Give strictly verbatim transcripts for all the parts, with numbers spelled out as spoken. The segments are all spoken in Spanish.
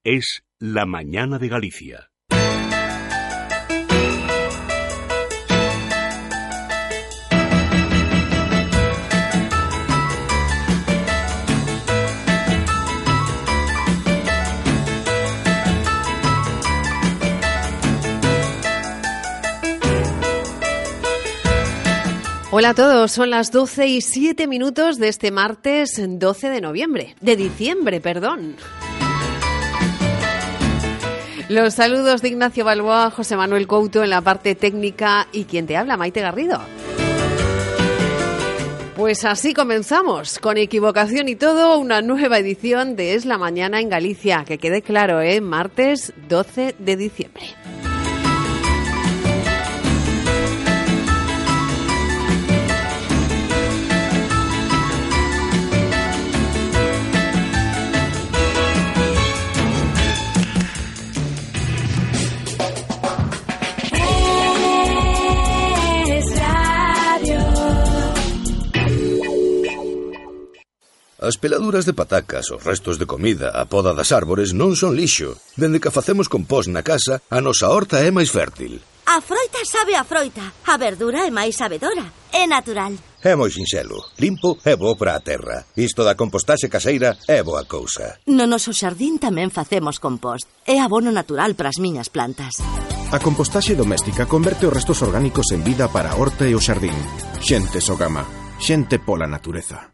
es La Mañana de Galicia. Hola a todos, son las doce y siete minutos de este martes doce de noviembre, de diciembre, perdón. Los saludos de Ignacio Balboa, José Manuel Couto en la parte técnica y quien te habla, Maite Garrido. Pues así comenzamos, con equivocación y todo, una nueva edición de Es la Mañana en Galicia, que quede claro, ¿eh? Martes doce de diciembre. As peladuras de patacas, os restos de comida, a poda das árbores non son lixo. Dende que facemos compost na casa, a nosa horta é máis fértil. A froita sabe a froita, a verdura é máis sabedora, é natural. É moi sinxelo, limpo e bo para a terra. Isto da compostaxe caseira é boa cousa. No noso xardín tamén facemos compost. É abono natural para as miñas plantas. A compostaxe doméstica converte os restos orgánicos en vida para a horta e o xardín. Xente Sogama, xente pola natureza.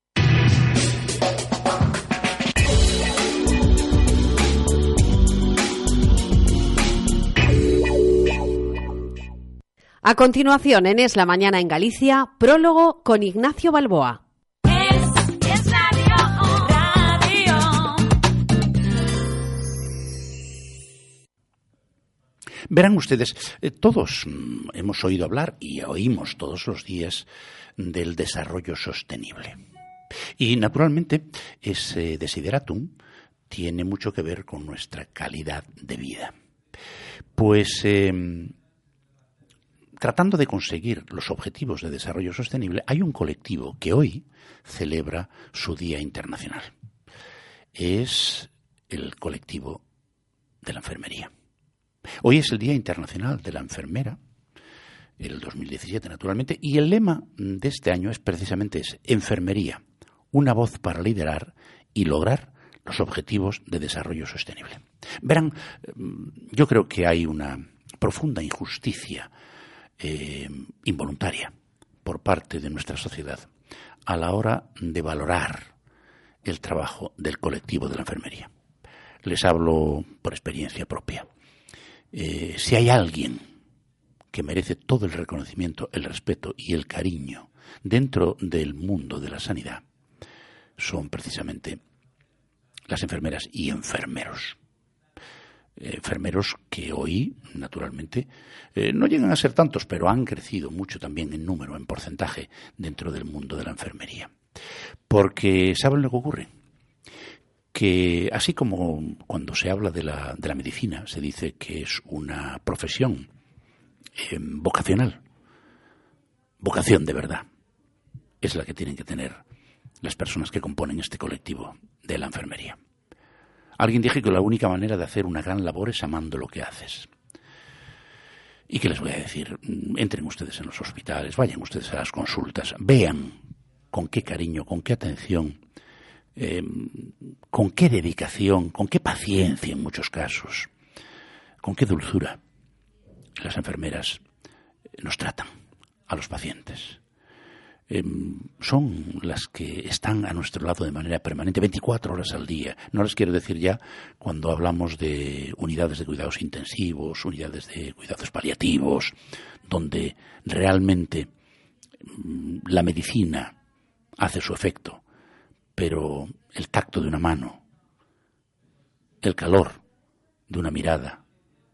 A continuación, en Es la Mañana en Galicia, prólogo con Ignacio Balboa. Es, es radio, radio. Verán ustedes, eh, todos mm, hemos oído hablar y oímos todos los días del desarrollo sostenible. Y naturalmente ese desideratum tiene mucho que ver con nuestra calidad de vida. Pues eh, tratando de conseguir los objetivos de desarrollo sostenible, hay un colectivo que hoy celebra su Día Internacional. Es el colectivo de la enfermería. Hoy es el Día Internacional de la Enfermera, el dos mil diecisiete naturalmente, y el lema de este año es precisamente ese: enfermería, una voz para liderar y lograr los objetivos de desarrollo sostenible. Verán, yo creo que hay una profunda injusticia Eh, involuntaria por parte de nuestra sociedad a la hora de valorar el trabajo del colectivo de la enfermería. Les hablo por experiencia propia. Eh, si hay alguien que merece todo el reconocimiento, el respeto y el cariño dentro del mundo de la sanidad, son precisamente las enfermeras y enfermeros. Enfermeros que hoy, naturalmente, eh, no llegan a ser tantos, pero han crecido mucho también en número, en porcentaje, dentro del mundo de la enfermería. Porque, ¿saben lo que ocurre? Que así como cuando se habla de la, de la medicina, se dice que es una profesión eh, vocacional, vocación de verdad, es la que tienen que tener las personas que componen este colectivo de la enfermería. Alguien dijo que la única manera de hacer una gran labor es amando lo que haces. ¿Y qué les voy a decir? Entren ustedes en los hospitales, vayan ustedes a las consultas, vean con qué cariño, con qué atención, eh, con qué dedicación, con qué paciencia en muchos casos, con qué dulzura las enfermeras nos tratan a los pacientes. Eh, son las que están a nuestro lado de manera permanente, veinticuatro horas al día. No les quiero decir ya cuando hablamos de unidades de cuidados intensivos, unidades de cuidados paliativos, donde realmente la medicina hace su efecto, pero el tacto de una mano, el calor de una mirada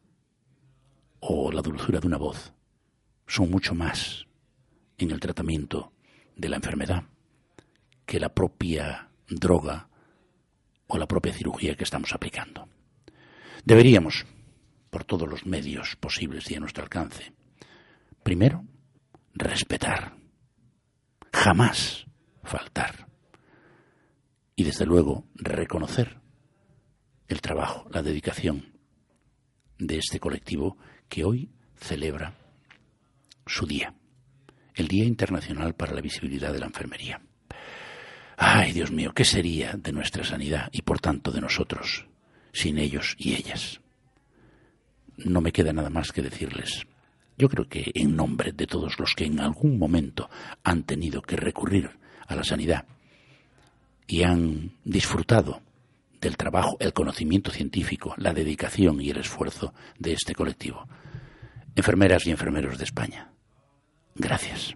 o la dulzura de una voz son mucho más en el tratamiento de la enfermedad que la propia droga o la propia cirugía que estamos aplicando. Deberíamos, por todos los medios posibles y a nuestro alcance, primero, respetar, jamás faltar, y desde luego reconocer el trabajo, la dedicación de este colectivo que hoy celebra su día, el Día Internacional para la Visibilidad de la Enfermería. Ay, Dios mío, ¿qué sería de nuestra sanidad y por tanto de nosotros sin ellos y ellas? No me queda nada más que decirles. Yo creo que en nombre de todos los que en algún momento han tenido que recurrir a la sanidad y han disfrutado del trabajo, el conocimiento científico, la dedicación y el esfuerzo de este colectivo, enfermeras y enfermeros de España, gracias.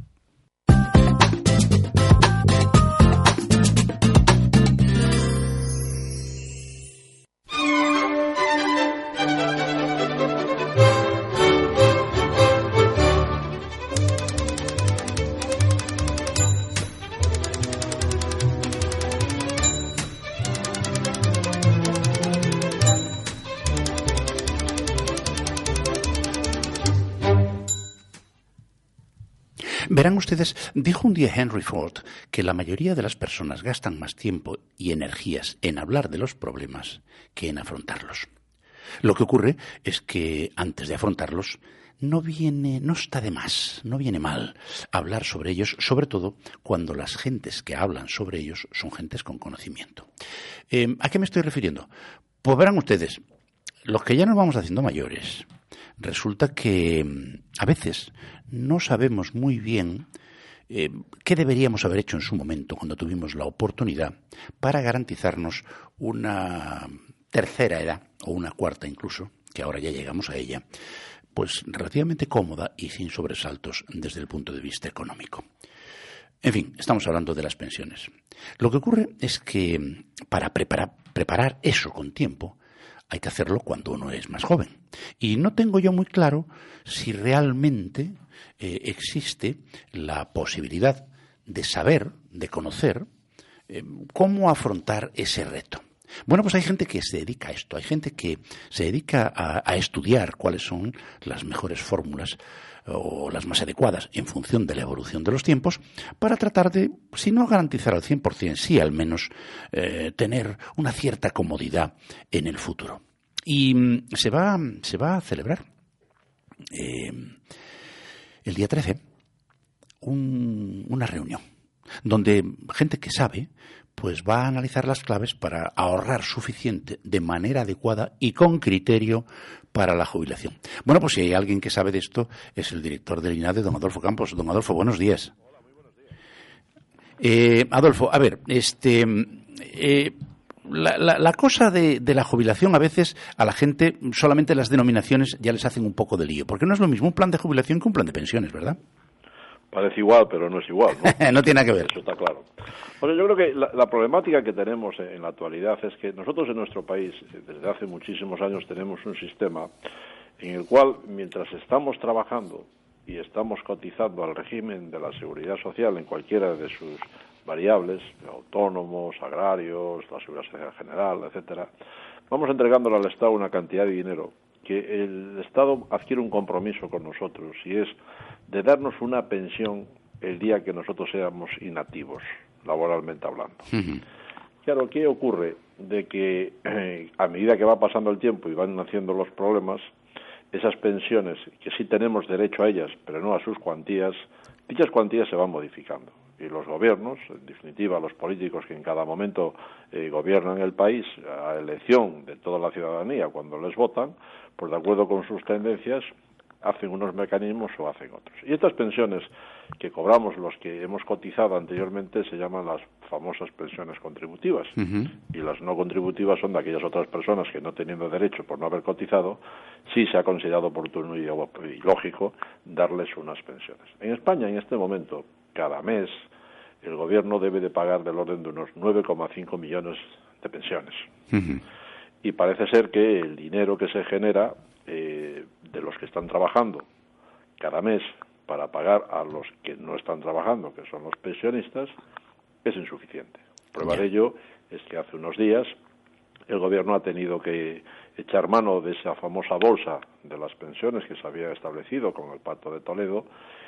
Verán ustedes, dijo un día Henry Ford que la mayoría de las personas gastan más tiempo y energías en hablar de los problemas que en afrontarlos. Lo que ocurre es que antes de afrontarlos no viene, no está de más, no viene mal hablar sobre ellos, sobre todo cuando las gentes que hablan sobre ellos son gentes con conocimiento. Eh, ¿A qué me estoy refiriendo? Pues verán ustedes, los que ya nos vamos haciendo mayores, resulta que a veces no sabemos muy bien eh, qué deberíamos haber hecho en su momento cuando tuvimos la oportunidad para garantizarnos una tercera edad, o una cuarta incluso, que ahora ya llegamos a ella, pues relativamente cómoda y sin sobresaltos desde el punto de vista económico. En fin, estamos hablando de las pensiones. Lo que ocurre es que para preparar, preparar eso con tiempo, hay que hacerlo cuando uno es más joven. Y no tengo yo muy claro si realmente eh, existe la posibilidad de saber, de conocer, eh, cómo afrontar ese reto. Bueno, pues hay gente que se dedica a esto, hay gente que se dedica a, a estudiar cuáles son las mejores fórmulas o las más adecuadas en función de la evolución de los tiempos para tratar de, si no garantizar al cien por ciento, sí al menos eh, tener una cierta comodidad en el futuro. Y mm, se va, se va a celebrar eh, el día trece un, una reunión donde gente que sabe pues va a analizar las claves para ahorrar suficiente de manera adecuada y con criterio para la jubilación. Bueno, pues si hay alguien que sabe de esto, es el director del INADE, don Adolfo Campos. Don Adolfo, buenos días. Hola, muy buenos días. Eh, Adolfo, a ver, este, eh, la, la, la cosa de, de la jubilación a veces a la gente, solamente las denominaciones ya les hacen un poco de lío, porque no es lo mismo un plan de jubilación que un plan de pensiones, ¿verdad? Parece igual, pero no es igual, ¿no? No tiene nada que ver. Eso está claro. Bueno, yo creo que la, la problemática que tenemos en la actualidad es que nosotros en nuestro país, desde hace muchísimos años, tenemos un sistema en el cual, mientras estamos trabajando y estamos cotizando al régimen de la seguridad social en cualquiera de sus variables, autónomos, agrarios, la seguridad social general, etcétera, vamos entregándole al Estado una cantidad de dinero que el Estado adquiere un compromiso con nosotros, y es de darnos una pensión el día que nosotros seamos inactivos, laboralmente hablando. Uh-huh. Claro, ¿qué ocurre? De que eh, a medida que va pasando el tiempo y van naciendo los problemas, esas pensiones, que sí tenemos derecho a ellas, pero no a sus cuantías, dichas cuantías se van modificando. Y los gobiernos, en definitiva los políticos que en cada momento eh, gobiernan el país a elección de toda la ciudadanía cuando les votan, pues de acuerdo con sus tendencias, hacen unos mecanismos o hacen otros. Y estas pensiones que cobramos los que hemos cotizado anteriormente se llaman las famosas pensiones contributivas. Uh-huh. Y las no contributivas son de aquellas otras personas que, no teniendo derecho por no haber cotizado, sí se ha considerado oportuno y, y lógico darles unas pensiones. En España, en este momento, cada mes el gobierno debe de pagar del orden de unos nueve coma cinco millones de pensiones. Uh-huh. Y parece ser que el dinero que se genera eh, de los que están trabajando cada mes para pagar a los que no están trabajando, que son los pensionistas, es insuficiente. Prueba de ello es que hace unos días el gobierno ha tenido que echar mano de esa famosa bolsa de las pensiones que se había establecido con el Pacto de Toledo,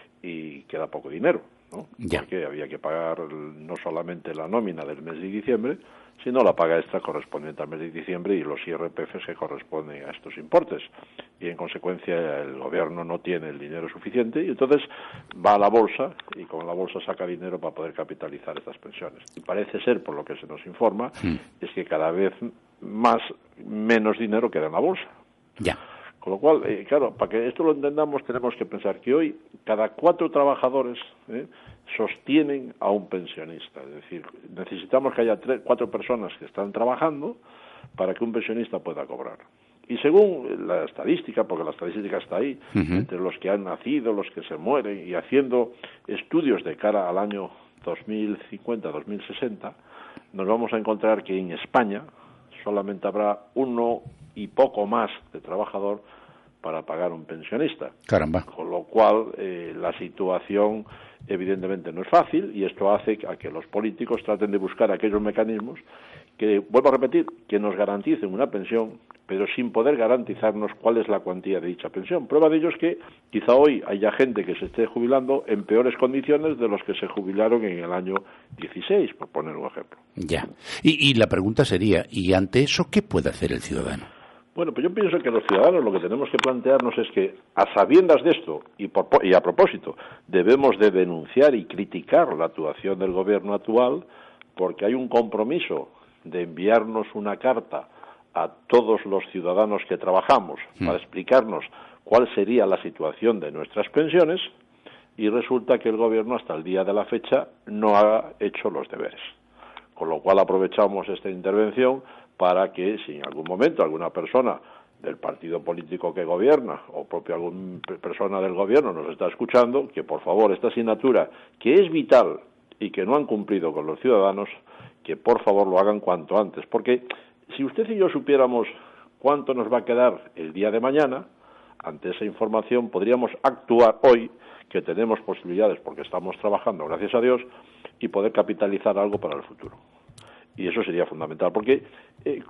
y queda poco dinero, ¿no? Ya. Porque había que pagar no solamente la nómina del mes de diciembre, sino la paga extra correspondiente al mes de diciembre y los I R P Fs que corresponden a estos importes. Y en consecuencia el gobierno no tiene el dinero suficiente y entonces va a la bolsa y con la bolsa saca dinero para poder capitalizar estas pensiones. Y parece ser, por lo que se nos informa, sí. es que cada vez más, menos dinero queda en la bolsa. Ya. Con lo cual, eh, claro, para que esto lo entendamos tenemos que pensar que hoy cada cuatro trabajadores eh, sostienen a un pensionista. Es decir, necesitamos que haya tres, cuatro personas que están trabajando para que un pensionista pueda cobrar. Y según la estadística, porque la estadística está ahí, uh-huh. entre los que han nacido, los que se mueren, y haciendo estudios de cara al año dos mil cincuenta, dos mil sesenta, nos vamos a encontrar que en España solamente habrá uno y poco más de trabajador para pagar un pensionista. Caramba. Con lo cual, eh, la situación evidentemente no es fácil y esto hace a que los políticos traten de buscar aquellos mecanismos que, vuelvo a repetir, que nos garanticen una pensión, pero sin poder garantizarnos cuál es la cuantía de dicha pensión. Prueba de ello es que quizá hoy haya gente que se esté jubilando en peores condiciones de los que se jubilaron en el año dieciséis, por poner un ejemplo. Ya. Y, y la pregunta sería, ¿y ante eso qué puede hacer el ciudadano? Bueno, pues yo pienso que los ciudadanos lo que tenemos que plantearnos es que, a sabiendas de esto, y, por, y a propósito, debemos de denunciar y criticar la actuación del gobierno actual, porque hay un compromiso de enviarnos una carta a todos los ciudadanos que trabajamos mm. para explicarnos cuál sería la situación de nuestras pensiones, y resulta que el gobierno hasta el día de la fecha no ha hecho los deberes. Con lo cual aprovechamos esta intervención para que si en algún momento alguna persona del partido político que gobierna o propia alguna persona del gobierno nos está escuchando, que por favor esta asignatura, que es vital y que no han cumplido con los ciudadanos, que por favor lo hagan cuanto antes. Porque si usted y yo supiéramos cuánto nos va a quedar el día de mañana, ante esa información podríamos actuar hoy, que tenemos posibilidades porque estamos trabajando, gracias a Dios, y poder capitalizar algo para el futuro. Y eso sería fundamental, porque eh,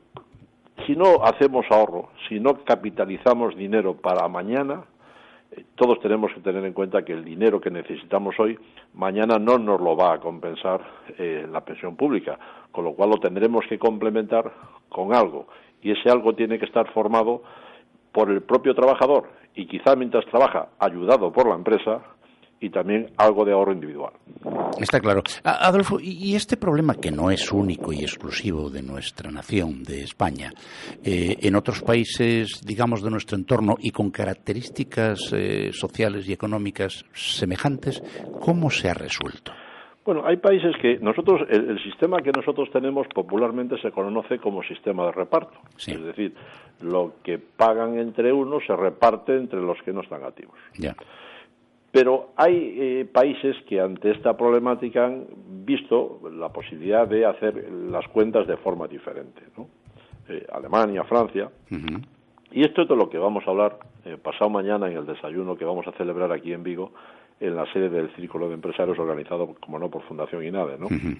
si no hacemos ahorro, si no capitalizamos dinero para mañana, eh, todos tenemos que tener en cuenta que el dinero que necesitamos hoy, mañana no nos lo va a compensar eh, la pensión pública, con lo cual lo tendremos que complementar con algo, y ese algo tiene que estar formado por el propio trabajador, y quizá mientras trabaja, ayudado por la empresa, y también algo de ahorro individual. Está claro. Adolfo, y este problema que no es único y exclusivo de nuestra nación, de España, eh, en otros países, digamos, de nuestro entorno y con características eh, sociales y económicas semejantes, ¿cómo se ha resuelto? Bueno, hay países que nosotros, el, el sistema que nosotros tenemos popularmente se conoce como sistema de reparto. Sí. Es decir, lo que pagan entre unos se reparte entre los que no están activos. Ya. Pero hay eh, países que ante esta problemática han visto la posibilidad de hacer las cuentas de forma diferente, ¿no? Eh, Alemania, Francia. Uh-huh. Y esto es de lo que vamos a hablar eh, pasado mañana en el desayuno que vamos a celebrar aquí en Vigo, en la sede del Círculo de Empresarios organizado, como no, por Fundación INADE, ¿no? Uh-huh.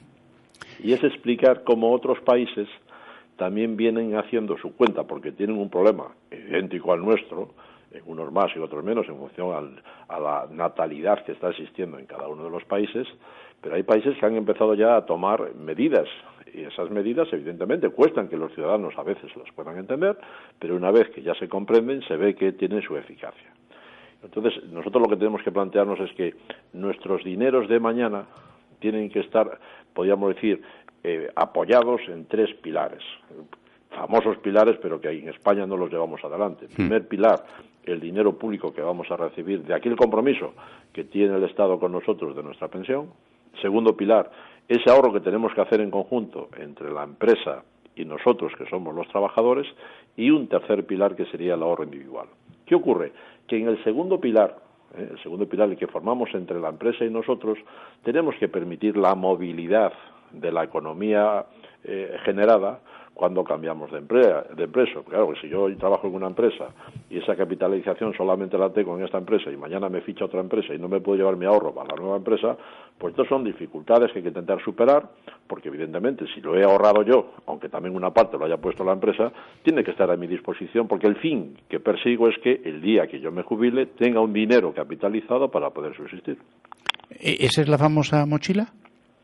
Y es explicar cómo otros países también vienen haciendo su cuenta, porque tienen un problema idéntico al nuestro, unos más y otros menos en función al, a la natalidad que está existiendo en cada uno de los países, pero hay países que han empezado ya a tomar medidas, y esas medidas evidentemente cuestan que los ciudadanos a veces las puedan entender, pero una vez que ya se comprenden se ve que tienen su eficacia. Entonces nosotros lo que tenemos que plantearnos es que nuestros dineros de mañana tienen que estar, podríamos decir, eh, apoyados en tres pilares, famosos pilares, pero que en España no los llevamos adelante. El primer pilar, el dinero público que vamos a recibir de aquel compromiso que tiene el Estado con nosotros de nuestra pensión. Segundo pilar, ese ahorro que tenemos que hacer en conjunto entre la empresa y nosotros, que somos los trabajadores. Y un tercer pilar, que sería el ahorro individual. ¿Qué ocurre? Que en el segundo pilar, eh, el segundo pilar el que formamos entre la empresa y nosotros, tenemos que permitir la movilidad de la economía eh, generada cuando cambiamos de, emplea, de empresa. Claro, que si yo trabajo en una empresa y esa capitalización solamente la tengo en esta empresa y mañana me ficha otra empresa y no me puedo llevar mi ahorro para la nueva empresa, pues estas son dificultades que hay que intentar superar, porque evidentemente si lo he ahorrado yo, aunque también una parte lo haya puesto la empresa, tiene que estar a mi disposición, porque el fin que persigo es que el día que yo me jubile tenga un dinero capitalizado para poder subsistir. ¿Esa es la famosa mochila?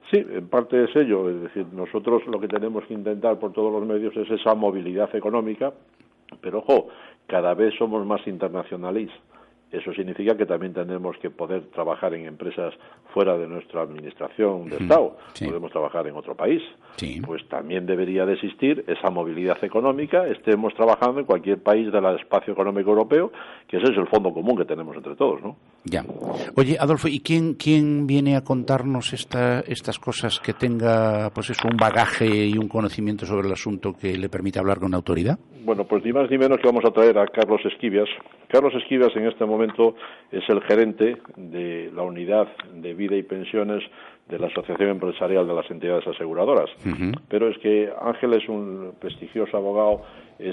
Sí, en parte es ello, es decir, nosotros lo que tenemos que intentar por todos los medios es esa movilidad económica, pero ojo, cada vez somos más internacionales. Eso significa que también tenemos que poder trabajar en empresas fuera de nuestra administración de Estado. Sí. Podemos trabajar en otro país. Sí. Pues también debería de existir esa movilidad económica, estemos trabajando en cualquier país del espacio económico europeo, que ese es el fondo común que tenemos entre todos, ¿no? Ya. Oye, Adolfo, ¿y quién quién viene a contarnos esta, estas cosas que tenga, pues eso, un bagaje y un conocimiento sobre el asunto que le permita hablar con autoridad? Bueno, pues ni más ni menos que vamos a traer a Carlos Esquivias. Carlos Esquivias en este momento es el gerente de la unidad de vida y pensiones de la Asociación Empresarial de las Entidades Aseguradoras. Uh-huh. Pero es que Ángel es un prestigioso abogado,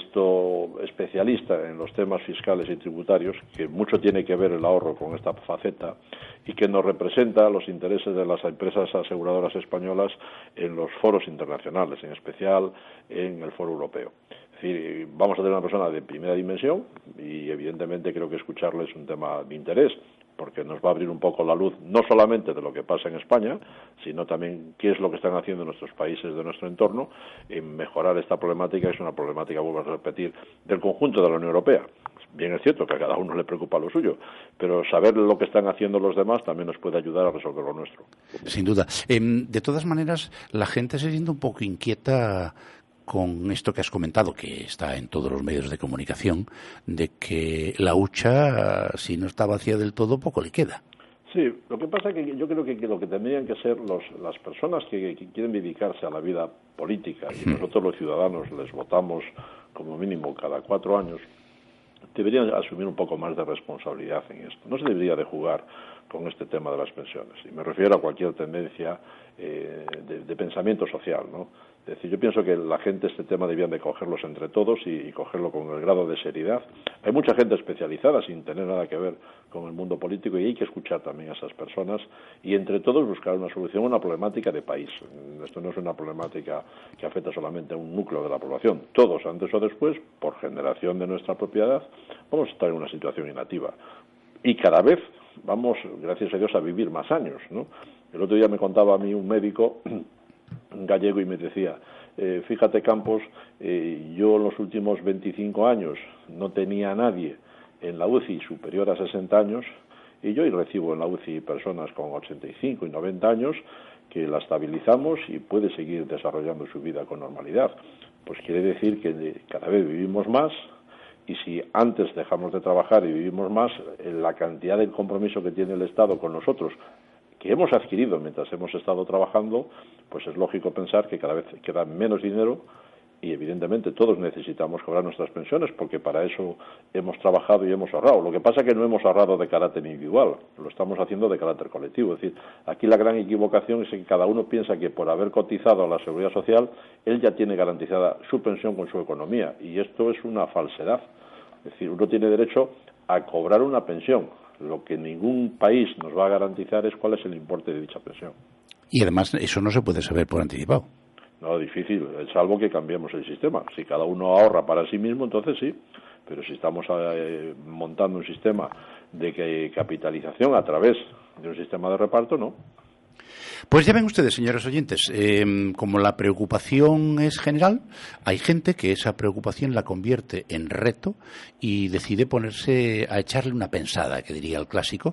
esto especialista en los temas fiscales y tributarios, que mucho tiene que ver el ahorro con esta faceta y que nos representa los intereses de las empresas aseguradoras españolas en los foros internacionales, en especial en el foro europeo. Es decir, vamos a tener una persona de primera dimensión y evidentemente creo que escucharle es un tema de interés, porque nos va a abrir un poco la luz, no solamente de lo que pasa en España, sino también qué es lo que están haciendo nuestros países de nuestro entorno en mejorar esta problemática. Es una problemática, vuelvo a repetir, del conjunto de la Unión Europea. Bien es cierto que a cada uno le preocupa lo suyo, pero saber lo que están haciendo los demás también nos puede ayudar a resolver lo nuestro. Sin duda. Eh, de todas maneras, la gente se siente un poco inquieta con esto que has comentado, que está en todos los medios de comunicación, de que la hucha, si no está vacía del todo, poco le queda. Sí, lo que pasa es que yo creo que, que lo que tendrían que ser los, las personas que, que quieren dedicarse a la vida política, y nosotros los ciudadanos les votamos como mínimo cada cuatro años, deberían asumir un poco más de responsabilidad en esto. No se debería de jugar con este tema de las pensiones, y me refiero a cualquier tendencia eh, de, de pensamiento social, ¿no? Es decir, yo pienso que la gente este tema debían de cogerlos entre todos y, y cogerlo con el grado de seriedad. Hay mucha gente especializada sin tener nada que ver con el mundo político y hay que escuchar también a esas personas y entre todos buscar una solución a una problemática de país. Esto no es una problemática que afecta solamente a un núcleo de la población. Todos, antes o después, por generación de nuestra propiedad, vamos a estar en una situación inactiva. Y cada vez vamos, gracias a Dios, a vivir más años, ¿no? El otro día me contaba a mí un médico gallego y me decía, eh, fíjate Campos, eh, yo en los últimos veinticinco años no tenía a nadie en la U C I superior a sesenta años y yo hoy recibo en la U C I personas con ochenta y cinco y noventa años que la estabilizamos y puede seguir desarrollando su vida con normalidad. Pues quiere decir que cada vez vivimos más y si antes dejamos de trabajar y vivimos más, la cantidad de compromiso que tiene el Estado con nosotros que hemos adquirido mientras hemos estado trabajando, pues es lógico pensar que cada vez queda menos dinero y evidentemente todos necesitamos cobrar nuestras pensiones porque para eso hemos trabajado y hemos ahorrado. Lo que pasa es que no hemos ahorrado de carácter individual, lo estamos haciendo de carácter colectivo. Es decir, aquí la gran equivocación es que cada uno piensa que por haber cotizado a la Seguridad Social, él ya tiene garantizada su pensión con su economía y esto es una falsedad. Es decir, uno tiene derecho a cobrar una pensión. Lo que ningún país nos va a garantizar es cuál es el importe de dicha pensión. Y además eso no se puede saber por anticipado. No, difícil, salvo que cambiemos el sistema. Si cada uno ahorra para sí mismo, entonces sí. Pero si estamos eh, montando un sistema de que capitalización a través de un sistema de reparto, no. Pues ya ven ustedes, señores oyentes, eh, como la preocupación es general, hay gente que esa preocupación la convierte en reto y decide ponerse a echarle una pensada, que diría el clásico,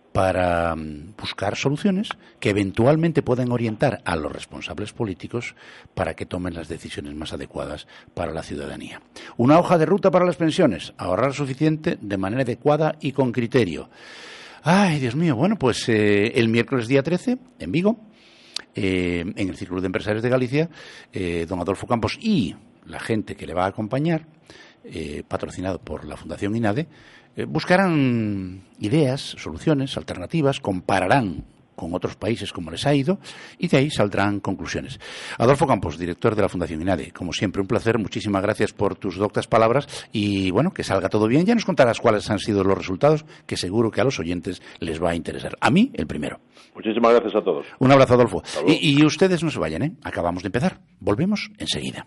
para buscar soluciones que eventualmente pueden orientar a los responsables políticos para que tomen las decisiones más adecuadas para la ciudadanía. Una hoja de ruta para las pensiones, ahorrar suficiente de manera adecuada y con criterio. Ay, Dios mío, bueno, pues eh, el miércoles día trece, en Vigo, eh, en el Círculo de Empresarios de Galicia, eh, don Adolfo Campos y la gente que le va a acompañar, eh, patrocinado por la Fundación INADE, eh, buscarán ideas, soluciones, alternativas, compararán con otros países cómo les ha ido y de ahí saldrán conclusiones. Adolfo Campos, director de la Fundación INADE, como siempre un placer, muchísimas gracias por tus doctas palabras y bueno, que salga todo bien. Ya nos contarás cuáles han sido los resultados, que seguro que a los oyentes les va a interesar. A mí, el primero. Muchísimas gracias a todos. Un abrazo, Adolfo. Y, y ustedes no se vayan, ¿eh? Acabamos de empezar. Volvemos enseguida.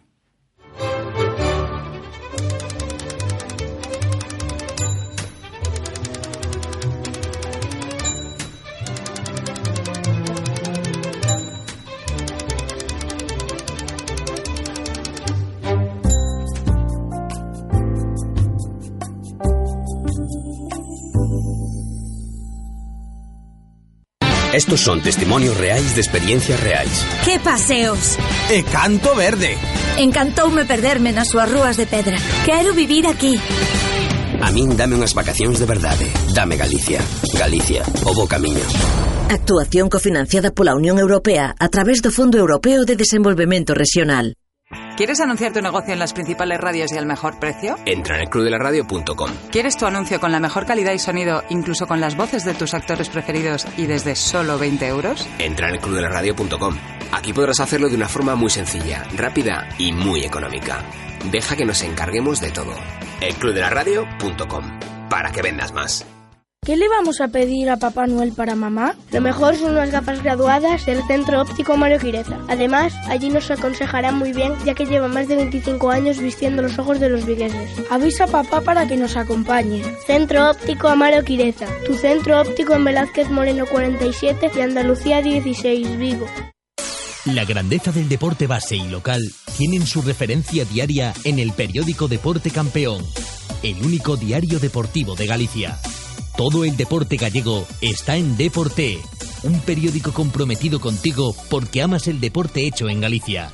Estos son testimonios reais de experiencias reais. Que paseos! E canto verde! Encantoume perderme nas súas rúas de pedra. Quero vivir aquí. A min dame unhas vacacións de verdade. Dame Galicia. Galicia, o bo camiño. Actuación cofinanciada pola Unión Europea a través do Fondo Europeo de Desenvolvemento Regional. ¿Quieres anunciar tu negocio en las principales radios y al mejor precio? Entra en el club de la radio punto com. ¿Quieres tu anuncio con la mejor calidad y sonido, incluso con las voces de tus actores preferidos y desde solo veinte euros? Entra en el club de la radio punto com. Aquí podrás hacerlo de una forma muy sencilla, rápida y muy económica. Deja que nos encarguemos de todo. el club de la radio punto com. Para que vendas más. ¿Qué le vamos a pedir a Papá Noel para mamá? Lo mejor son unas gafas graduadas del Centro Óptico Mario Quireza. Además, allí nos aconsejarán muy bien, ya que lleva más de veinticinco años vistiendo los ojos de los vigueses. Avisa a papá para que nos acompañe. Centro Óptico Amaro Quireza. Tu centro óptico en Velázquez Moreno cuarenta y siete y Andalucía dieciséis, Vigo. La grandeza del deporte base y local tienen su referencia diaria en el periódico Deporte Campeón, el único diario deportivo de Galicia. Todo el deporte gallego está en Deporte, un periódico comprometido contigo porque amas el deporte hecho en Galicia.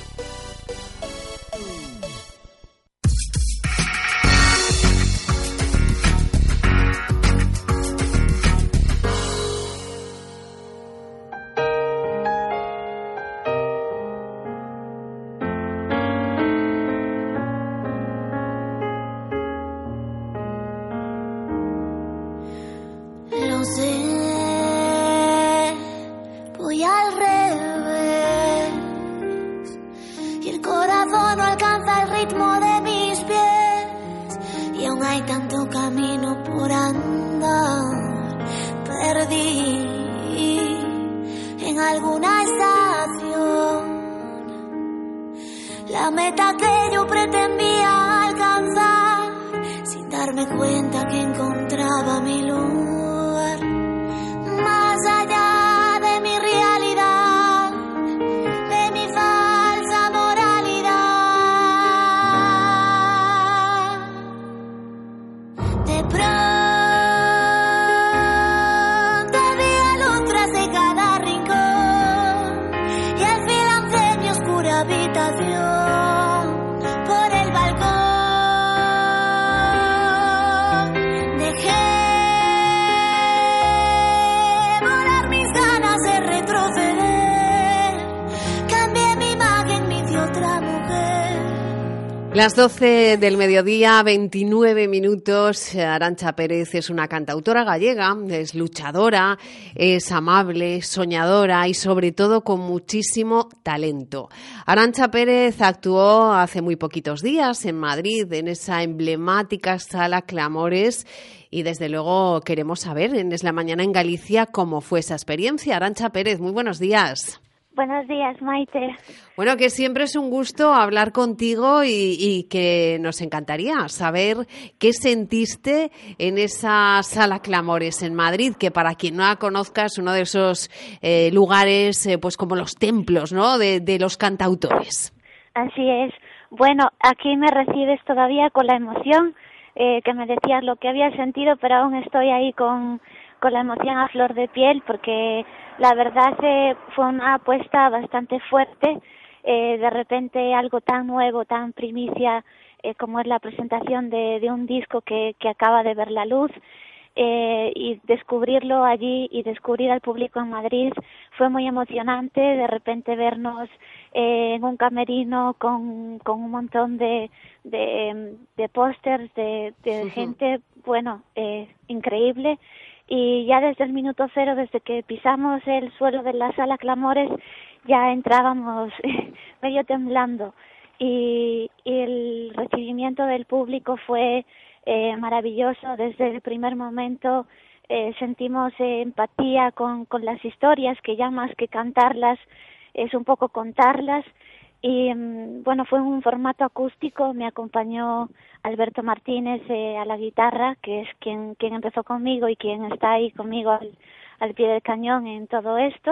Las doce del mediodía, veintinueve minutos. Arantxa Pérez es una cantautora gallega, es luchadora, es amable, soñadora y sobre todo con muchísimo talento. Arantxa Pérez actuó hace muy poquitos días en Madrid, en esa emblemática sala Clamores, y desde luego queremos saber en Es la Mañana en Galicia cómo fue esa experiencia. Arantxa Pérez, muy buenos días. Buenos días, Maite. Bueno, que siempre es un gusto hablar contigo y, y que nos encantaría saber qué sentiste en esa sala Clamores en Madrid, que para quien no la conozca es uno de esos eh, lugares, eh, pues como los templos, ¿no?, de, de los cantautores. Así es. Bueno, aquí me recibes todavía con la emoción, eh, que me decías lo que había sentido, pero aún estoy ahí con, con la emoción a flor de piel, porque la verdad eh, fue una apuesta bastante fuerte, eh, de repente algo tan nuevo, tan primicia, eh, como es la presentación de, de un disco que, que acaba de ver la luz, eh, y descubrirlo allí y descubrir al público en Madrid fue muy emocionante. De repente vernos eh, en un camerino con, con un montón de, de, de pósters de, de uh-huh. gente, bueno, eh, increíble. Y ya desde el minuto cero, desde que pisamos el suelo de la sala Clamores, ya entrábamos medio temblando. Y, y el recibimiento del público fue eh, maravilloso. Desde el primer momento eh, sentimos eh, empatía con, con las historias, que ya más que cantarlas es un poco contarlas. Y bueno, fue un formato acústico. Me acompañó Alberto Martínez eh, a la guitarra, que es quien quien empezó conmigo y quien está ahí conmigo al, al pie del cañón en todo esto.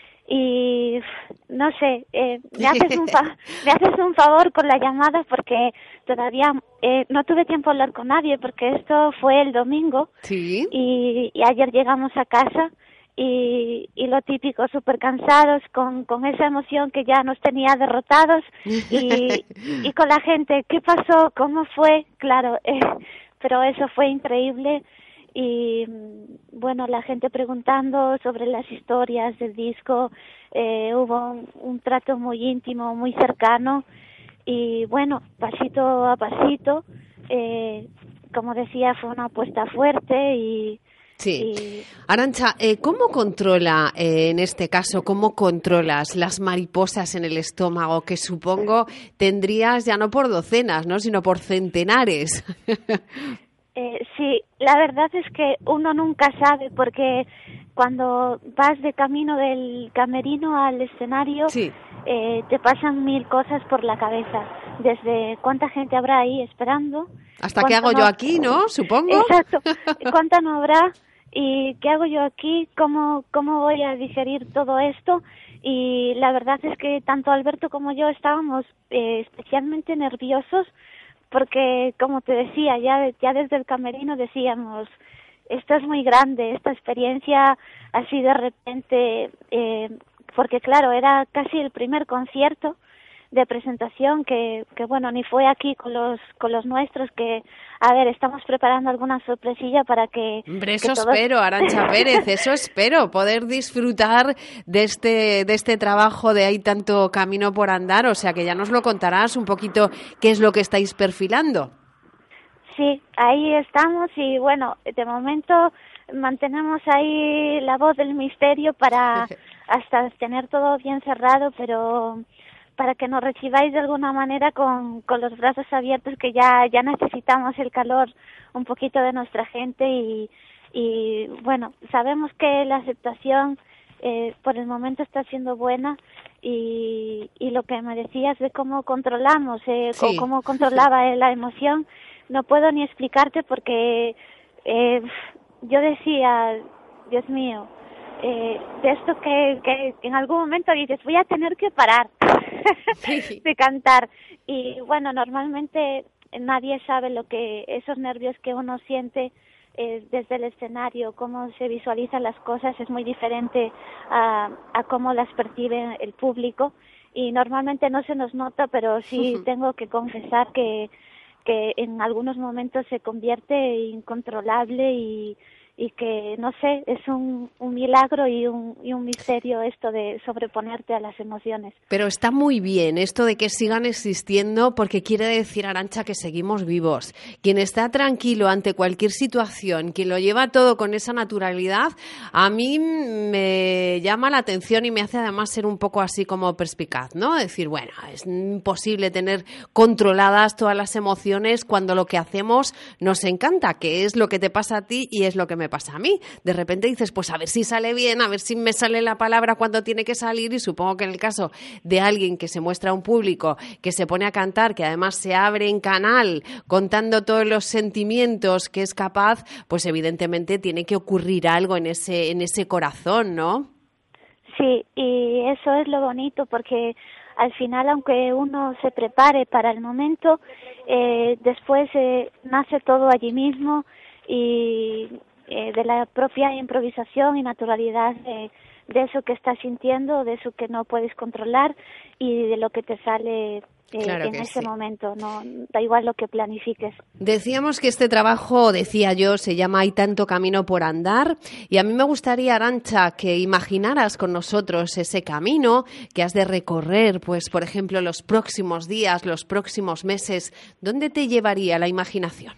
Y no sé, eh, me haces un fa- me haces un favor con la llamada, porque todavía eh, no tuve tiempo a hablar con nadie, porque esto fue el domingo. Sí. Y, y ayer llegamos a casa. y, y lo típico, súper cansados, con, con esa emoción que ya nos tenía derrotados y, y con la gente, ¿qué pasó? ¿Cómo fue? Claro, eh, pero eso fue increíble. Y bueno, la gente preguntando sobre las historias del disco, eh, hubo un, un trato muy íntimo, muy cercano y bueno, pasito a pasito, eh, como decía, fue una apuesta fuerte y... Sí. y... Arantxa, eh, ¿cómo controla, eh, en este caso, cómo controlas las mariposas en el estómago que supongo tendrías ya no por docenas, ¿no?, sino por centenares? Eh, sí, la verdad es que uno nunca sabe porque cuando vas de camino del camerino al escenario sí. eh, te pasan mil cosas por la cabeza, desde cuánta gente habrá ahí esperando. Hasta qué hago no... yo aquí, ¿no? Supongo. Exacto, cuánta no habrá y qué hago yo aquí, cómo, cómo voy a digerir todo esto. Y la verdad es que tanto Alberto como yo estábamos eh, especialmente nerviosos porque, como te decía, ya, ya desde el camerino decíamos, esto es muy grande, esta experiencia así de repente, eh, porque claro, era casi el primer concierto de presentación que, que bueno, ni fue aquí con los con los nuestros, que, a ver, estamos preparando alguna sorpresilla para que... Hombre, eso que todos... espero, Arantxa Pérez, eso espero, poder disfrutar de este de este trabajo de Hay tanto camino por andar, o sea que ya nos lo contarás un poquito qué es lo que estáis perfilando. Sí, ahí estamos y bueno, de momento mantenemos ahí la voz del misterio para hasta tener todo bien cerrado, pero... para que nos recibáis de alguna manera con, con los brazos abiertos, que ya ya necesitamos el calor un poquito de nuestra gente y, y bueno, sabemos que la aceptación eh, por el momento está siendo buena y, y lo que me decías de cómo controlamos eh, sí. o cómo controlaba la emoción, no puedo ni explicarte porque eh, yo decía, Dios mío, Eh, de esto que, que en algún momento dices, voy a tener que parar sí. de cantar. Y bueno, normalmente nadie sabe lo que esos nervios que uno siente eh, desde el escenario, cómo se visualizan las cosas, es muy diferente a, a cómo las percibe el público. Y normalmente no se nos nota, pero sí uh-huh. tengo que confesar que, que en algunos momentos se convierte incontrolable y y que, no sé, es un, un milagro y un, y un misterio esto de sobreponerte a las emociones. Pero está muy bien esto de que sigan existiendo porque quiere decir, Arantxa, que seguimos vivos. Quien está tranquilo ante cualquier situación, quien lo lleva todo con esa naturalidad, a mí me llama la atención y me hace además ser un poco así como perspicaz, ¿no? Decir, bueno, es imposible tener controladas todas las emociones cuando lo que hacemos nos encanta, que es lo que te pasa a ti y es lo que me pasa a mí. De repente dices, pues a ver si sale bien, a ver si me sale la palabra cuando tiene que salir, y supongo que en el caso de alguien que se muestra a un público, que se pone a cantar, que además se abre en canal contando todos los sentimientos que es capaz, pues evidentemente tiene que ocurrir algo en ese, en ese corazón, ¿no? Sí, y eso es lo bonito porque al final, aunque uno se prepare para el momento, eh, después eh, nace todo allí mismo y eh, de la propia improvisación y naturalidad de, de eso que estás sintiendo, de eso que no puedes controlar y de lo que te sale Eh, claro en que ese sí. momento, no da igual lo que planifiques. Decíamos que este trabajo, decía yo, se llama Hay tanto camino por andar, y a mí me gustaría, Arantxa, que imaginaras con nosotros ese camino que has de recorrer, pues por ejemplo los próximos días, los próximos meses. ¿Dónde te llevaría la imaginación?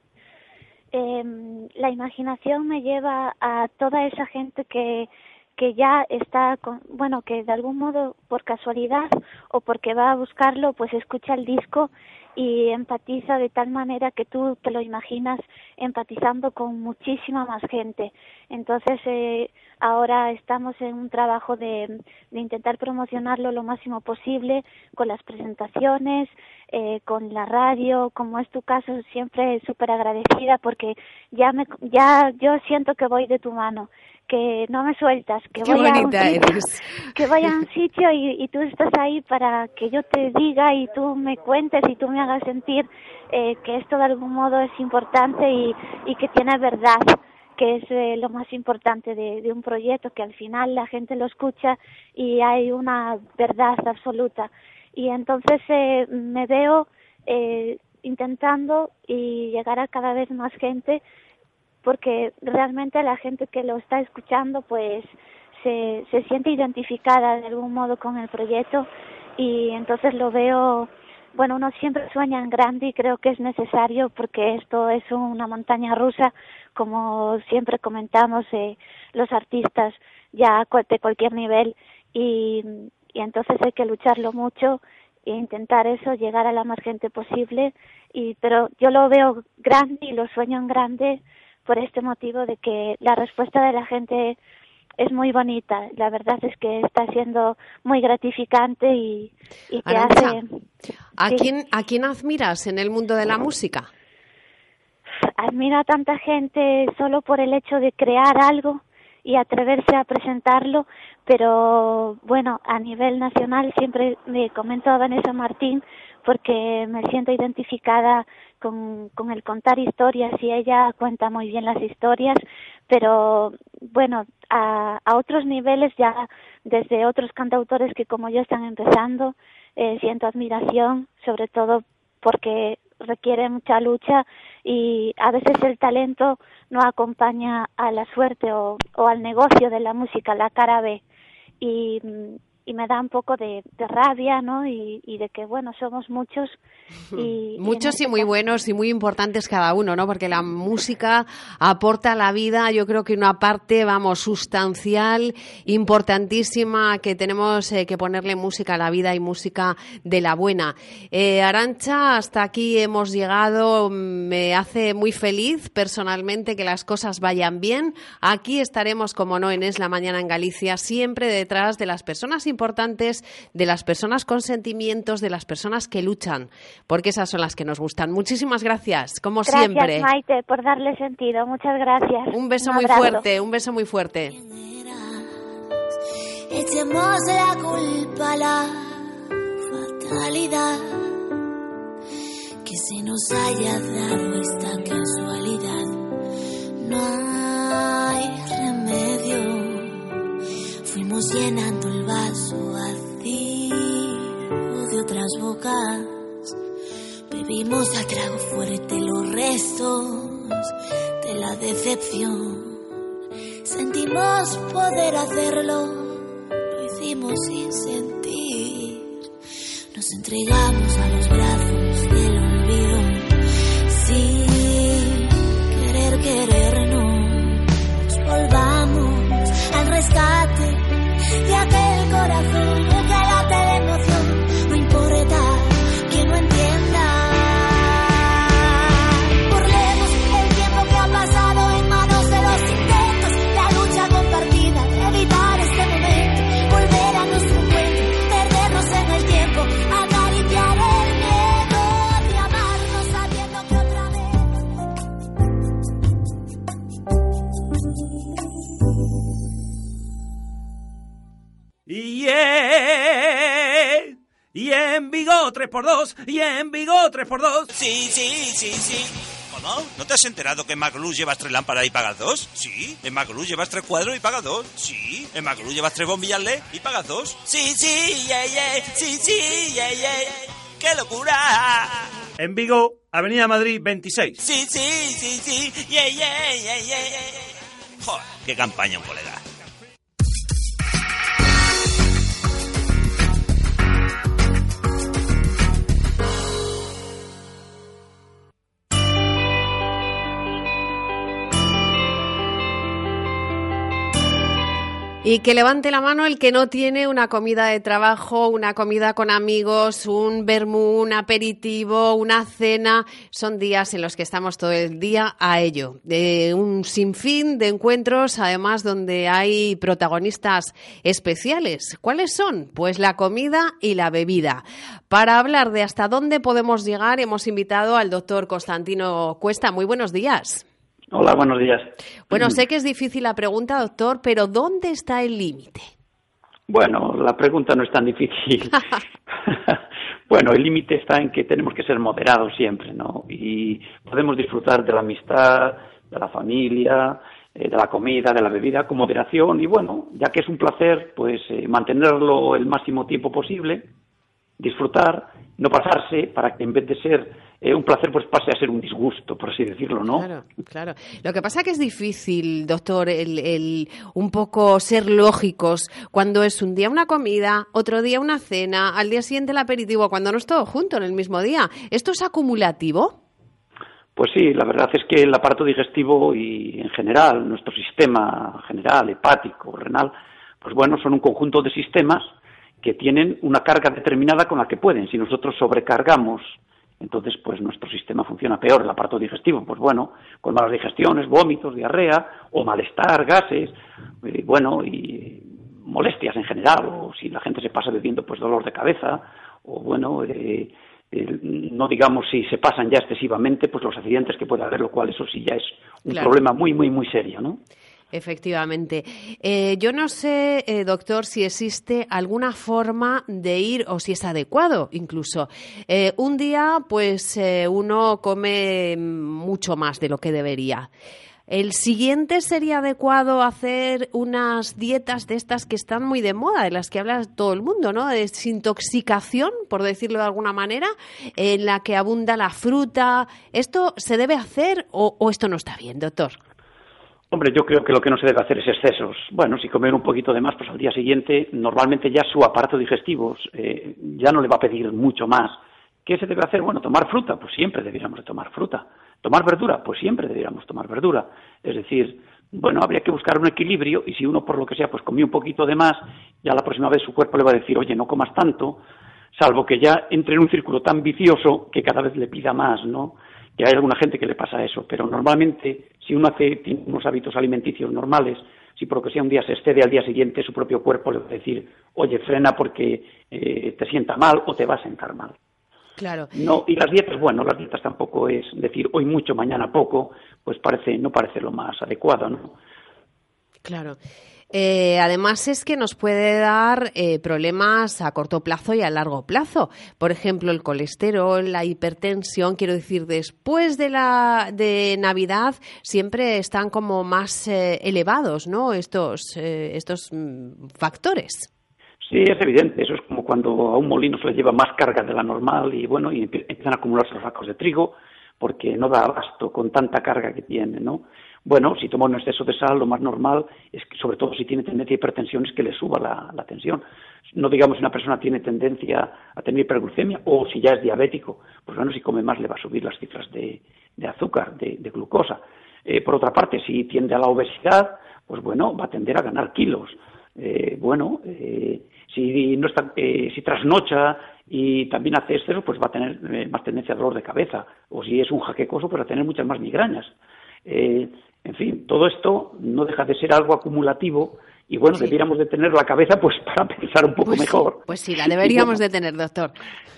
Eh, la imaginación me lleva a toda esa gente que que ya está, con, bueno, que de algún modo, por casualidad o porque va a buscarlo, pues escucha el disco y empatiza de tal manera que tú te lo imaginas empatizando con muchísima más gente. Entonces, eh, ahora estamos en un trabajo de, de intentar promocionarlo lo máximo posible con las presentaciones, eh, con la radio, como es tu caso, siempre súper agradecida porque ya me, ya yo siento que voy de tu mano, que no me sueltas, que Qué voy a un bonita sitio, eres. que voy a un sitio y, y tú estás ahí para que yo te diga y tú me cuentes y tú me hagas sentir eh, que esto de algún modo es importante y, y que tiene verdad, que es eh, lo más importante de, de un proyecto, que al final la gente lo escucha y hay una verdad absoluta. Y entonces eh, me veo eh, intentando y llegar a cada vez más gente, porque realmente la gente que lo está escuchando pues se, se siente identificada de algún modo con el proyecto, y entonces lo veo, bueno, uno siempre sueña en grande y creo que es necesario, porque esto es una montaña rusa, como siempre comentamos, eh, los artistas ya de cualquier nivel, y, y entonces hay que lucharlo mucho e intentar eso, llegar a la más gente posible, y pero yo lo veo grande y lo sueño en grande por este motivo de que la respuesta de la gente es muy bonita. La verdad es que está siendo muy gratificante y, y que Arantxa, hace... ¿a, sí. quién, ¿A quién admiras en el mundo de la música? Admiro a tanta gente solo por el hecho de crear algo y atreverse a presentarlo, pero bueno, a nivel nacional siempre me comento a Vanessa Martín, porque me siento identificada con, con el contar historias, y ella cuenta muy bien las historias, pero bueno, a, a otros niveles ya, desde otros cantautores que como yo están empezando, eh, siento admiración, sobre todo porque requiere mucha lucha y a veces el talento no acompaña a la suerte o, o al negocio de la música, la cara B, y, y me da un poco de, de rabia, ¿no? Y, y de que, bueno, somos muchos. Y, Muchos y, y muy buenos y muy importantes cada uno, ¿no? Porque la música aporta a la vida, yo creo que una parte, vamos, sustancial, importantísima, que tenemos eh, que ponerle música a la vida, y música de la buena. Eh, Arantxa, hasta aquí hemos llegado. Me hace muy feliz personalmente que las cosas vayan bien. Aquí estaremos, como no, en Es la Mañana en Galicia, siempre detrás de las personas importantes, de las personas con sentimientos, de las personas que luchan, porque esas son las que nos gustan. Muchísimas gracias, como gracias, siempre. Maite, por darle sentido. Muchas gracias. Un beso Un muy abrazo. fuerte, un beso muy fuerte. Echemos la culpa a la fatalidad, que se nos haya dado esta casualidad. No hay remedio, fuimos llenando el vaso vacío de otras bocas. Bebimos a trago fuerte los restos de la decepción. Sentimos poder hacerlo, lo hicimos sin sentir. Nos entregamos a los brazos del olvido, sin querer querernos. Volvamos al rescate de aquel corazón que late de emoción. No importa que no entienda. Burlemos el tiempo que ha pasado en manos de los intentos, la lucha compartida de evitar este momento, volver a nuestro encuentro, perdernos en el tiempo, acariciar el miedo de amarnos sabiendo que otra vez. Yeah. Y en Vigo tres por dos, y en Vigo tres por dos. Sí, sí, sí, sí. ¿Cómo? ¿No te has enterado que en Macluz llevas tres lámparas y pagas dos? Sí. ¿En Macluz llevas tres cuadros y pagas dos? Sí. ¿En Macluz llevas tres bombillas L E D y pagas dos? Sí, sí, yeah, yeah. Sí, sí, yeah, yeah. ¡Qué locura! En Vigo, Avenida Madrid veintiséis. Sí, sí, sí, sí. Yeah, yeah, yeah, yeah. Joder, qué campaña, un colega. Y que levante la mano el que no tiene una comida de trabajo, una comida con amigos, un vermú, un aperitivo, una cena. Son días en los que estamos todo el día a ello. De un sinfín de encuentros, además, donde hay protagonistas especiales. ¿Cuáles son? Pues la comida y la bebida. Para hablar de hasta dónde podemos llegar, hemos invitado al doctor Constantino Cuesta. Muy buenos días. Hola, buenos días. Bueno, sé que es difícil la pregunta, doctor, pero ¿dónde está el límite? Bueno, la pregunta no es tan difícil. Bueno, el límite está en que tenemos que ser moderados siempre, ¿no? Y podemos disfrutar de la amistad, de la familia eh, de la comida, de la bebida, con moderación y bueno, ya que es un placer, pues eh, mantenerlo el máximo tiempo posible, disfrutar, no pasarse, para que en vez de ser eh, un placer, pues pase a ser un disgusto, por así decirlo, ¿no? Claro, claro. Lo que pasa es que es difícil, doctor, el, el un poco ser lógicos cuando es un día una comida, otro día una cena, al día siguiente el aperitivo, cuando no es todo junto en el mismo día. ¿Esto es acumulativo? Pues sí, la verdad es que el aparato digestivo y en general, nuestro sistema general, hepático, renal, pues bueno, son un conjunto de sistemas que tienen una carga determinada con la que pueden. Si nosotros sobrecargamos, entonces pues nuestro sistema funciona peor, el aparato digestivo, pues bueno, con malas digestiones, vómitos, diarrea, o malestar, gases, y bueno, y molestias en general, o si la gente se pasa bebiendo, pues dolor de cabeza, o bueno, eh, eh, no digamos si se pasan ya excesivamente, pues los accidentes que puede haber, lo cual eso sí ya es un Claro. problema muy, muy, muy serio, ¿no? Efectivamente. Eh, yo no sé, eh, doctor, si existe alguna forma de ir, o si es adecuado incluso. Eh, un día, pues eh, uno come mucho más de lo que debería. El siguiente sería adecuado hacer unas dietas de estas que están muy de moda, de las que habla todo el mundo, ¿no? De desintoxicación, por decirlo de alguna manera, en la que abunda la fruta. ¿Esto se debe hacer o, o esto no está bien, doctor? Hombre, yo creo que lo que no se debe hacer es excesos. Bueno, si comer un poquito de más, pues al día siguiente, normalmente ya su aparato digestivo eh, ya no le va a pedir mucho más. ¿Qué se debe hacer? Bueno, tomar fruta, pues siempre deberíamos de tomar fruta. Tomar verdura, pues siempre deberíamos tomar verdura. Es decir, bueno, habría que buscar un equilibrio y si uno por lo que sea pues comió un poquito de más, ya la próxima vez su cuerpo le va a decir, oye, no comas tanto, salvo que ya entre en un círculo tan vicioso que cada vez le pida más, ¿no? Que hay alguna gente que le pasa eso, pero normalmente si uno hace tiene unos hábitos alimenticios normales, si por lo que sea un día se excede, al día siguiente su propio cuerpo le va a decir, oye, frena porque eh, te sienta mal o te va a sentar mal. Claro. No, y las dietas, bueno, las dietas tampoco es decir hoy mucho, mañana poco, pues parece no parece lo más adecuado, ¿no? Claro. Eh, además es que nos puede dar eh, problemas a corto plazo y a largo plazo. Por ejemplo, el colesterol, la hipertensión, quiero decir, después de la de Navidad siempre están como más eh, elevados, ¿no? Estos, eh, estos mm, factores. Sí, es evidente. Eso es como cuando a un molino se le lleva más carga de la normal y bueno, y empiezan a acumularse los sacos de trigo porque no da abasto con tanta carga que tiene, ¿no? Bueno, si toma un exceso de sal, lo más normal es que, sobre todo si tiene tendencia a hipertensión, es que le suba la, la tensión. No digamos si una persona tiene tendencia a tener hiperglucemia o si ya es diabético, pues bueno, si come más le va a subir las cifras de, de azúcar, de, de glucosa. Eh, por otra parte, si tiende a la obesidad, pues bueno, va a tender a ganar kilos. Eh, bueno, eh, si no está, eh, si trasnocha y también hace exceso, pues va a tener eh, más tendencia a dolor de cabeza. O si es un jaquecoso, pues va a tener muchas más migrañas. Eh, en fin, todo esto no deja de ser algo acumulativo y bueno, sí. Debiéramos de tener la cabeza pues para pensar un poco pues mejor. Sí, pues sí, la deberíamos bueno, de tener, doctor.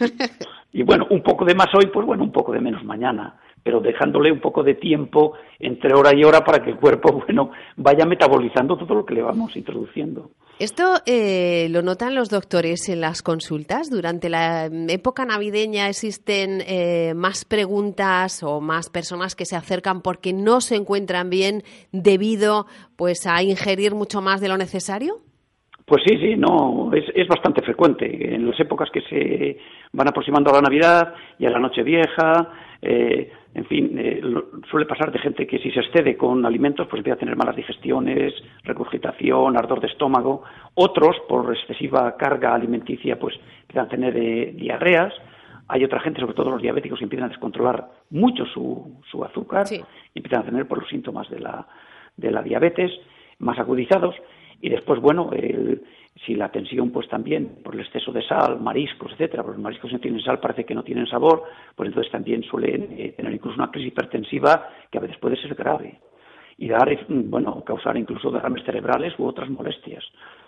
Y bueno, un poco de más hoy, pues bueno, un poco de menos mañana, pero dejándole un poco de tiempo entre hora y hora para que el cuerpo, bueno, vaya metabolizando todo lo que le vamos introduciendo. ¿Esto eh, lo notan los doctores en las consultas? ¿Durante la época navideña existen eh, más preguntas o más personas que se acercan porque no se encuentran bien debido pues a ingerir mucho más de lo necesario? Pues sí, sí, no, es, es bastante frecuente. En las épocas que se van aproximando a la Navidad y a la Nochevieja, eh, en fin, eh, lo, suele pasar de gente que si se excede con alimentos, pues empieza a tener malas digestiones, regurgitación, ardor de estómago. Otros, por excesiva carga alimenticia, pues empiezan a tener eh, diarreas. Hay otra gente, sobre todo los diabéticos, que empiezan a descontrolar mucho su, su azúcar, sí. Y empiezan a tener por los síntomas de la, de la diabetes más agudizados. Y después, bueno, el, si la tensión, pues también, por el exceso de sal, mariscos, etcétera, porque los mariscos no tienen sal, parece que no tienen sabor, pues entonces también suelen eh, tener incluso una crisis hipertensiva que a veces puede ser grave y dar, bueno, causar incluso derrames cerebrales u otras molestias.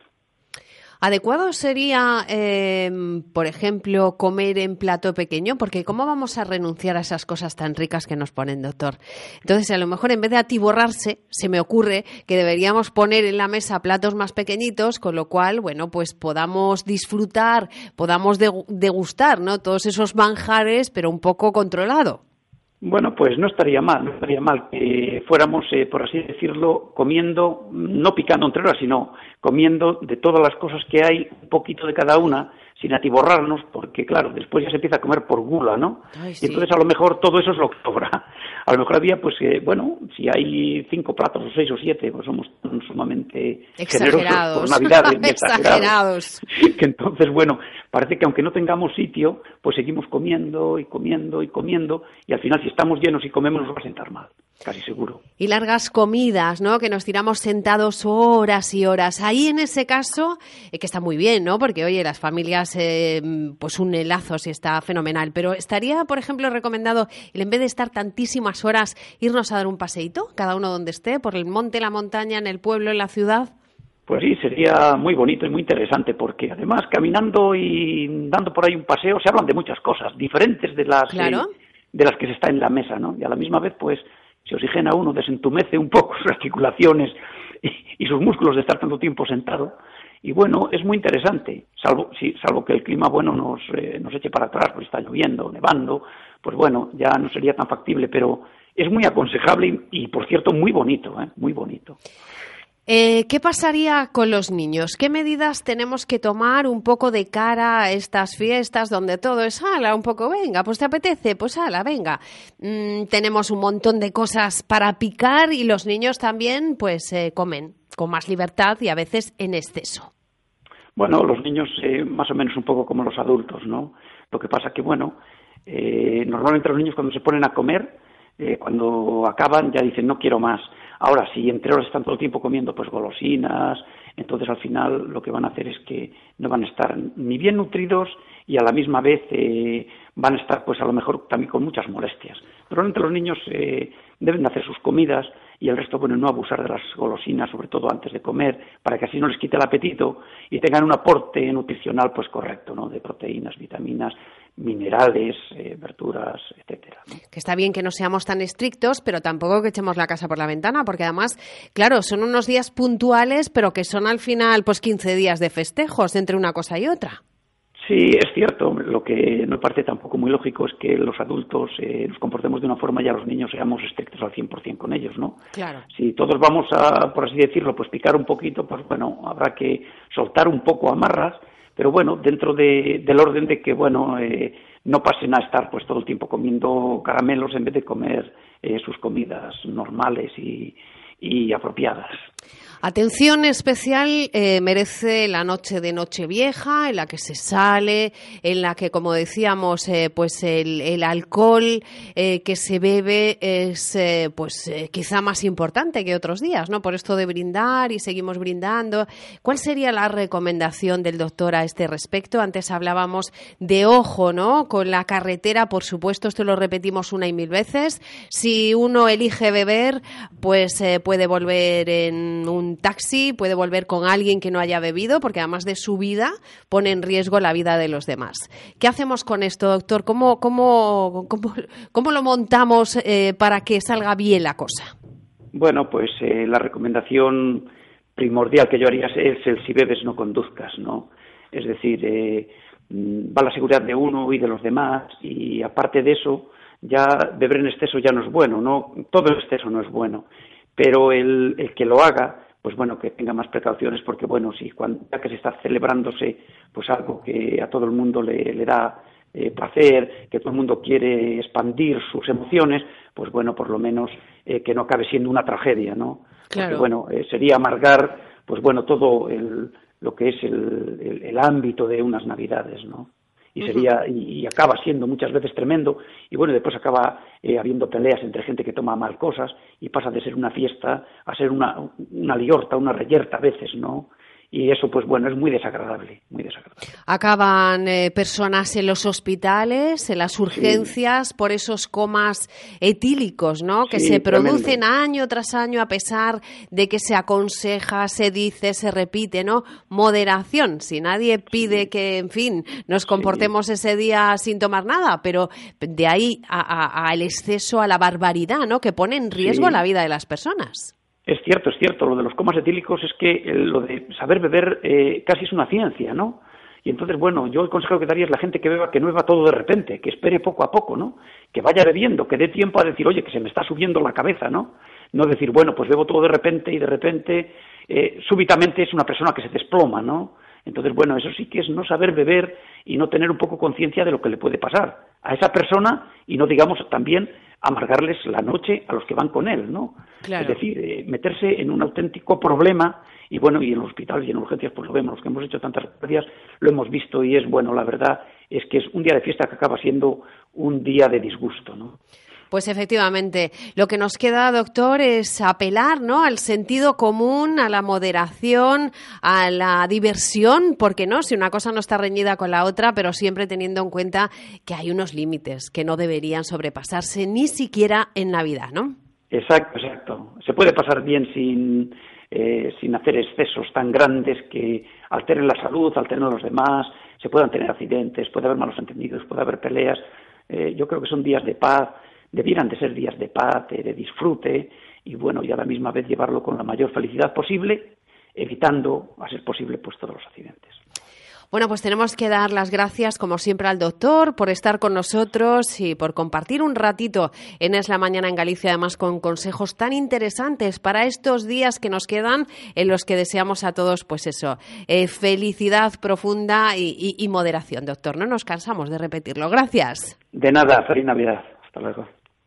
¿Adecuado sería, eh, por ejemplo, comer en plato pequeño? Porque ¿cómo vamos a renunciar a esas cosas tan ricas que nos ponen, doctor? Entonces, a lo mejor en vez de atiborrarse, se me ocurre que deberíamos poner en la mesa platos más pequeñitos, con lo cual, bueno, pues podamos disfrutar, podamos degustar, ¿no? Todos esos manjares, pero un poco controlado. Bueno, pues no estaría mal, no estaría mal que fuéramos, eh, por así decirlo, comiendo, no picando entre horas, sino comiendo de todas las cosas que hay, un poquito de cada una, sin atiborrarnos, porque claro, después ya se empieza a comer por gula, ¿no? Ay, sí. Y entonces a lo mejor todo eso es lo que sobra. A lo mejor había, pues, eh, bueno, si hay cinco platos o seis o siete, pues somos sumamente exagerados. generosos por Navidad, exagerados. Que entonces, bueno, parece que aunque no tengamos sitio, pues seguimos comiendo y comiendo y comiendo, y al final si estamos llenos y comemos nos va a sentar mal, casi seguro. Y largas comidas, ¿no? Que nos tiramos sentados horas y horas. Ahí en ese caso, eh, que está muy bien, ¿no? Porque, oye, las familias, eh, pues un lazos y está fenomenal. Pero estaría, por ejemplo, recomendado, en vez de estar tantísimas horas, irnos a dar un paseíto, cada uno donde esté, por el monte, la montaña, en el pueblo, en la ciudad. Pues sí, sería muy bonito y muy interesante, porque además caminando y dando por ahí un paseo se hablan de muchas cosas, diferentes de las, claro. eh, de las que se está en la mesa, ¿no? Y a la misma vez, pues, se oxigena uno, desentumece un poco sus articulaciones y, y sus músculos de estar tanto tiempo sentado. Y bueno, es muy interesante, salvo sí, salvo que el clima, bueno, nos, eh, nos eche para atrás, pues está lloviendo, nevando, pues bueno, ya no sería tan factible, pero es muy aconsejable y, y por cierto, muy bonito, ¿eh? Muy bonito. Eh, ¿Qué pasaría con los niños? ¿Qué medidas tenemos que tomar un poco de cara a estas fiestas donde todo es ala, un poco, venga, pues te apetece, pues ala, venga? Mm, tenemos un montón de cosas para picar y los niños también pues eh, comen con más libertad y a veces en exceso. Bueno, los niños eh, más o menos un poco como los adultos, ¿no? Lo que pasa que, bueno, eh, normalmente los niños cuando se ponen a comer, eh, cuando acaban ya dicen no quiero más. Ahora, si entre horas están todo el tiempo comiendo pues golosinas, entonces al final lo que van a hacer es que no van a estar ni bien nutridos y a la misma vez eh, van a estar pues a lo mejor también con muchas molestias. Normalmente los niños eh, deben de hacer sus comidas y el resto, bueno, no abusar de las golosinas, sobre todo antes de comer, para que así no les quite el apetito y tengan un aporte nutricional pues correcto, ¿no? De proteínas, vitaminas, minerales, eh, verduras, etcétera, ¿no? Que está bien que no seamos tan estrictos, pero tampoco que echemos la casa por la ventana, porque además, claro, son unos días puntuales, pero que son al final pues quince días de festejos entre una cosa y otra. Sí, es cierto. Lo que no me parece tampoco muy lógico es que los adultos eh, nos comportemos de una forma y a los niños seamos estrictos al cien por ciento con ellos, ¿no? Claro. Si todos vamos a, por así decirlo, pues picar un poquito, pues bueno, habrá que soltar un poco amarras, pero bueno, dentro de, del orden de que, bueno, eh, no pasen a estar pues todo el tiempo comiendo caramelos en vez de comer eh, sus comidas normales y, y apropiadas. Atención especial eh, merece la noche de Nochevieja, en la que se sale, en la que, como decíamos, eh, pues el, el alcohol eh, que se bebe es eh, pues eh, quizá más importante que otros días, ¿no? Por esto de brindar y seguimos brindando. ¿Cuál sería la recomendación del doctor a este respecto? Antes hablábamos de ojo, ¿no? Con la carretera, por supuesto, esto lo repetimos una y mil veces. Si uno elige beber, pues eh, puede volver en un taxi, puede volver con alguien que no haya bebido, porque además de su vida pone en riesgo la vida de los demás. ¿Qué hacemos con esto, doctor? ¿Cómo, cómo, cómo, cómo lo montamos eh, para que salga bien la cosa? Bueno, pues eh, la recomendación primordial que yo haría es el si bebes no conduzcas, ¿no? Es decir, eh, va la seguridad de uno y de los demás y aparte de eso, ya beber en exceso ya no es bueno, ¿no? Todo el exceso no es bueno, pero el, el que lo haga, pues bueno, que tenga más precauciones, porque bueno, si cuando, ya que se está celebrándose pues algo que a todo el mundo le, le da eh, placer, que todo el mundo quiere expandir sus emociones, pues bueno, por lo menos eh, que no acabe siendo una tragedia, ¿no? Claro. Porque bueno, eh, sería amargar, pues bueno, todo el, lo que es el, el, el ámbito de unas Navidades, ¿no? Y sería y, y acaba siendo muchas veces tremendo y bueno, después acaba eh, habiendo peleas entre gente que toma mal cosas y pasa de ser una fiesta a ser una, una liorta, una reyerta a veces, ¿no? Y eso, pues bueno, es muy desagradable, muy desagradable. Acaban eh, personas en los hospitales, en las urgencias, sí, por esos comas etílicos, ¿no? Que sí, se producen tremendo. Año tras año, a pesar de que se aconseja, se dice, se repite, ¿no? Moderación. Si nadie pide sí. que, en fin, nos comportemos sí. ese día sin tomar nada, pero de ahí al exceso, a la barbaridad, ¿no? Que pone en riesgo sí. la vida de las personas. Es cierto, es cierto. Lo de los comas etílicos es que lo de saber beber eh, casi es una ciencia, ¿no? Y entonces, bueno, yo el consejo que daría es la gente que beba, que no beba todo de repente, que espere poco a poco, ¿no? Que vaya bebiendo, que dé tiempo a decir, oye, que se me está subiendo la cabeza, ¿no? No decir, bueno, pues bebo todo de repente y de repente, eh, súbitamente es una persona que se desploma, ¿no? Entonces, bueno, eso sí que es no saber beber y no tener un poco conciencia de lo que le puede pasar a esa persona y no, digamos, también amargarles la noche a los que van con él, ¿no? Claro. Es decir, eh, meterse en un auténtico problema y, bueno, y en los hospitales y en urgencias pues lo vemos, los que hemos hecho tantas urgencias lo hemos visto y es, bueno, la verdad es que es un día de fiesta que acaba siendo un día de disgusto, ¿no? Pues efectivamente, lo que nos queda, doctor, es apelar, ¿no?, al sentido común, a la moderación, a la diversión, porque no, si una cosa no está reñida con la otra, pero siempre teniendo en cuenta que hay unos límites que no deberían sobrepasarse ni siquiera en Navidad, ¿no? Exacto, exacto. Se puede pasar bien sin, eh, sin hacer excesos tan grandes que alteren la salud, alteren a los demás, se puedan tener accidentes, puede haber malos entendidos, puede haber peleas. Eh, yo creo que son días de paz. Debieran de ser días de paz, de, de disfrute y, bueno, y a la misma vez llevarlo con la mayor felicidad posible, evitando, a ser posible, pues todos los accidentes. Bueno, pues tenemos que dar las gracias, como siempre, al doctor por estar con nosotros y por compartir un ratito en Es la Mañana en Galicia, además con consejos tan interesantes para estos días que nos quedan, en los que deseamos a todos, pues eso, eh, felicidad profunda y, y, y moderación, doctor. No nos cansamos de repetirlo. Gracias. De nada, feliz Navidad. Hasta luego.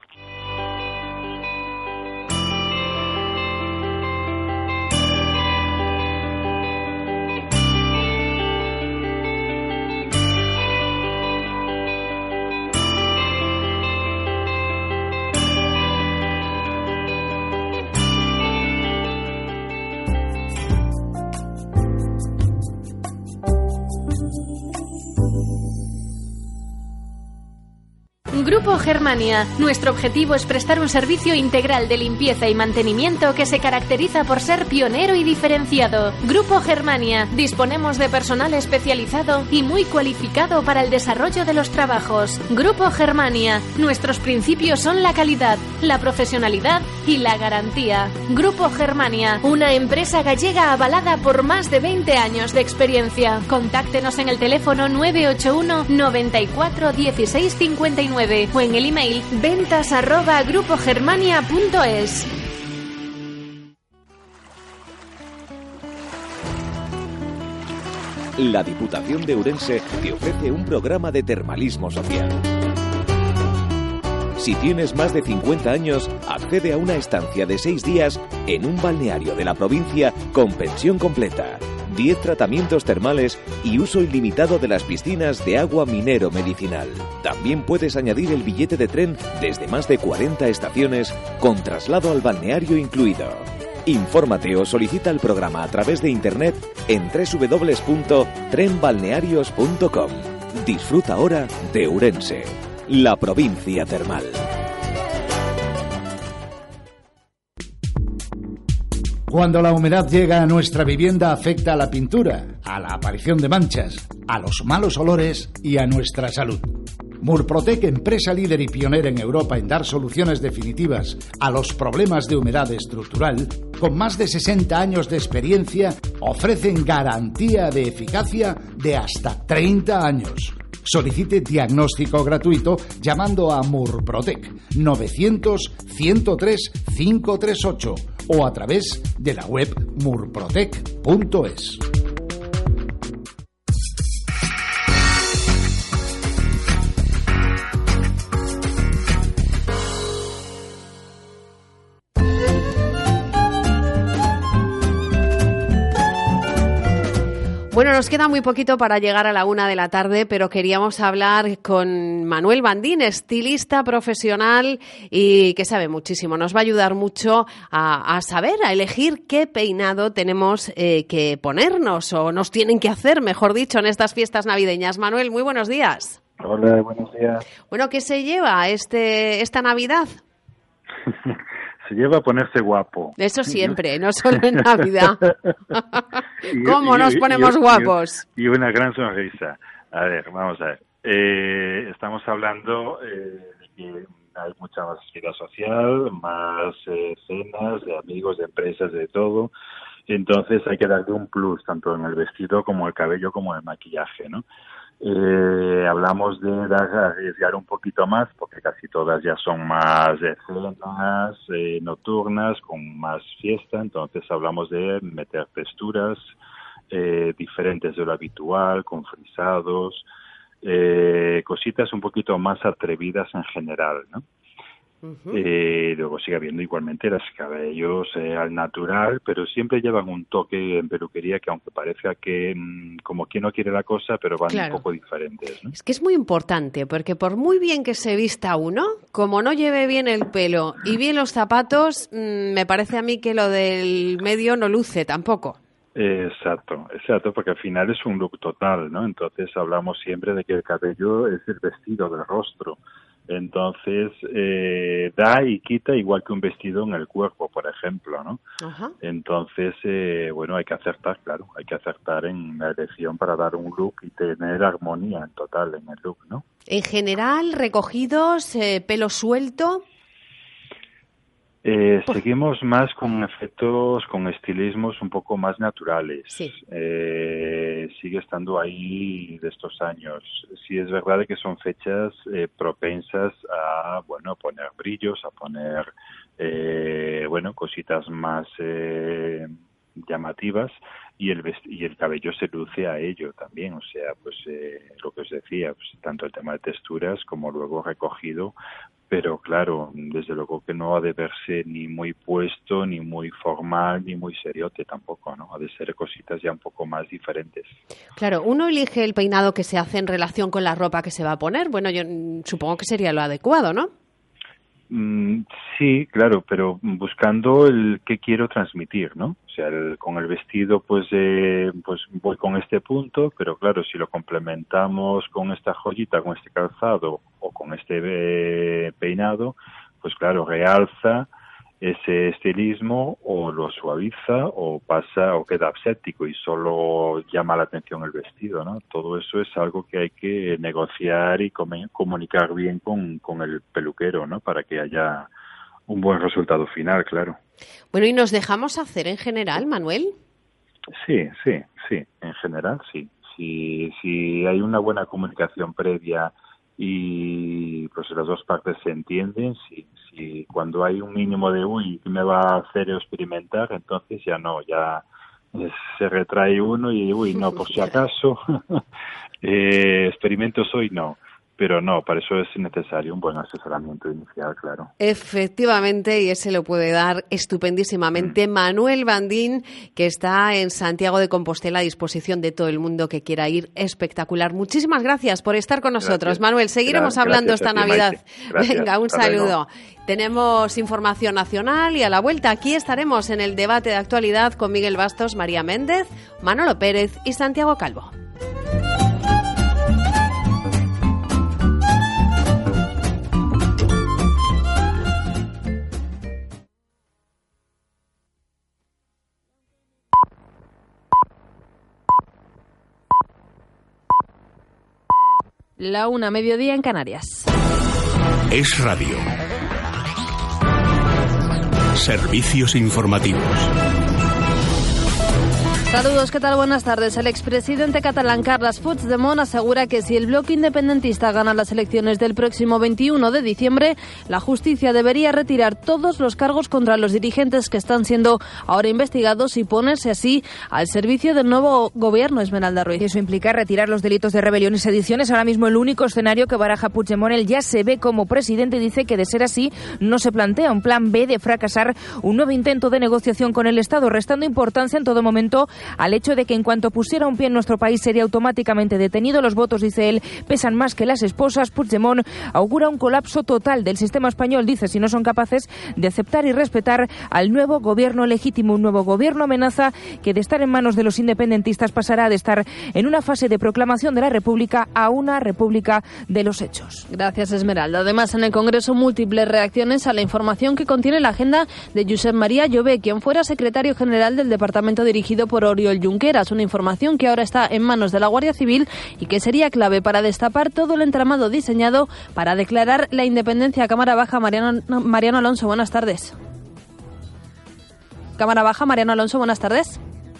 Grupo Germania. Nuestro objetivo es prestar un servicio integral de limpieza y mantenimiento que se caracteriza por ser pionero y diferenciado. Grupo Germania. Disponemos de personal especializado y muy cualificado para el desarrollo de los trabajos. Grupo Germania. Nuestros principios son la calidad, la profesionalidad y la garantía. Grupo Germania. Una empresa gallega avalada por más de veinte años de experiencia. Contáctenos en el teléfono nueve ocho uno noventa y cuatro dieciséis cincuenta y nueve o en el email ventas arroba grupogermania punto es. La Diputación de Ourense te ofrece un programa de termalismo social. Si tienes más de cincuenta años, accede a una estancia de seis días en un balneario de la provincia con pensión completa, diez tratamientos termales y uso ilimitado de las piscinas de agua minero medicinal. También puedes añadir el billete de tren desde más de cuarenta estaciones con traslado al balneario incluido. Infórmate o solicita el programa a través de internet en doble u doble u doble u punto tren balnearios punto com. Disfruta ahora de Ourense, la provincia termal. Cuando la humedad llega a nuestra vivienda afecta a la pintura, a la aparición de manchas, a los malos olores y a nuestra salud. Murprotec, empresa líder y pionera en Europa en dar soluciones definitivas a los problemas de humedad estructural, con más de sesenta años de experiencia, ofrecen garantía de eficacia de hasta treinta años. Solicite diagnóstico gratuito llamando a Murprotec novecientos ciento tres cinco tres ocho o a través de la web murprotec punto es. Bueno, nos queda muy poquito para llegar a la una de la tarde, pero queríamos hablar con Manuel Bandín, estilista profesional y que sabe muchísimo. Nos va a ayudar mucho a, a saber, a elegir qué peinado tenemos eh, que ponernos o nos tienen que hacer, mejor dicho, en estas fiestas navideñas. Manuel, muy buenos días. Hola, buenos días. Bueno, ¿qué se lleva este esta Navidad? Se lleva a ponerse guapo. Eso siempre, no solo en Navidad. ¿Cómo nos ponemos y, y, guapos? Y una gran sonrisa. A ver, vamos a ver. Eh, estamos hablando eh, de que hay mucha más vida social, más eh, cenas de amigos, de empresas, de todo. Entonces hay que darle un plus tanto en el vestido como el cabello como en el maquillaje, ¿no? Eh, hablamos de dar, arriesgar un poquito más porque casi todas ya son más de cenas eh, nocturnas con más fiesta, entonces hablamos de meter texturas eh, diferentes de lo habitual, con frisados, eh, cositas un poquito más atrevidas en general, ¿no? Uh-huh. Eh, luego sigue habiendo igualmente los cabellos eh, al natural, pero siempre llevan un toque en peluquería que aunque parezca que mmm, como quien no quiere la cosa, pero van claro. un poco diferentes, ¿no? Es que es muy importante, porque por muy bien que se vista uno, como no lleve bien el pelo y bien los zapatos, mmm, me parece a mí que lo del medio no luce tampoco. Exacto, exacto, porque al final es un look total, ¿no? Entonces hablamos siempre de que el cabello es el vestido del rostro. Entonces, eh, da y quita igual que un vestido en el cuerpo, por ejemplo, ¿no? Ajá. Entonces, eh, bueno, hay que acertar, claro, hay que acertar en la elección para dar un look y tener armonía en total en el look, ¿no? En general, recogidos, eh, pelo suelto. Eh, seguimos más con efectos, con estilismos un poco más naturales. Sí. Eh, sigue estando ahí de estos años. Sí es verdad que son fechas eh, propensas a, bueno, poner brillos, a poner, eh, bueno, cositas más eh, llamativas y el vest- y el cabello se luce a ello también. O sea, pues eh, lo que os decía, pues, tanto el tema de texturas como luego recogido. Pero claro, desde luego que no ha de verse ni muy puesto, ni muy formal, ni muy seriote tampoco, ¿no? Ha de ser cositas ya un poco más diferentes. Claro, uno elige el peinado que se hace en relación con la ropa que se va a poner. Bueno, yo supongo que sería lo adecuado, ¿no? Mm, sí, claro, pero buscando el que quiero transmitir, ¿no? O sea, el, con el vestido, pues, eh, pues voy con este punto, pero claro, si lo complementamos con esta joyita, con este calzado o con este eh, peinado, pues claro, realza ese estilismo o lo suaviza o pasa o queda aséptico y solo llama la atención el vestido, ¿no? Todo eso es algo que hay que negociar y com- comunicar bien con, con el peluquero, ¿no? Para que haya un buen resultado final, claro. Bueno, ¿y nos dejamos hacer en general, Manuel? Sí, sí, sí, en general sí. Si, si hay una buena comunicación previa y pues las dos partes se entienden, sí, sí, cuando hay un mínimo de uy, ¿qué me va a hacer experimentar? Entonces ya no, ya eh, se retrae uno y uy, no, por si acaso, eh, experimentos hoy no. Pero no, para eso es necesario un buen asesoramiento inicial, claro. Efectivamente, y ese lo puede dar estupendísimamente mm. Manuel Bandín, que está en Santiago de Compostela a disposición de todo el mundo que quiera ir. Espectacular. Muchísimas gracias por estar con nosotros, gracias. Manuel. Seguiremos gracias, hablando esta Navidad. Venga, un saludo. Tenemos información nacional y a la vuelta aquí estaremos en el debate de actualidad con Miguel Bastos, María Méndez, Manolo Pérez y Santiago Calvo. La una, mediodía en Canarias. Es radio. Servicios informativos. Saludos, ¿qué tal? Buenas tardes. El expresidente catalán Carles Puigdemont asegura que si el bloque independentista gana las elecciones del próximo veintiuno de diciembre, la justicia debería retirar todos los cargos contra los dirigentes que están siendo ahora investigados y ponerse así al servicio del nuevo gobierno. Esmeralda Ruiz. Eso implica retirar los delitos de rebelión y sedición. Es ahora mismo el único escenario que baraja Puigdemont. Él ya se ve como presidente y dice que de ser así no se plantea un plan B de fracasar un nuevo intento de negociación con el Estado, restando importancia en todo momento al hecho de que en cuanto pusiera un pie en nuestro país sería automáticamente detenido. Los votos, dice él, pesan más que las esposas. Puigdemont augura un colapso total del sistema español, dice, si no son capaces de aceptar y respetar al nuevo gobierno legítimo. Un nuevo gobierno amenaza que de estar en manos de los independentistas pasará de estar en una fase de proclamación de la República a una República de los hechos. Gracias, Esmeralda. Además, en el Congreso, múltiples reacciones a la información que contiene la agenda de Josep María Llobé, quien fuera secretario general del departamento dirigido por Oriol Junqueras, una información que ahora está en manos de la Guardia Civil y que sería clave para destapar todo el entramado diseñado para declarar la independencia. Cámara Baja, Mariano, Mariano Alonso, buenas tardes. Cámara Baja, Mariano Alonso, buenas tardes.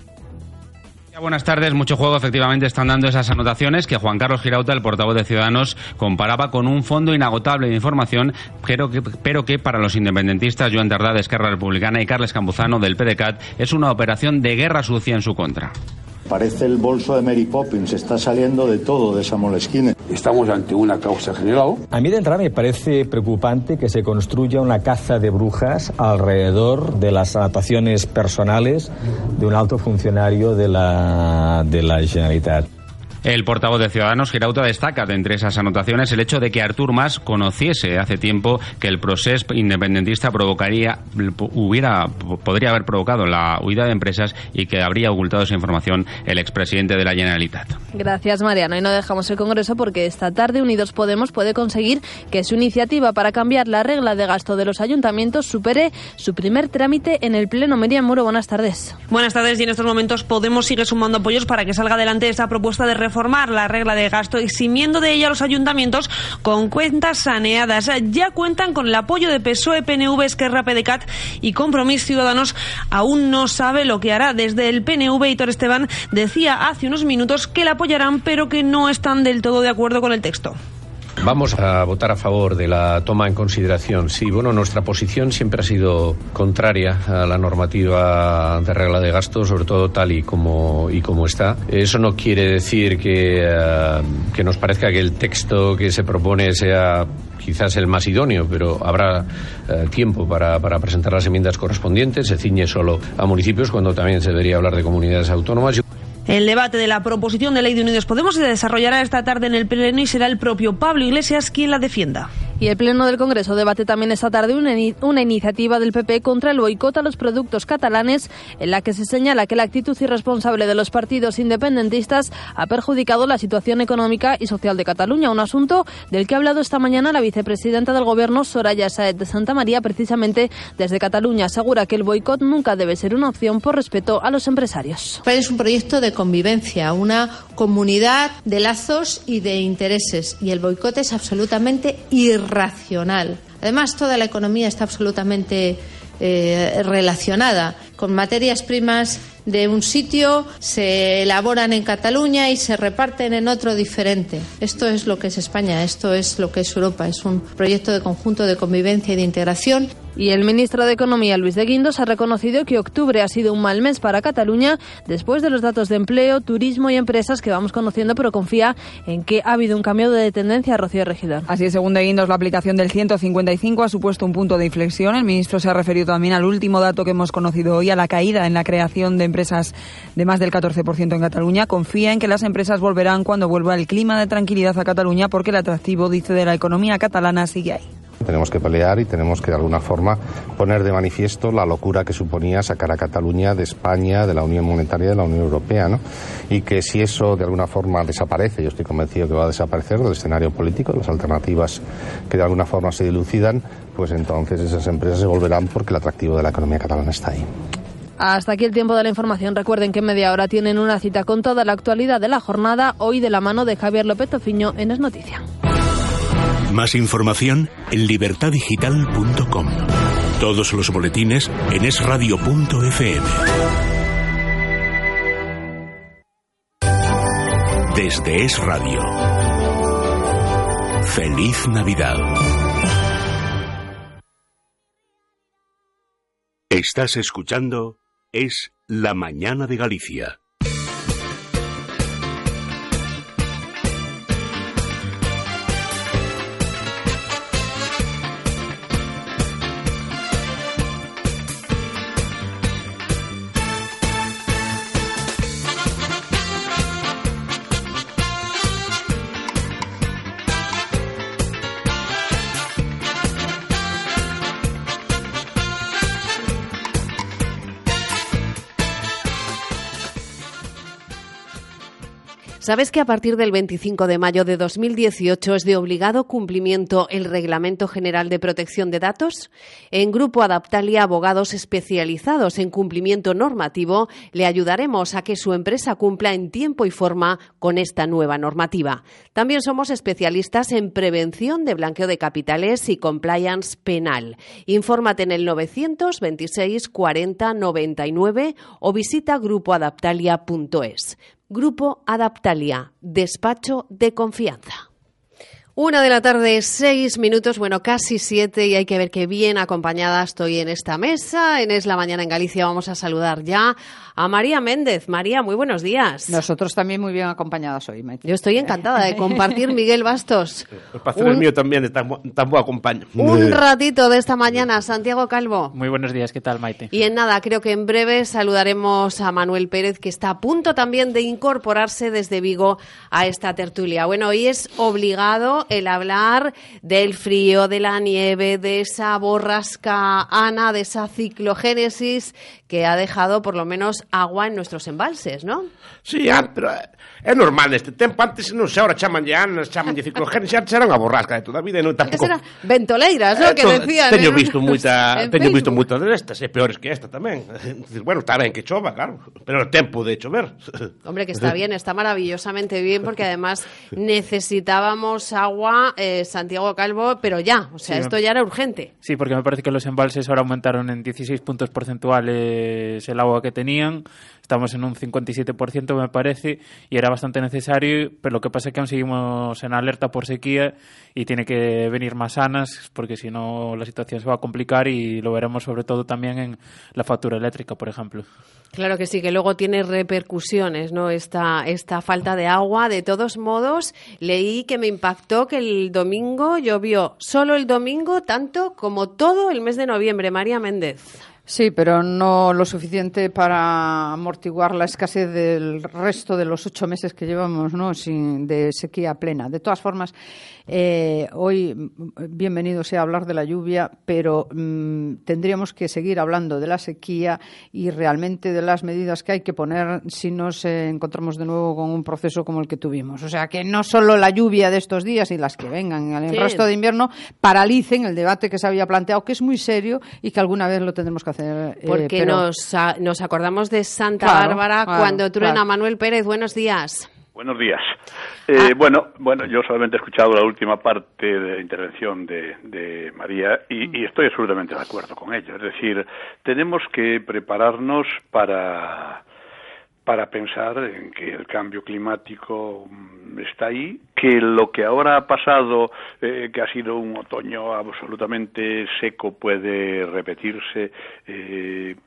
Buenas tardes. Mucho juego, efectivamente, están dando esas anotaciones que Juan Carlos Girauta, el portavoz de Ciudadanos, comparaba con un fondo inagotable de información, pero que, pero que para los independentistas, Joan Tardá, de Esquerra Republicana, y Carles Campuzano, del PDeCAT, es una operación de guerra sucia en su contra. Parece el bolso de Mary Poppins, está saliendo de todo de esa Moleskine. Estamos ante una causa general. A mí de entrada me parece preocupante que se construya una caza de brujas alrededor de las anotaciones personales de un alto funcionario de la, de la Generalitat. El portavoz de Ciudadanos, Girauta, destaca de entre esas anotaciones el hecho de que Artur Mas conociese hace tiempo que el procés independentista provocaría, hubiera, podría haber provocado la huida de empresas y que habría ocultado esa información el expresidente de la Generalitat. Gracias, Mariano. Y no dejamos el Congreso porque esta tarde Unidos Podemos puede conseguir que su iniciativa para cambiar la regla de gasto de los ayuntamientos supere su primer trámite en el Pleno. Miriam Muro, buenas tardes. Buenas tardes. Y en estos momentos Podemos sigue sumando apoyos para que salga adelante esta propuesta de reforma reformar la regla de gasto, eximiendo de ella a los ayuntamientos con cuentas saneadas. Ya cuentan con el apoyo de P S O E, P N V, Esquerra, PDeCAT y Compromís. Ciudadanos aún no sabe lo que hará. Desde el P N V, Aitor Esteban decía hace unos minutos que la apoyarán, pero que no están del todo de acuerdo con el texto. Vamos a votar a favor de la toma en consideración. Sí, bueno, nuestra posición siempre ha sido contraria a la normativa de regla de gasto, sobre todo tal y como y como está. Eso no quiere decir que, uh, que nos parezca que el texto que se propone sea quizás el más idóneo, pero habrá uh, tiempo para, para presentar las enmiendas correspondientes. Se ciñe solo a municipios cuando también se debería hablar de comunidades autónomas. El debate de la proposición de ley de Unidos Podemos se desarrollará esta tarde en el Pleno y será el propio Pablo Iglesias quien la defienda. Y el Pleno del Congreso debate también esta tarde una, una iniciativa del P P contra el boicot a los productos catalanes, en la que se señala que la actitud irresponsable de los partidos independentistas ha perjudicado la situación económica y social de Cataluña, un asunto del que ha hablado esta mañana la vicepresidenta del Gobierno, Soraya Sáez de Santamaría, precisamente desde Cataluña. Asegura que el boicot nunca debe ser una opción por respeto a los empresarios. Es un proyecto de convivencia, una comunidad de lazos y de intereses, y el boicot es absolutamente irracional. Además, toda la economía está absolutamente eh, relacionada con materias primas de un sitio, se elaboran en Cataluña y se reparten en otro diferente. Esto es lo que es España, esto es lo que es Europa, es un proyecto de conjunto de convivencia y de integración. Y el ministro de Economía, Luis de Guindos, ha reconocido que octubre ha sido un mal mes para Cataluña después de los datos de empleo, turismo y empresas que vamos conociendo, pero confía en que ha habido un cambio de tendencia. Rocío Regidor. Así es, según de Guindos, la aplicación del ciento cincuenta y cinco ha supuesto un punto de inflexión. El ministro se ha referido también al último dato que hemos conocido hoy, a la caída en la creación de empresas de más del catorce por ciento en Cataluña. Confía en que las empresas volverán cuando vuelva el clima de tranquilidad a Cataluña, porque el atractivo, dice, de la economía catalana sigue ahí. Tenemos que pelear y tenemos que de alguna forma poner de manifiesto la locura que suponía sacar a Cataluña de España, de la Unión Monetaria, de la Unión Europea, ¿no? Y que si eso de alguna forma desaparece, yo estoy convencido que va a desaparecer del escenario político, las alternativas que de alguna forma se dilucidan, pues entonces esas empresas se volverán porque el atractivo de la economía catalana está ahí. Hasta aquí el tiempo de la información. Recuerden que en media hora tienen una cita con toda la actualidad de la jornada, hoy de la mano de Javier López Tofiño en Es Noticia. Más información en libertad digital punto com. Todos los boletines en es radio punto efe eme. Desde Es Radio. Feliz Navidad. Estás escuchando Es la Mañana de Galicia. ¿Sabes que a partir del veinticinco de mayo de dos mil dieciocho es de obligado cumplimiento el Reglamento General de Protección de Datos? En Grupo Adaptalia, abogados especializados en cumplimiento normativo, le ayudaremos a que su empresa cumpla en tiempo y forma con esta nueva normativa. También somos especialistas en prevención de blanqueo de capitales y compliance penal. Infórmate en el novecientos veintiséis cuarenta noventa y nueve o visita grupo adaptalia punto es. Grupo Adaptalia, despacho de confianza. Una de la tarde, seis minutos, bueno, casi siete, y hay que ver qué bien acompañada estoy en esta mesa. En Es la Mañana en Galicia vamos a saludar ya a María Méndez. María, muy buenos días. Nosotros también muy bien acompañadas hoy, Maite. Yo estoy encantada de compartir, Miguel Bastos. El pastor es mío también, de tan, tan buen acompaño. Un ratito de esta mañana, Santiago Calvo. Muy buenos días, ¿qué tal, Maite? Y en nada, creo que en breve saludaremos a Manuel Pérez, que está a punto también de incorporarse desde Vigo a esta tertulia. Bueno, hoy es obligado el hablar del frío, de la nieve, de esa borrasca Ana, de esa ciclogénesis que ha dejado por lo menos agua en nuestros embalses, ¿no? Sí, pero é normal neste tempo. Antes non sei, ahora chaman de Ana, chaman de ciclogénesis, antes era unha borrasca de toda a vida. Non, tampouco... Era ventoleiras, ¿no? Eh, que todo, decían. Teño ¿eh? visto moita, teño visto moitas destas, e peores que esta tamén. Bueno, está ben que chova, claro, pero é tempo de chover. Hombre, que está bien, está maravillosamente bien, porque además necesitábamos agua, eh, Santiago Calvo, pero ya, o sea, sí, esto ya era urgente. Sí, porque me parece que los embalses ahora aumentaron en dieciséis puntos porcentuales el agua que tenían. Estamos en un cincuenta y siete por ciento, me parece, y era bastante necesario, pero lo que pasa es que aún seguimos en alerta por sequía y tiene que venir más sanas, porque si no la situación se va a complicar, y lo veremos sobre todo también en la factura eléctrica, por ejemplo. Claro que sí, que luego tiene repercusiones, ¿no? Esta, esta falta de agua. De todos modos, leí que me impactó que el domingo llovió, solo el domingo, tanto como todo el mes de noviembre. María Méndez. Sí, pero no lo suficiente para amortiguar la escasez del resto de los ocho meses que llevamos, ¿no? Sin, de sequía plena. De todas formas, eh, hoy bienvenido sea hablar de la lluvia, pero mmm, tendríamos que seguir hablando de la sequía y realmente de las medidas que hay que poner si nos eh, encontramos de nuevo con un proceso como el que tuvimos. O sea, que no solo la lluvia de estos días y las que vengan en el sí. resto de invierno paralicen el debate que se había planteado, que es muy serio y que alguna vez lo tendremos que hacer. Porque eh, pero... nos, a, nos acordamos de Santa claro, Bárbara claro, cuando truena. Claro. Manuel Pérez, buenos días. Buenos días. Eh, ah. Bueno, bueno, yo solamente he escuchado la última parte de la intervención de, de María y, y estoy absolutamente de acuerdo con ello. Es decir, tenemos que prepararnos para... para pensar en que el cambio climático está ahí, que lo que ahora ha pasado, eh, que ha sido un otoño absolutamente seco, puede repetirse, eh,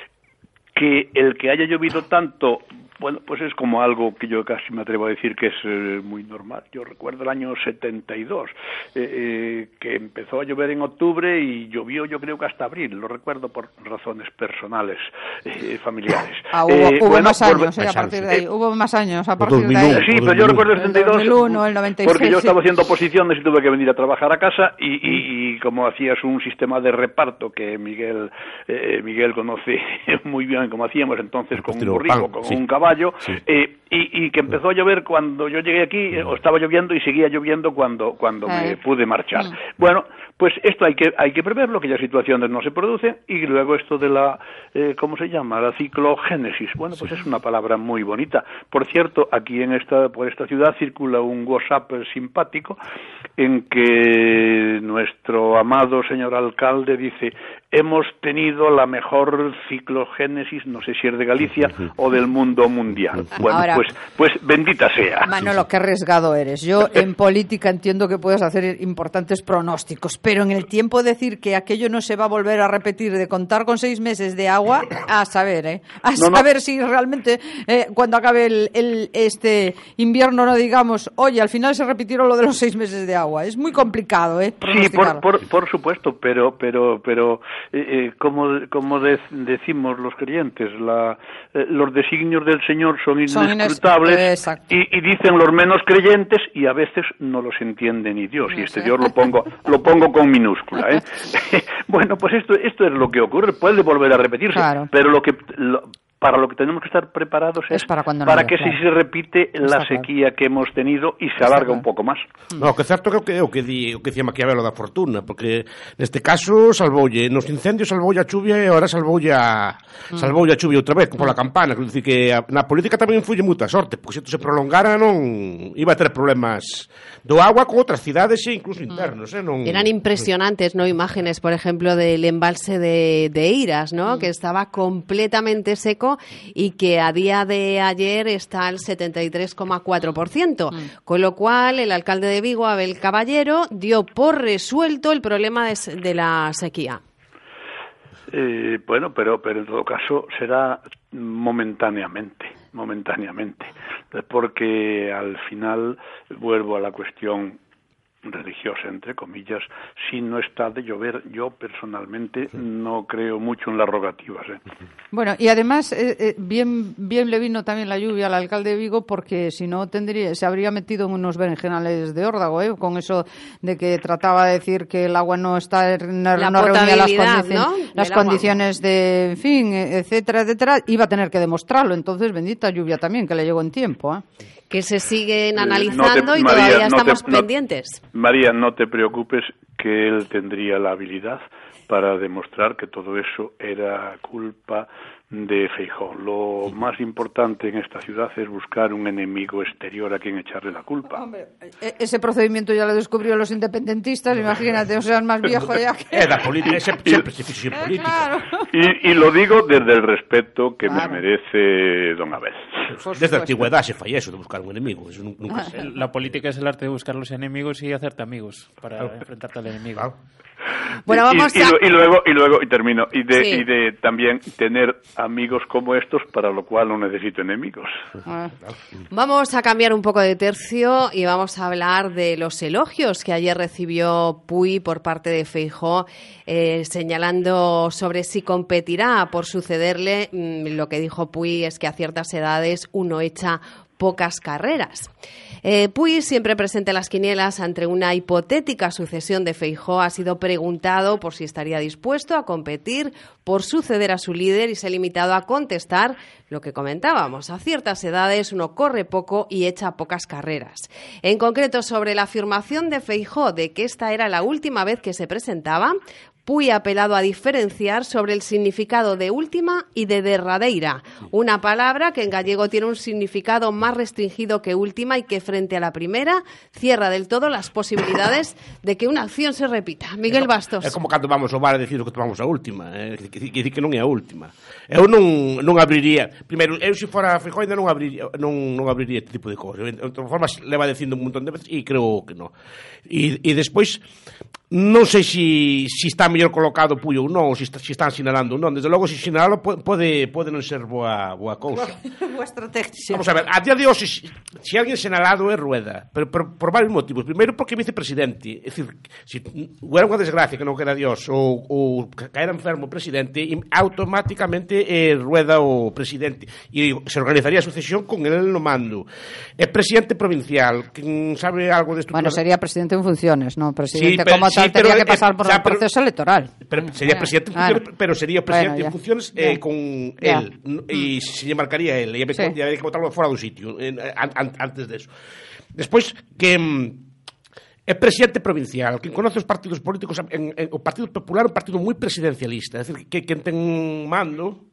que el que haya llovido tanto, bueno, pues es como algo que yo casi me atrevo a decir que es eh, muy normal. Yo recuerdo el año setenta y dos, eh, eh, que empezó a llover en octubre y llovió yo creo que hasta abril, lo recuerdo por razones personales, eh, familiares. Ah, hubo, eh, hubo bueno, más años, eh, a partir de ahí, eh, hubo más años a partir de ahí. Sí, pero yo recuerdo el setenta y dos, el dos mil uno, el noventa y seis, porque yo estaba sí. haciendo oposiciones y tuve que venir a trabajar a casa y, y, y como hacías un sistema de reparto que Miguel eh, Miguel conoce muy bien como hacíamos entonces con un burrico, con sí. un caballo, sí. eh, y, y que empezó a llover cuando yo llegué aquí, eh, o estaba lloviendo y seguía lloviendo cuando cuando Ay. me pude marchar. Mm. Bueno, pues esto hay que hay que preverlo, que ya situaciones no se producen, y luego esto de la, eh, ¿cómo se llama? La ciclogénesis. Bueno, pues sí. es una palabra muy bonita. Por cierto, aquí en esta por esta ciudad circula un WhatsApp simpático en que nuestro amado señor alcalde dice: hemos tenido la mejor ciclogénesis, no sé si es de Galicia o del mundo mundial. Bueno, Ahora, pues pues bendita sea. Manolo, qué arriesgado eres. Yo en política entiendo que puedes hacer importantes pronósticos, pero en el tiempo decir que aquello no se va a volver a repetir, de contar con seis meses de agua, a saber, ¿eh? A no, saber no. si realmente eh, cuando acabe el, el este invierno no digamos, oye, al final se repitieron lo de los seis meses de agua. Es muy complicado, ¿eh? Sí, por, por, por supuesto, pero pero pero eh, eh, como como de, decimos los creyentes, la, eh, los designios del Señor son inescrutables y, y dicen los menos creyentes, y a veces no los entiende ni Dios, no y este sé. Dios lo pongo lo pongo con minúscula, ¿eh? Bueno, pues esto esto es lo que ocurre, puede volver a repetirse, claro. pero lo que lo, para lo que tenemos que estar preparados es, es para, cuando para no que claro. si se repite la Está sequía claro. que hemos tenido e se alarga un pouco máis. No, que certo que o que, o que, di, o que dicía Maquiavelo da fortuna, porque neste caso salvoulle, nos incendios salvoulle a chuvia e agora salvoulle a, Mm. salvoulle a chuvia outra vez, como pola campana, que dicir que a, na política tamén influye moita sorte, porque se isto se prolongara non iba a ter problemas do agua con outras cidades e incluso internos, eh, non... Eran impresionantes, ¿no? Imágenes, por ejemplo, del embalse de, de Eiras, ¿no? Mm. Que estaba completamente seco y que a día de ayer está al setenta y tres coma cuatro por ciento. Mm. Con lo cual, el alcalde de Vigo, Abel Caballero, dio por resuelto el problema de, de la sequía. Eh, bueno, pero, pero en todo caso será momentáneamente, momentáneamente, porque al final vuelvo a la cuestión religiosa, entre comillas, si no está de llover, yo personalmente no creo mucho en las rogativas. ¿eh? Bueno, y además, eh, eh, bien bien le vino también la lluvia al alcalde de Vigo, porque si no tendría se habría metido en unos berenjenales de órdago, ¿eh? Con eso de que trataba de decir que el agua no está no, la no reunía las, condici ¿no? las condiciones de, en fin, etcétera, etcétera, iba a tener que demostrarlo. Entonces, bendita lluvia también, que le llegó en tiempo, ¿eh? Que se siguen analizando eh, no te, y María, todavía no estamos te, no, pendientes. María, no te preocupes, que él tendría la habilidad para demostrar que todo eso era culpa de Feijóo. Lo más importante en esta ciudad es buscar un enemigo exterior a quien echarle la culpa. Hombre, ese procedimiento ya lo descubrió los independentistas, imagínate, o sea, es más viejo ya que... É da política, sempre se fixo en política. Claro. Y, y lo digo desde el respeto que Claro. me merece don Abel. Desde a antigüedade se fai eso, de buscar un enemigo. Eso nunca se... La política es el arte de buscar los enemigos y hacerte amigos para claro. enfrentarte al enemigo. Claro. Bueno, vamos y, y, a... y luego y luego y termino y de, sí. y de también tener amigos como estos, para lo cual no necesito enemigos. Ah. Vamos a cambiar un poco de tercio y vamos a hablar de los elogios que ayer recibió Puy por parte de Feijóo, eh, señalando sobre si competirá por sucederle. Lo que dijo Puy es que a ciertas edades uno echa pocas carreras. Eh, Puy, siempre presente en las quinielas ante una hipotética sucesión de Feijóo, ha sido preguntado por si estaría dispuesto a competir por suceder a su líder y se ha limitado a contestar lo que comentábamos. A ciertas edades uno corre poco y echa pocas carreras. En concreto, sobre la afirmación de Feijóo de que esta era la última vez que se presentaba, Puy ha apelado a diferenciar sobre el significado de última y de derradeira, una palabra que en gallego tiene un significado más restringido que última y que frente a la primera cierra del todo las posibilidades de que una acción se repita. Miguel Bastos. É como cando vamos ao bar a decir que tomamos a última, eh? que, que, que, que non é a última. Eu non, non abriría, primeiro, eu se fora Feijóo ainda non abriría, non, non abriría este tipo de cosas. De todas formas, leva dicindo un montón de veces e creo que non. E, e despois, non sei se si, si está mellor colocado Puy ou non, ou se, si, si están sinalando ou non. Desde logo, se si sinalalo pode, pode non ser boa, boa cousa. Boa estrategia. Vamos a ver, a día de hoxe, se si alguén sinalado é Rueda, pero, pero por varios motivos. Primeiro, porque é vicepresidente. É dicir, se hubiera unha desgracia que non quera Dios ou, ou caera enfermo o presidente, automáticamente é Rueda o presidente. E se organizaría a sucesión con el no mando. É presidente provincial. Quen sabe algo de esto? Bueno, sería presidente en funciones, ¿no? Presidente sí, pero, como tal. Sí, pero, tendría que pasar por o sea, el proceso pero, electoral. Pero sería presidente en funciones, claro. pero sería presidente bueno, en funciones eh, con ya. él. Y se lle marcaría él. Y sí. habría que votarlo fora do sitio, eh, an, antes de eso. Despois, que é presidente provincial. Quem conoce os partidos políticos, en, en, o Partido Popular é un partido moi presidencialista. É dicir, que quen ten mando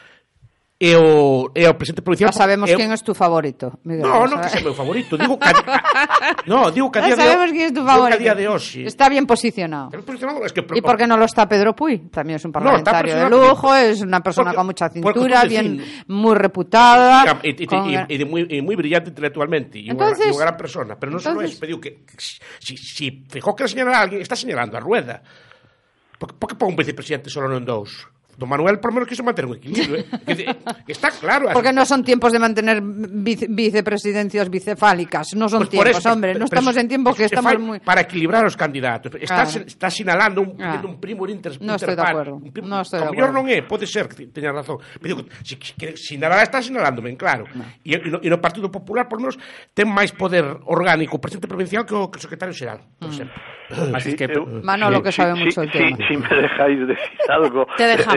é o, é o presidente provincial. Ya sabemos é, quién es tu favorito, Miguel. No, non que sea meu favorito. Digo que a, no, digo que a día ya sabemos de quién es tu favorito. A día de hoxe. Está bien posicionado. posicionado es que, ¿Y por qué no lo está Pedro Puy? También es un parlamentario no, de lujo, es una persona porque, con mucha cintura, bien, muy reputada. Y, y, con... y, y, y muy, y muy brillante intelectualmente. Y entonces, una, y una gran persona. Pero no entonces, solo eso. Digo que si, si Feijóo que señalar a alguien, está señalando a Rueda. ¿Por, por que pon un vicepresidente solo non dous? Don Manuel por lo menos quiso mantener un equilibrio, ¿eh? que, que está claro. Porque no son tiempos de mantener vice, vicepresidencias bicefálicas, no son pues tiempos, eso, hombre, no estamos en tiempos que estamos muy... Para equilibrar los candidatos. Está, claro. está sinalando un, ah. un primo inter, No estoy de acuerdo. Primo, no estoy de acuerdo. Mellor non é, pode ser, teña razón. Pero digo, si, si sinalará está sinalando ben claro. No. E, e, no, e no Partido Popular, por lo menos, ten máis poder orgánico o presidente provincial que o, que o secretario xeral, por mm. exemplo. Así sí, que... Eu, Manolo, que sabe sí, mucho sí, el tema. Si sí, me dejáis decir algo... Te dejamos.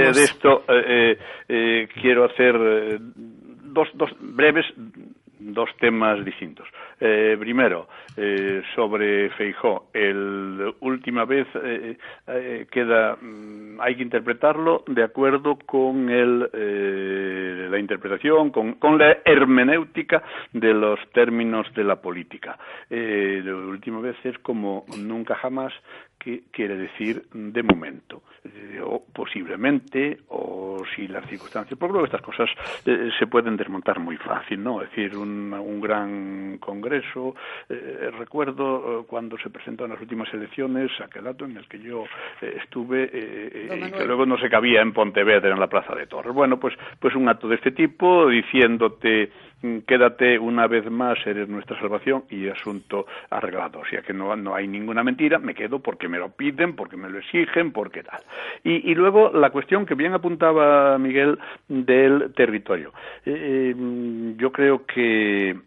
Vamos. de esto eh, eh, quiero hacer eh, dos, dos breves, dos temas distintos. Eh, primero, eh, sobre Feijóo. El última vez eh, eh, queda, hay que interpretarlo de acuerdo con el, eh, la interpretación, con, con la hermenéutica de los términos de la política. Eh, la última vez es como nunca jamás, que quiere decir de momento, eh, o posiblemente, o si las circunstancias, porque luego estas cosas eh, se pueden desmontar muy fácil, ¿no? Es decir, un, un gran congreso, eh, recuerdo eh, cuando se presentaron las últimas elecciones, aquel dato en el que yo eh, estuve, eh, eh, y que luego no se cabía en Pontevedra, en la Plaza de Torres. Bueno, pues, pues un acto de este tipo, diciéndote, quédate una vez más, eres nuestra salvación, y asunto arreglado. O sea que no, no hay ninguna mentira, me quedo porque me lo piden, porque me lo exigen, porque tal. Y, y luego la cuestión que bien apuntaba Miguel del territorio. Eh, yo creo que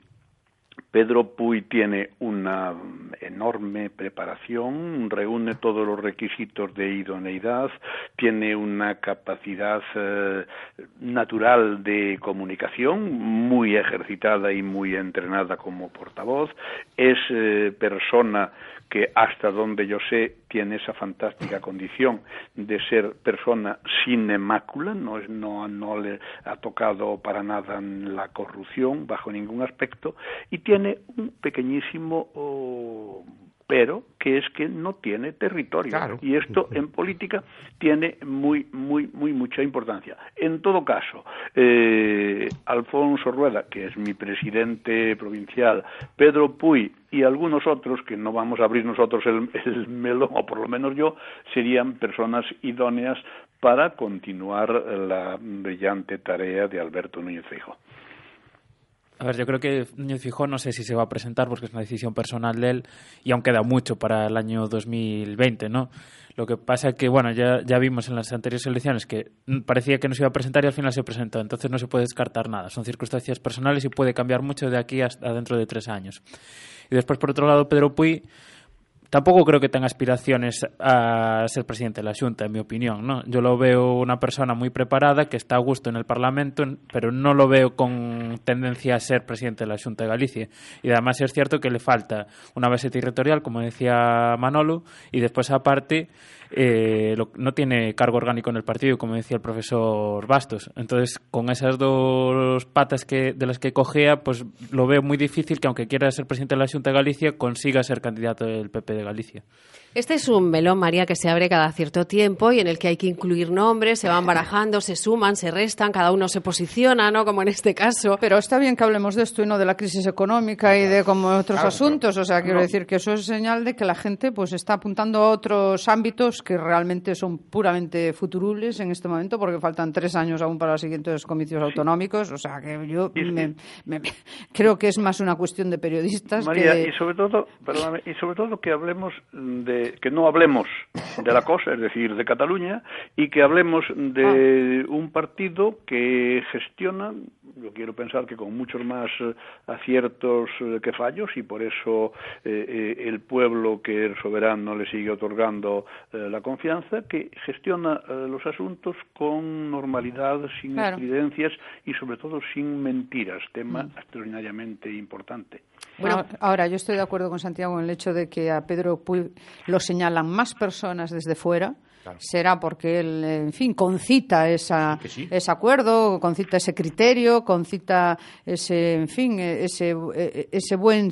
Pedro Puy tiene una enorme preparación, reúne todos los requisitos de idoneidad, tiene una capacidad eh, natural de comunicación muy ejercitada y muy entrenada como portavoz, es eh, persona que hasta donde yo sé tiene esa fantástica condición de ser persona sin mácula, no, es, no, no le ha tocado para nada la corrupción bajo ningún aspecto, y tiene un pequeñísimo oh, pero que es que no tiene territorio. Claro. Y esto en política tiene muy, muy, muy mucha importancia. En todo caso, eh, Alfonso Rueda, que es mi presidente provincial, Pedro Puy y algunos otros, que no vamos a abrir nosotros el, el melón, o por lo menos yo, serían personas idóneas para continuar la brillante tarea de Alberto Núñez Feijóo. A ver, yo creo que Núñez Feijóo no sé si se va a presentar porque es una decisión personal de él y aún queda mucho para el año dos mil veinte, ¿no? Lo que pasa es que, bueno, ya, ya vimos en las anteriores elecciones que parecía que no se iba a presentar y al final se presentó, entonces no se puede descartar nada. Son circunstancias personales y puede cambiar mucho de aquí hasta dentro de tres años. Y después, por otro lado, Pedro Puy tampoco creo que tenga aspiraciones a ser presidente de la Xunta, en mi opinión, ¿no? Yo lo veo una persona muy preparada, que está a gusto en el Parlamento, pero no lo veo con tendencia a ser presidente de la Xunta de Galicia. Y además es cierto que le falta una base territorial, como decía Manolo, y después aparte eh, lo, no tiene cargo orgánico en el partido, como decía el profesor Bastos. Entonces, con esas dos patas que de las que cojea, pues lo veo muy difícil que, aunque quiera ser presidente de la Xunta de Galicia, consiga ser candidato del P P de Galicia. Este es un melón, María, que se abre cada cierto tiempo y en el que hay que incluir nombres, se van barajando, se suman, se restan, cada uno se posiciona, ¿no? Como en este caso. Pero está bien que hablemos de esto y no de la crisis económica y de como otros claro, asuntos. O sea, quiero no. decir que eso es señal de que la gente pues está apuntando a otros ámbitos que realmente son puramente futurules en este momento, porque faltan tres años aún para los siguientes comicios autonómicos. O sea, que yo me, me, me, creo que es más una cuestión de periodistas. María, que de... y sobre todo, perdóname, y sobre todo que hablemos de que no hablemos de la cosa, es decir, de Cataluña, y que hablemos de ah. un partido que gestiona, yo quiero pensar que con muchos más aciertos que fallos, y por eso eh, eh, el pueblo que el soberano le sigue otorgando eh, la confianza, que gestiona eh, los asuntos con normalidad, sin claro. estridencias y sobre todo sin mentiras, tema mm. extraordinariamente importante. Bueno, ahora yo estoy de acuerdo con Santiago en el hecho de que a Pedro Puy lo señalan más personas desde fuera. Claro. Será porque él, en fin, concita esa, sí sí. ese acuerdo, concita ese criterio, concita ese, en fin, ese, ese buen,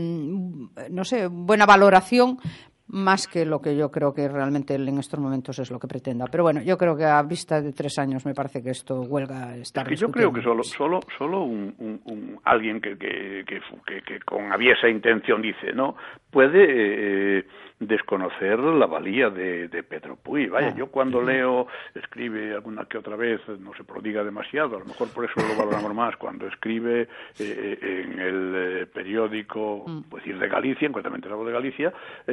no sé, buena valoración, más que lo que yo creo que realmente él en estos momentos es lo que pretenda. Pero bueno, yo creo que a vista de tres años me parece que esto huelga estar es que yo creo que solo solo solo un, un, un alguien que que, que que que con aviesa intención dice, ¿no?, puede eh, desconocer la valía de, de Pedro Puy. Vaya, ah, yo cuando sí. leo, escribe alguna que otra vez, no se prodiga demasiado, a lo mejor por eso lo valoramos más, cuando escribe eh, en el eh, periódico, mm. pues decir, de Galicia, concretamente La Voz de Galicia, eh, es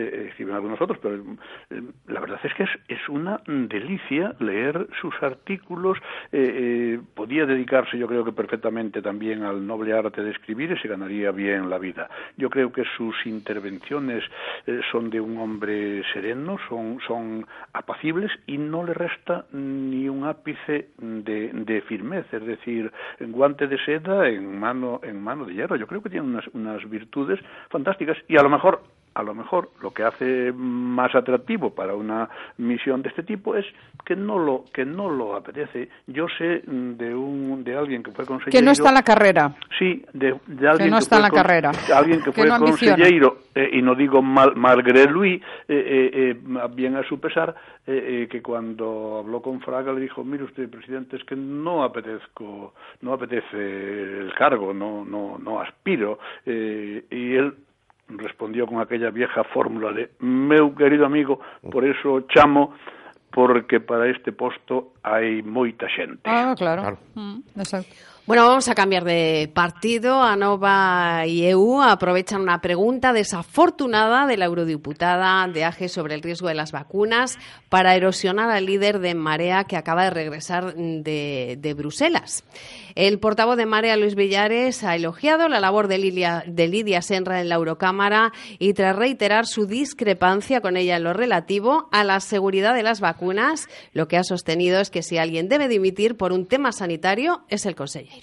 escriben algunos otros, pero eh, la verdad es que es, es una delicia leer sus artículos. Eh, eh, podía dedicarse, yo creo que perfectamente también al noble arte de escribir y se ganaría bien la vida. Yo creo que sus intervenciones eh, son de un hombre sereno, son, son apacibles y no le resta ni un ápice de, de firmeza, es decir, en guante de seda, en mano, en mano de hierro. Yo creo que tiene unas, unas virtudes fantásticas y a lo mejor a lo mejor lo que hace más atractivo para una misión de este tipo es que no lo que no lo apetece. Yo sé de un de alguien que fue consejero, que no está en la carrera. Sí, de, de alguien que no que está fue en la con, carrera. Alguien que, que fue no consejero eh, y no digo mal, malgré lui, eh, eh, eh, bien a su pesar, eh, eh, que cuando habló con Fraga le dijo: mire usted, presidente, es que no apetezco, no apetece el cargo, no no no aspiro, eh, y él respondió con aquella vieja fórmula de meu querido amigo, por eso chamo, porque para este posto hai moita xente. Ah, claro. claro. Mm, exacto. Bueno, vamos a cambiar de partido. ANOVA y E U aprovechan una pregunta desafortunada de la eurodiputada de A G sobre el riesgo de las vacunas para erosionar al líder de Marea, que acaba de regresar de, de Bruselas. El portavoz de Marea, Luis Villares, ha elogiado la labor de, Lilia, de Lidia Senra en la Eurocámara y, tras reiterar su discrepancia con ella en lo relativo a la seguridad de las vacunas, lo que ha sostenido es que si alguien debe dimitir por un tema sanitario es el consejero.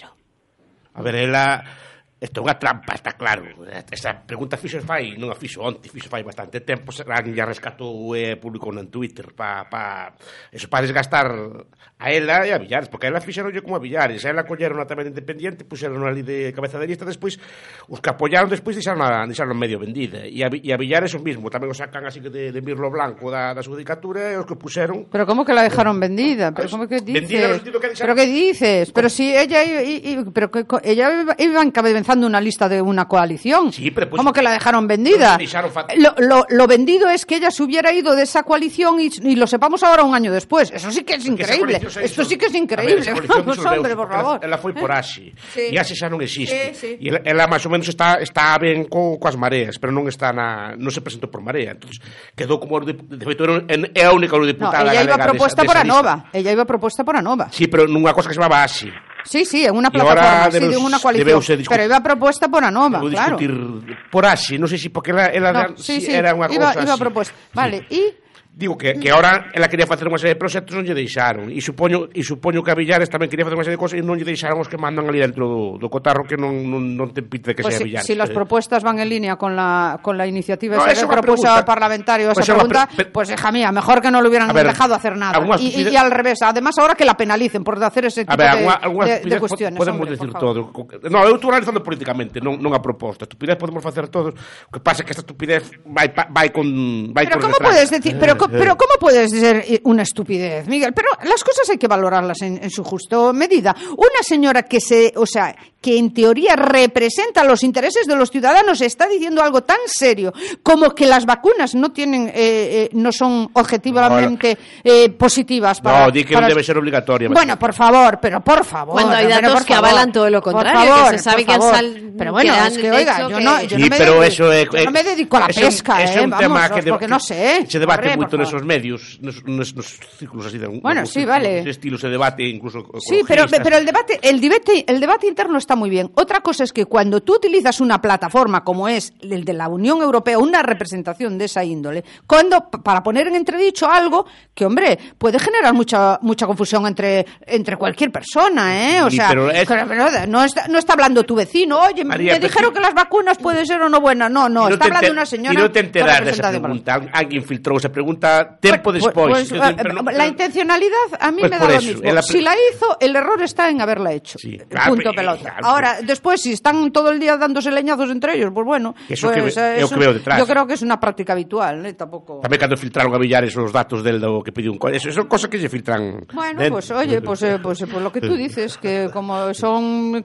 A ver, ela... Isto é unha trampa, está claro. Esa pregunta fixo fai, non a fixo onte, fixo fai bastante tempo, alguén ya rescatou e publicou en Twitter pa, pa, eso para desgastar a ela e a Villares, porque a ela fixeronlle como a Villares, a ela colleron tamén independiente, puxeron ali de cabeza de lista, despois os que apoyaron despois deixaron a, deixaron medio vendida, e a, e a Villares o mismo, tamén o sacan así de, de mirlo blanco da, da judicatura e os que puxeron... Pero como que la dejaron vendida? Pero como que dices? Vendida no sentido que deixaron... Pero que dices? Pero si ella y, y, pero que ella iba encabezando una lista de una coalición. Sí, pero pues, ¿cómo que la dejaron vendida? Lo, lo, lo vendido es que ella se hubiera ido de esa coalición y, y lo sepamos ahora un año después. Eso sí que es increíble. Esto sí que es increíble. Ver, Vamos, hombre, por favor. Ela, ela foi por Axi. Sí. E Axi xa non existe. Sí, sí. E ela, ela máis ou menos está está ben co, coas mareas, pero non está na non se presentou por Marea. Entonces, quedou como de feito é a única no, eurodeputada ella galega iba propuesta desa, por desa Anova. Ella iba propuesta por Anova. Sí, pero nunha cosa que se chamaba Axi. Sí, sí, en una plataforma, sí, de una coalición, pero iba propuesta por Anova, claro. Por Axi, non sei se porque ela, ela no, sí, sí, era unha iba, cosa iba así. propuesta. Vale, sí. e Digo que, que ahora ela quería facer unha serie de proxectos, non lle deixaron. E supoño, e supoño que a Villares tamén quería facer unha serie de cosas e non lle deixaron os que mandan ali dentro do, do cotarro, que non, non, non te pide que pues sea si, Villares. Si las propuestas van en línea con la, con la iniciativa no, esa que propuso al parlamentario esa pues pregunta, pre pues hija mía, mejor que no le hubieran ver, dejado hacer nada. Y, y, y al revés, además ahora que la penalicen por hacer ese tipo ver, de, alguna, de, de cuestiones. Podemos hombre, decir todo. No, eu estou analizando políticamente, non, non a proposta. Estupidez podemos facer todos. O que pasa é que esta estupidez vai, vai con... Vai pero ¿cómo puedes decir? Pero, pero ¿cómo puedes ser una estupidez, Miguel? Pero las cosas hay que valorarlas en, en su justo medida. Una señora que se, o sea, que en teoría representa los intereses de los ciudadanos está diciendo algo tan serio como que las vacunas no tienen, eh, eh, no son objetivamente eh, positivas para... No, di que para... debe ser obligatoria. Bueno, por favor, pero por favor. Cuando hay datos que avalan todo lo contrario, favor, que se sabe que han sal... Pero bueno, que es que, oiga, yo que... no, yo sí, no me pero dedico, eso es, yo no me dedico a la pesca, es eh, un vamos, tema que porque no sé. Se debate Corre, moito nesos medios, nos, nos, nos círculos así de un, bueno, sí, vale. estilo se debate incluso. Sí, pero, pero el debate, el debate, el debate interno está muy bien. Otra cosa es que cuando tú utilizas una plataforma como es el de la Unión Europea, una representación de esa índole, cuando para poner en entredicho algo que, hombre, puede generar mucha mucha confusión entre entre cualquier persona, ¿eh? O sea, pero es... pero, pero, no está no está hablando tu vecino, oye, María, me dijeron que las vacunas pueden ser o no buenas. No, no, no está hablando de una señora. Y no te enteras de esa pregunta. Alguien filtró esa pregunta tiempo pues, después. Pues, pues, pero no, la pero... intencionalidad a mí pues me da lo eso, mismo. la... Si la hizo, el error está en haberla hecho. Sí, claro, punto pelota. Claro, ahora, después, si están todo el día dándose leñazos entre ellos, pues bueno. Eso pues, que, eh, eso, que veo detrás. Yo creo que es una práctica habitual, ¿eh? Tampoco. También cuando filtraron a Villares los datos del do que pidió un eso, eso son cosas que se filtran. Bueno, dentro. pues oye, pues, eh, pues, pues lo que tú dices, que como son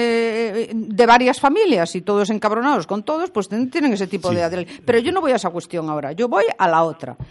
eh, de varias familias y todos encabronados con todos, pues tienen ese tipo sí. de... Pero yo no voy a esa cuestión ahora, yo voy a la otra.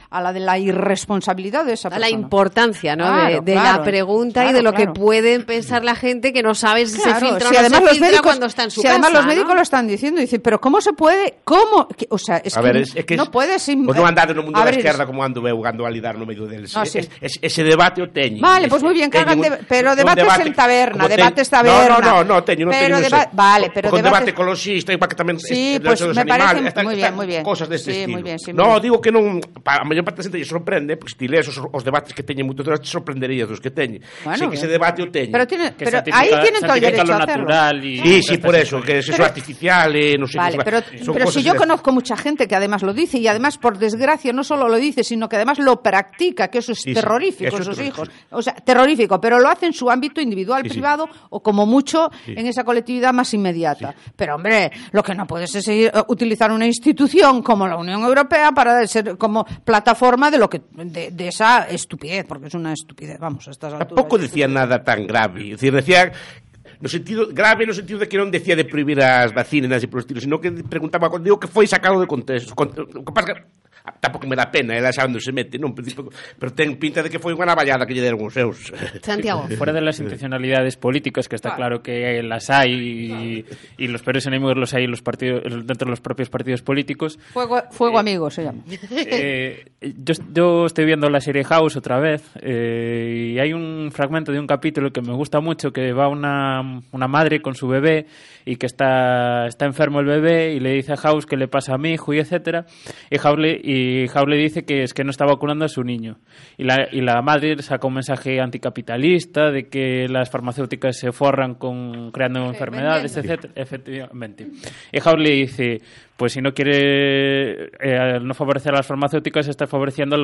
a la de la irresponsabilidad de esa persona. A la importancia, ¿no? Claro, de de claro, la pregunta claro, y de lo claro. que puede pensar la gente que no sabe si Claro, se filtra si o no además se los filtra médicos, cuando está en su si casa, además los ¿no? médicos lo están diciendo, dice, pero ¿cómo se puede? ¿Cómo? Que- O sea, es A que, ver, es, é que no puedes... Im- Pois non andade no mundo A da ver, esquerda como ando eu, ando a lidar no medio deles. No, sí. Es, es, ese debate o teño. Vale, pues muy bien, Teño cargan un- de- pero un debates debate en taberna, como debates teño- taberna. No, no, no, teño, non Pero teño, non deba- sei. vale, pero con debates- debate ecoloxista e para que tamén Sí, es- pues derechos dos me parece animales, muy bien, muy bien. Cosas deste Sí, estilo. muy bien, sí, muy no, bien. digo que non, pa, a maior parte da xente lle sorprende, porque se ti lees os, os debates que teñen moitos debates, te sorprenderías dos que teñen. Bueno, Sei que ese bien. debate o teño. Pero tiene- Que pero santifica- ahí tienen todo el santifica derecho lo a hacerlo. natural y- Sí, sí, por eso, que es eso Pero- artificial, eh, no sé Vale, qué, pero, son pero si cosas yo de- conozco mucha gente que además lo dice y además, por desgracia, no solo lo dice, sino que además lo practica, que eso es Sí, sí, terrorífico eso en es sus terrorífico. hijos. O sea, terrorífico, pero lo hace en su ámbito individual, Sí, sí. privado o como mucho Sí. en esa colectividad más inmediata. Pero, hombre, lo que no puedes es seguir, eh, utilizar una institución como la Unión Europea para ser como plataforma de lo que de, de esa estupidez, porque es una estupidez, vamos, a estas alturas. Tampouco decía nada tan grave. Es decir, decía no sentido grave no sentido de que non decía de prohibir as vacinas e por estilo, sino que preguntaba, digo que foi sacado de contexto. Con, o que pasa que tampouco me dá pena, ela sabe onde se mete, non? Pero, pero ten pinta de que foi unha navallada que lle deron os seus. Santiago. Fuera de las intencionalidades políticas, que está claro que las hay y, y los peores enemigos los hay en los partidos, dentro de los propios partidos políticos. Fuego, fuego amigo se llama. Eh, yo, yo estoy viendo la serie House otra vez eh, y hay un fragmento de un capítulo que me gusta mucho, que va una, una madre con su bebé y que está, está enfermo el bebé y le dice a House qué le pasa a mi hijo y etcétera, y House le, y House le dice que es que no está vacunando a su niño y la, y la madre saca un mensaje anticapitalista de que las farmacéuticas se forran con creando Sí, enfermedades, vendiendo. etcétera, efectivamente. Y House le dice, pues si no quiere eh, al no favorecer a las farmacéuticas, está favoreciendo a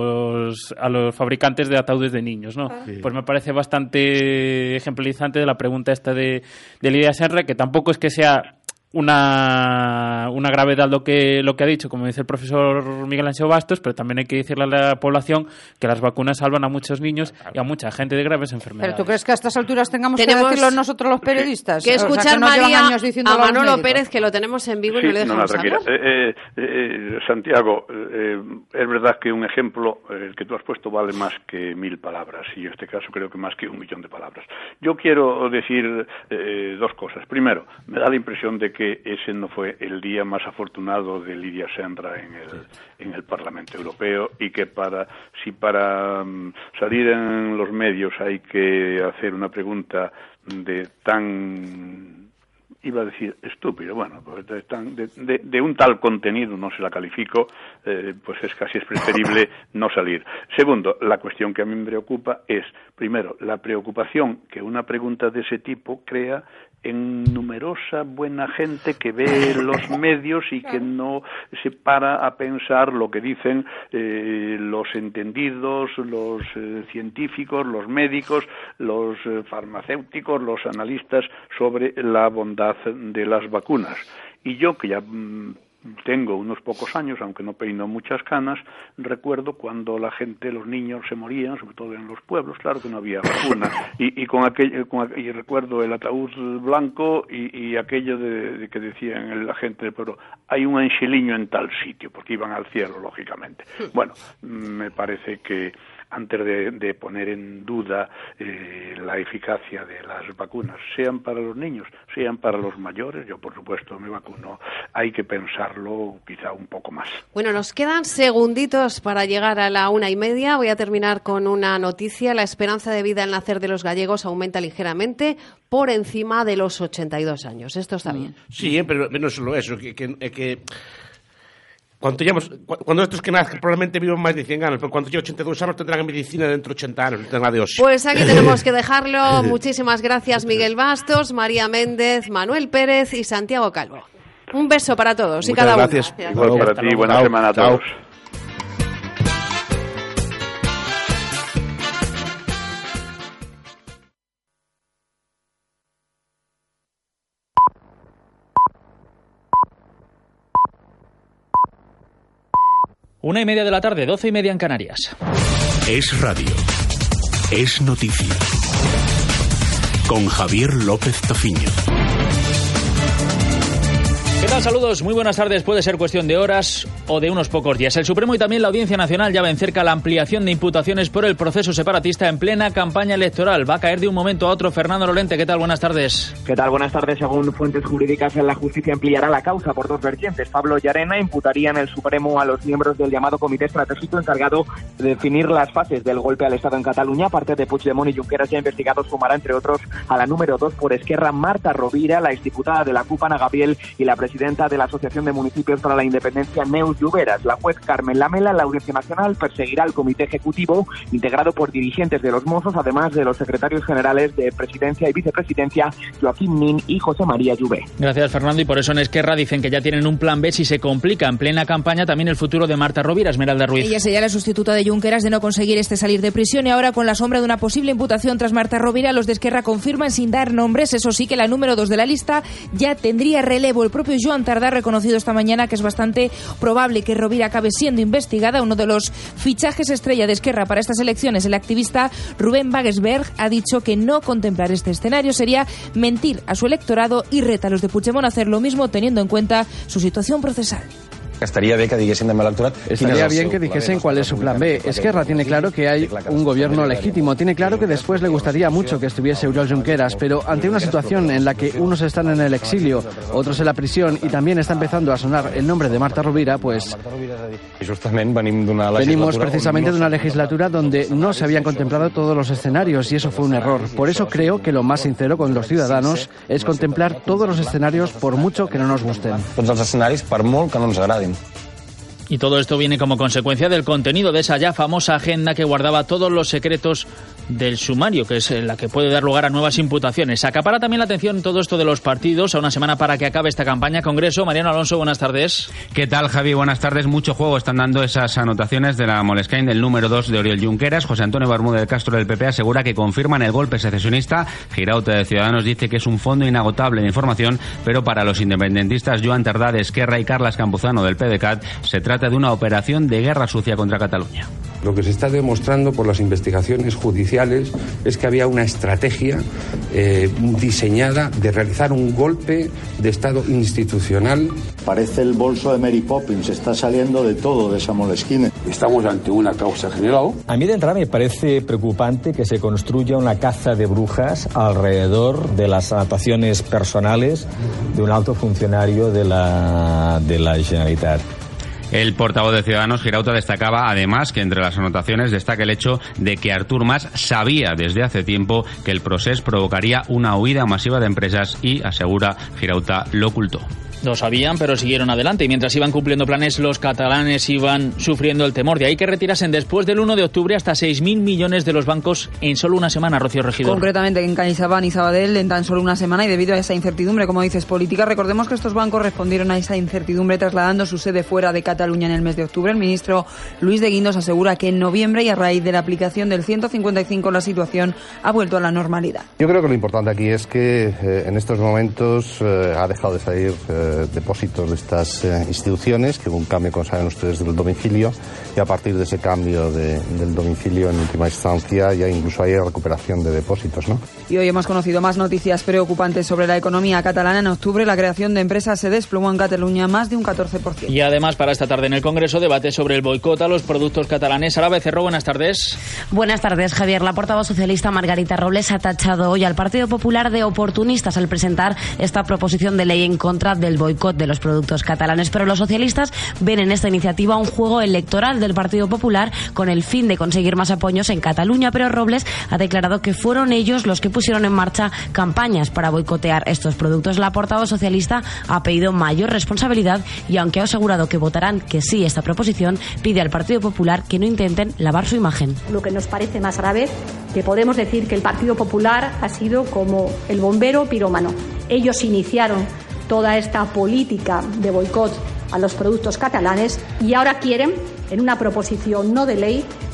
los, a los fabricantes de ataúdes de niños, ¿no? Sí. Pues me parece bastante ejemplizante de la pregunta esta de, de Lidia Senra, que tampoco es que sea una, una gravedad lo que, lo que ha dicho, como dice el profesor Miguel Anxo Bastos, pero también hay que decirle a la población que las vacunas salvan a muchos niños y a mucha gente de graves enfermedades. ¿Pero tú crees que a estas alturas tengamos Tenemos que decirlo nosotros los periodistas? Que O sea, escuchar, que nos llevan María, años diciéndolo a los Manolo médicos. Pérez, que lo tenemos en vivo y Sí, no le no, no, dejamos tranquila. hablar. Eh, eh, eh, Santiago, eh, es verdad que un ejemplo, eh, el que tú has puesto, vale más que mil palabras, y en este caso creo que más que un millón de palabras. Yo quiero decir eh, dos cosas. Primero, me da la impresión de que ese no fue el día más afortunado de Lidia Senra en el, en el Parlamento Europeo, y que para si para um, salir en los medios hay que hacer una pregunta de tan... iba a decir estúpido, bueno, pues de, tan, de, de, de un tal contenido no se la califico, eh, pues es casi es preferible no salir. Segundo, la cuestión que a mí me preocupa es, primero, la preocupación que una pregunta de ese tipo crea en numerosa buena gente que ve los medios y que no se para a pensar lo que dicen eh, los entendidos, los eh, científicos, los médicos, los eh, farmacéuticos, los analistas sobre la bondad de las vacunas. Y yo, que ya mmm, tengo unos pocos años, aunque no peino muchas canas, recuerdo cuando la gente, los niños se morían, sobre todo en los pueblos, claro que no había vacuna, y, y con aquel, con, y recuerdo el ataúd blanco y, y aquello de, de que decían la gente del pueblo, hay un anxeliño en tal sitio, porque iban al cielo, lógicamente. Bueno, me parece que antes de, de poner en duda eh, la eficacia de las vacunas, sean para los niños, sean para los mayores, yo por supuesto me vacuno, hay que pensarlo quizá un poco más. Bueno, nos quedan segunditos para llegar a la una y media. Voy a terminar con una noticia. La esperanza de vida al nacer de los gallegos aumenta ligeramente por encima de los ochenta y dos años. Esto está bien. Sí, pero no solo eso, que... que, que... Cuando, llevamos, cuando estos que nacen probablemente viven más de cien años, pero cuando lleven ochenta y dos años tendrán medicina dentro de ochenta años, no tendrán de hoy. Pues aquí tenemos que dejarlo. Muchísimas gracias, Miguel Bastos, María Méndez, Manuel Pérez y Santiago Calvo. Un beso para todos y Muchas cada gracias. uno. Igual para ti, buena Chao. semana a Chao. todos. Una y media de la tarde, doce y media en Canarias. Es radio. Es noticia. Con Javier López Tofiño. ¿Qué tal? Saludos, muy buenas tardes. Puede ser cuestión de horas o de unos pocos días. El Supremo y también la Audiencia Nacional ya ven cerca la ampliación de imputaciones por el proceso separatista en plena campaña electoral. Va a caer de un momento a otro. Fernando Lorente, ¿qué tal? Buenas tardes. ¿Qué tal? Buenas tardes. Según fuentes jurídicas, la justicia ampliará la causa por dos vertientes. Pablo y Arena imputarían el Supremo a los miembros del llamado Comité Estratégico encargado de definir las fases del golpe al Estado en Cataluña. Aparte de Puigdemont y Junqueras, ya investigados sumará, entre otros, a la número dos por Esquerra, Marta Rovira, la exdiputada de la CUP, Ana Gabriel, y la presidenta de la Asociación de Municipios para la Independencia, Neus Lluveras. La juez Carmen Lamela, la Audiencia Nacional, perseguirá al comité ejecutivo integrado por dirigentes de los Mossos, además de los secretarios generales de Presidencia y Vicepresidencia, Joaquín Nin y José María Lluvé. Gracias, Fernando. Y por eso en Esquerra dicen que ya tienen un plan B si se complica en plena campaña también el futuro de Marta Rovira. Esmeralda Ruiz. Ella sería la sustituta de Junqueras de no conseguir este salir de prisión, y ahora, con la sombra de una posible imputación tras Marta Rovira, los de Esquerra confirman sin dar nombres, eso sí, que la número dos de la lista ya tendría relevo. El propio Joan Tardá ha reconocido esta mañana que es bastante probable que Rovira acabe siendo investigada. Uno de los fichajes estrella de Esquerra para estas elecciones, el activista Rubén Wagensberg, ha dicho que no contemplar este escenario sería mentir a su electorado y reta a los de Puigdemont a hacer lo mismo, teniendo en cuenta su situación procesal. Estaría bien que diguesen de l'electorat. Estaría bien que dijesen cuál es su plan B. Esquerra tiene claro que hay un gobierno legítimo, tiene claro que después le gustaría mucho que estuviese Oriol Junqueras, pero ante una situación en la que unos están en el exilio, otros en la prisión y también está empezando a sonar el nombre de Marta Rovira, pues venimos precisamente de una legislatura donde no se habían contemplado todos los escenarios y eso fue un error. Por eso creo que lo más sincero con los ciudadanos es contemplar todos los escenarios por mucho que no nos gusten. Tots els escenaris, per molt que no ens agradin. Y todo esto viene como consecuencia del contenido de esa ya famosa agenda que guardaba todos los secretos del sumario, que es la que puede dar lugar a nuevas imputaciones. Acapara también la atención todo esto de los partidos a una semana para que acabe esta campaña. Congreso, Mariano Alonso, buenas tardes. ¿Qué tal, Javi? Buenas tardes. Mucho juego están dando esas anotaciones de la Moleskine del número dos de Oriol Junqueras. José Antonio Bermúdez Castro del P P asegura que confirman el golpe secesionista. Girauta de Ciudadanos dice que es un fondo inagotable de información, pero para los independentistas Joan Tardá de Esquerra y Carles Campuzano del PDeCAT se trata de una operación de guerra sucia contra Cataluña. Lo que se está demostrando por las investigaciones judiciales es que había una estrategia eh, diseñada de realizar un golpe de Estado institucional. Parece el bolso de Mary Poppins, está saliendo de todo de esa Moleskine. Estamos ante una causa general. A mí de entrada me parece preocupante que se construya una caza de brujas alrededor de las anotaciones personales de un alto funcionario de la, de la Generalitat. El portavoz de Ciudadanos, Girauta, destacaba además que entre las anotaciones destaca el hecho de que Artur Mas sabía desde hace tiempo que el procés provocaría una huida masiva de empresas y, asegura Girauta, lo ocultó. Lo sabían, pero siguieron adelante. Y mientras iban cumpliendo planes, los catalanes iban sufriendo el temor. De ahí que retirasen después del uno de octubre hasta seis mil millones de los bancos en solo una semana, Rocío Regidor. Concretamente en CaixaBank y Sabadell en tan solo una semana, y debido a esa incertidumbre, como dices, política. Recordemos que estos bancos respondieron a esa incertidumbre trasladando su sede fuera de Cataluña en el mes de octubre. El ministro Luis de Guindos asegura que en noviembre, y a raíz de la aplicación del ciento cincuenta y cinco, la situación ha vuelto a la normalidad. Yo creo que lo importante aquí es que eh, en estos momentos eh, ha dejado de salir eh, depósitos de estas eh, instituciones, que hubo un cambio, como saben ustedes, del domicilio, y a partir de ese cambio de, del domicilio, en última instancia, ya incluso hay recuperación de depósitos, ¿no? Y hoy hemos conocido más noticias preocupantes sobre la economía catalana. En octubre, la creación de empresas se desplomó en Cataluña más de un catorce por ciento. Y además, para esta tarde en el Congreso, debate sobre el boicot a los productos catalanes. Sara Becerro, buenas tardes. Buenas tardes, Javier. La portavoz socialista Margarita Robles ha tachado hoy al Partido Popular de oportunistas al presentar esta proposición de ley en contra del boicot de los productos catalanes. Pero los socialistas ven en esta iniciativa un juego electoral del Partido Popular con el fin de conseguir más apoyos en Cataluña. Pero Robles ha declarado que fueron ellos los que pusieron en marcha campañas para boicotear estos productos. La portavoz socialista ha pedido mayor responsabilidad y, aunque ha asegurado que votarán que sí a esta proposición, pide al Partido Popular que no intenten lavar su imagen. Lo que nos parece más grave, que podemos decir que el Partido Popular ha sido como el bombero pirómano. Ellos iniciaron toda esta política de boicot a los productos catalanes y ahora quieren, en una proposición no de ley,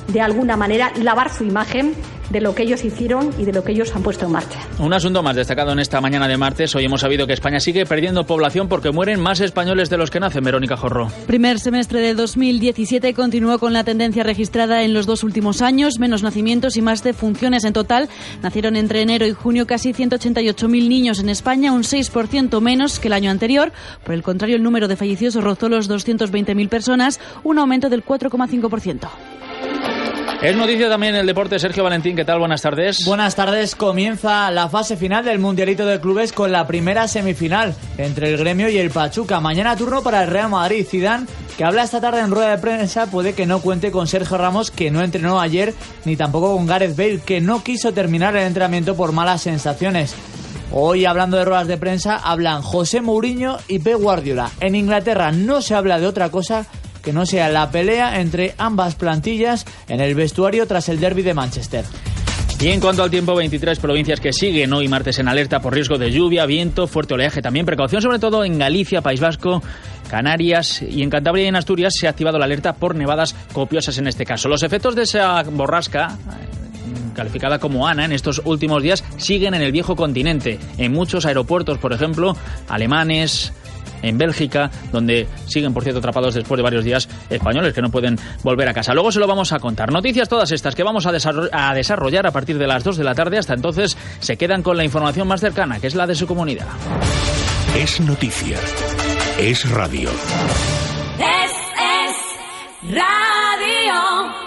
de alguna manera, lavar su imagen de lo que ellos hicieron y de lo que ellos han puesto en marcha. Un asunto más destacado en esta mañana de martes. Hoy hemos sabido que España sigue perdiendo población porque mueren más españoles de los que nacen. Verónica Jorro. Primer semestre de dos mil diecisiete continuó con la tendencia registrada en los dos últimos años, menos nacimientos y más defunciones. En total, nacieron entre enero y junio casi ciento ochenta y ocho mil niños en España, un seis por ciento menos que el año anterior. Por el contrario, el número de fallecidos rozó los doscientas veinte mil personas, un aumento del cuatro coma cinco por ciento. Es noticia también el deporte. Sergio Valentín, ¿qué tal? Buenas tardes. Buenas tardes. Comienza la fase final del Mundialito de Clubes con la primera semifinal entre el Gremio y el Pachuca. Mañana turno para el Real Madrid. Zidane, que habla esta tarde en rueda de prensa, puede que no cuente con Sergio Ramos, que no entrenó ayer, ni tampoco con Gareth Bale, que no quiso terminar el entrenamiento por malas sensaciones. Hoy, hablando de ruedas de prensa, hablan José Mourinho y Pep Guardiola. En Inglaterra no se habla de otra cosa que no sea la pelea entre ambas plantillas en el vestuario tras el derbi de Manchester. Y en cuanto al tiempo, veintitrés provincias que siguen hoy martes en alerta por riesgo de lluvia, viento, fuerte oleaje. También precaución sobre todo en Galicia, País Vasco, Canarias y en Cantabria y en Asturias se ha activado la alerta por nevadas copiosas en este caso. Los efectos de esa borrasca, calificada como Ana en estos últimos días, siguen en el viejo continente. En muchos aeropuertos, por ejemplo, alemanes, en Bélgica, donde siguen, por cierto, atrapados después de varios días españoles que no pueden volver a casa. Luego se lo vamos a contar. Noticias todas estas que vamos a, desarroll- a desarrollar a partir de las dos de la tarde. Hasta entonces se quedan con la información más cercana, que es la de su comunidad. Es noticia. Es radio. Es, es radio.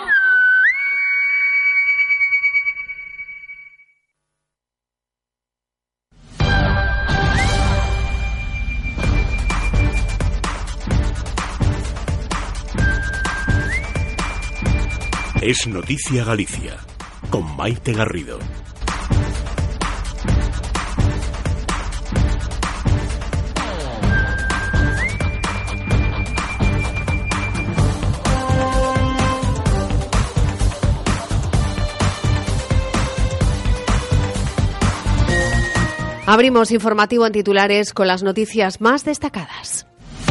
Es noticia Galicia, con Maite Garrido. Abrimos informativo en titulares con las noticias más destacadas.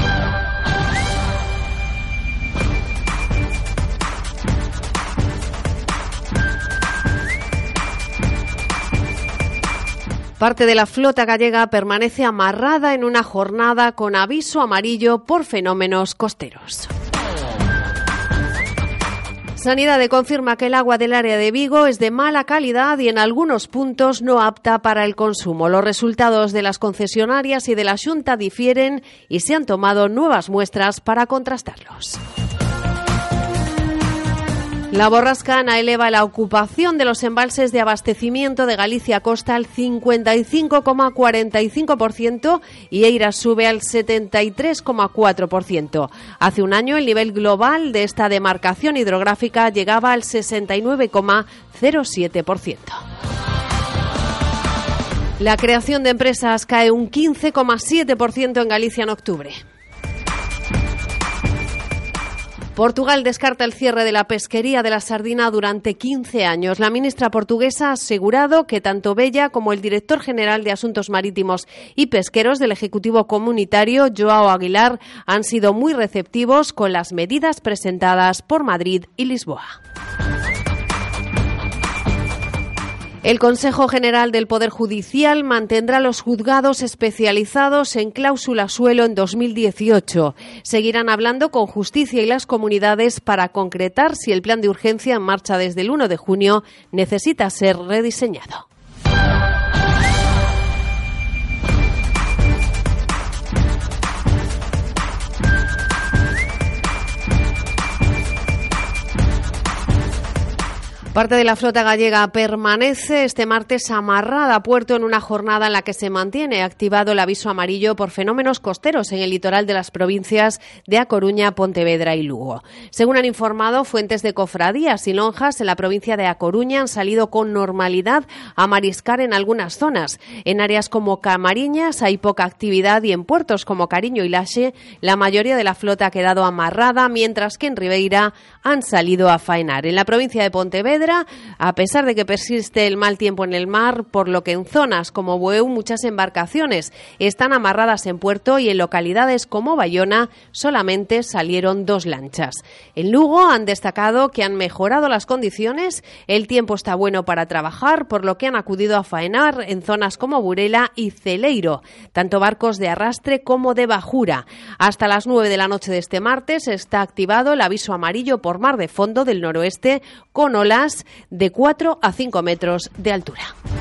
Parte de la flota gallega permanece amarrada en una jornada con aviso amarillo por fenómenos costeros. Sanidad confirma que el agua del área de Vigo es de mala calidad y en algunos puntos no apta para el consumo. Los resultados de las concesionarias y de la Xunta difieren y se han tomado nuevas muestras para contrastarlos. La borrasca Ana eleva la ocupación de los embalses de abastecimiento de Galicia Costa al cincuenta y cinco coma cuarenta y cinco por ciento y Eira sube al setenta y tres coma cuatro por ciento. Hace un año el nivel global de esta demarcación hidrográfica llegaba al sesenta y nueve coma cero siete por ciento. La creación de empresas cae un quince coma siete por ciento en Galicia en octubre. Portugal descarta el cierre de la pesquería de la sardina durante quince años. La ministra portuguesa ha asegurado que tanto Bella como el director general de Asuntos Marítimos y Pesqueros del Ejecutivo Comunitario, Joao Aguilar, han sido muy receptivos con las medidas presentadas por Madrid y Lisboa. El Consejo General del Poder Judicial mantendrá los juzgados especializados en cláusula suelo en dos mil dieciocho. Seguirán hablando con Justicia y las comunidades para concretar si el plan de urgencia en marcha desde el uno de junio necesita ser rediseñado. Parte de la flota gallega permanece este martes amarrada a puerto en una jornada en la que se mantiene activado el aviso amarillo por fenómenos costeros en el litoral de las provincias de A Coruña, Pontevedra y Lugo. Según han informado fuentes de cofradías y lonjas, en la provincia de A Coruña han salido con normalidad a mariscar en algunas zonas. En áreas como Camariñas hay poca actividad y en puertos como Cariño y Laxe la mayoría de la flota ha quedado amarrada, mientras que en Ribeira han salido a faenar. En la provincia de Pontevedra, a pesar de que persiste el mal tiempo en el mar, por lo que en zonas como Bueu muchas embarcaciones están amarradas en puerto y en localidades como Bayona solamente salieron dos lanchas. En Lugo han destacado que han mejorado las condiciones, el tiempo está bueno para trabajar, por lo que han acudido a faenar en zonas como Burela y Celeiro, tanto barcos de arrastre como de bajura. Hasta las nueve de la noche de este martes está activado el aviso amarillo por mar de fondo del noroeste con olas de cuatro a cinco metros de altura.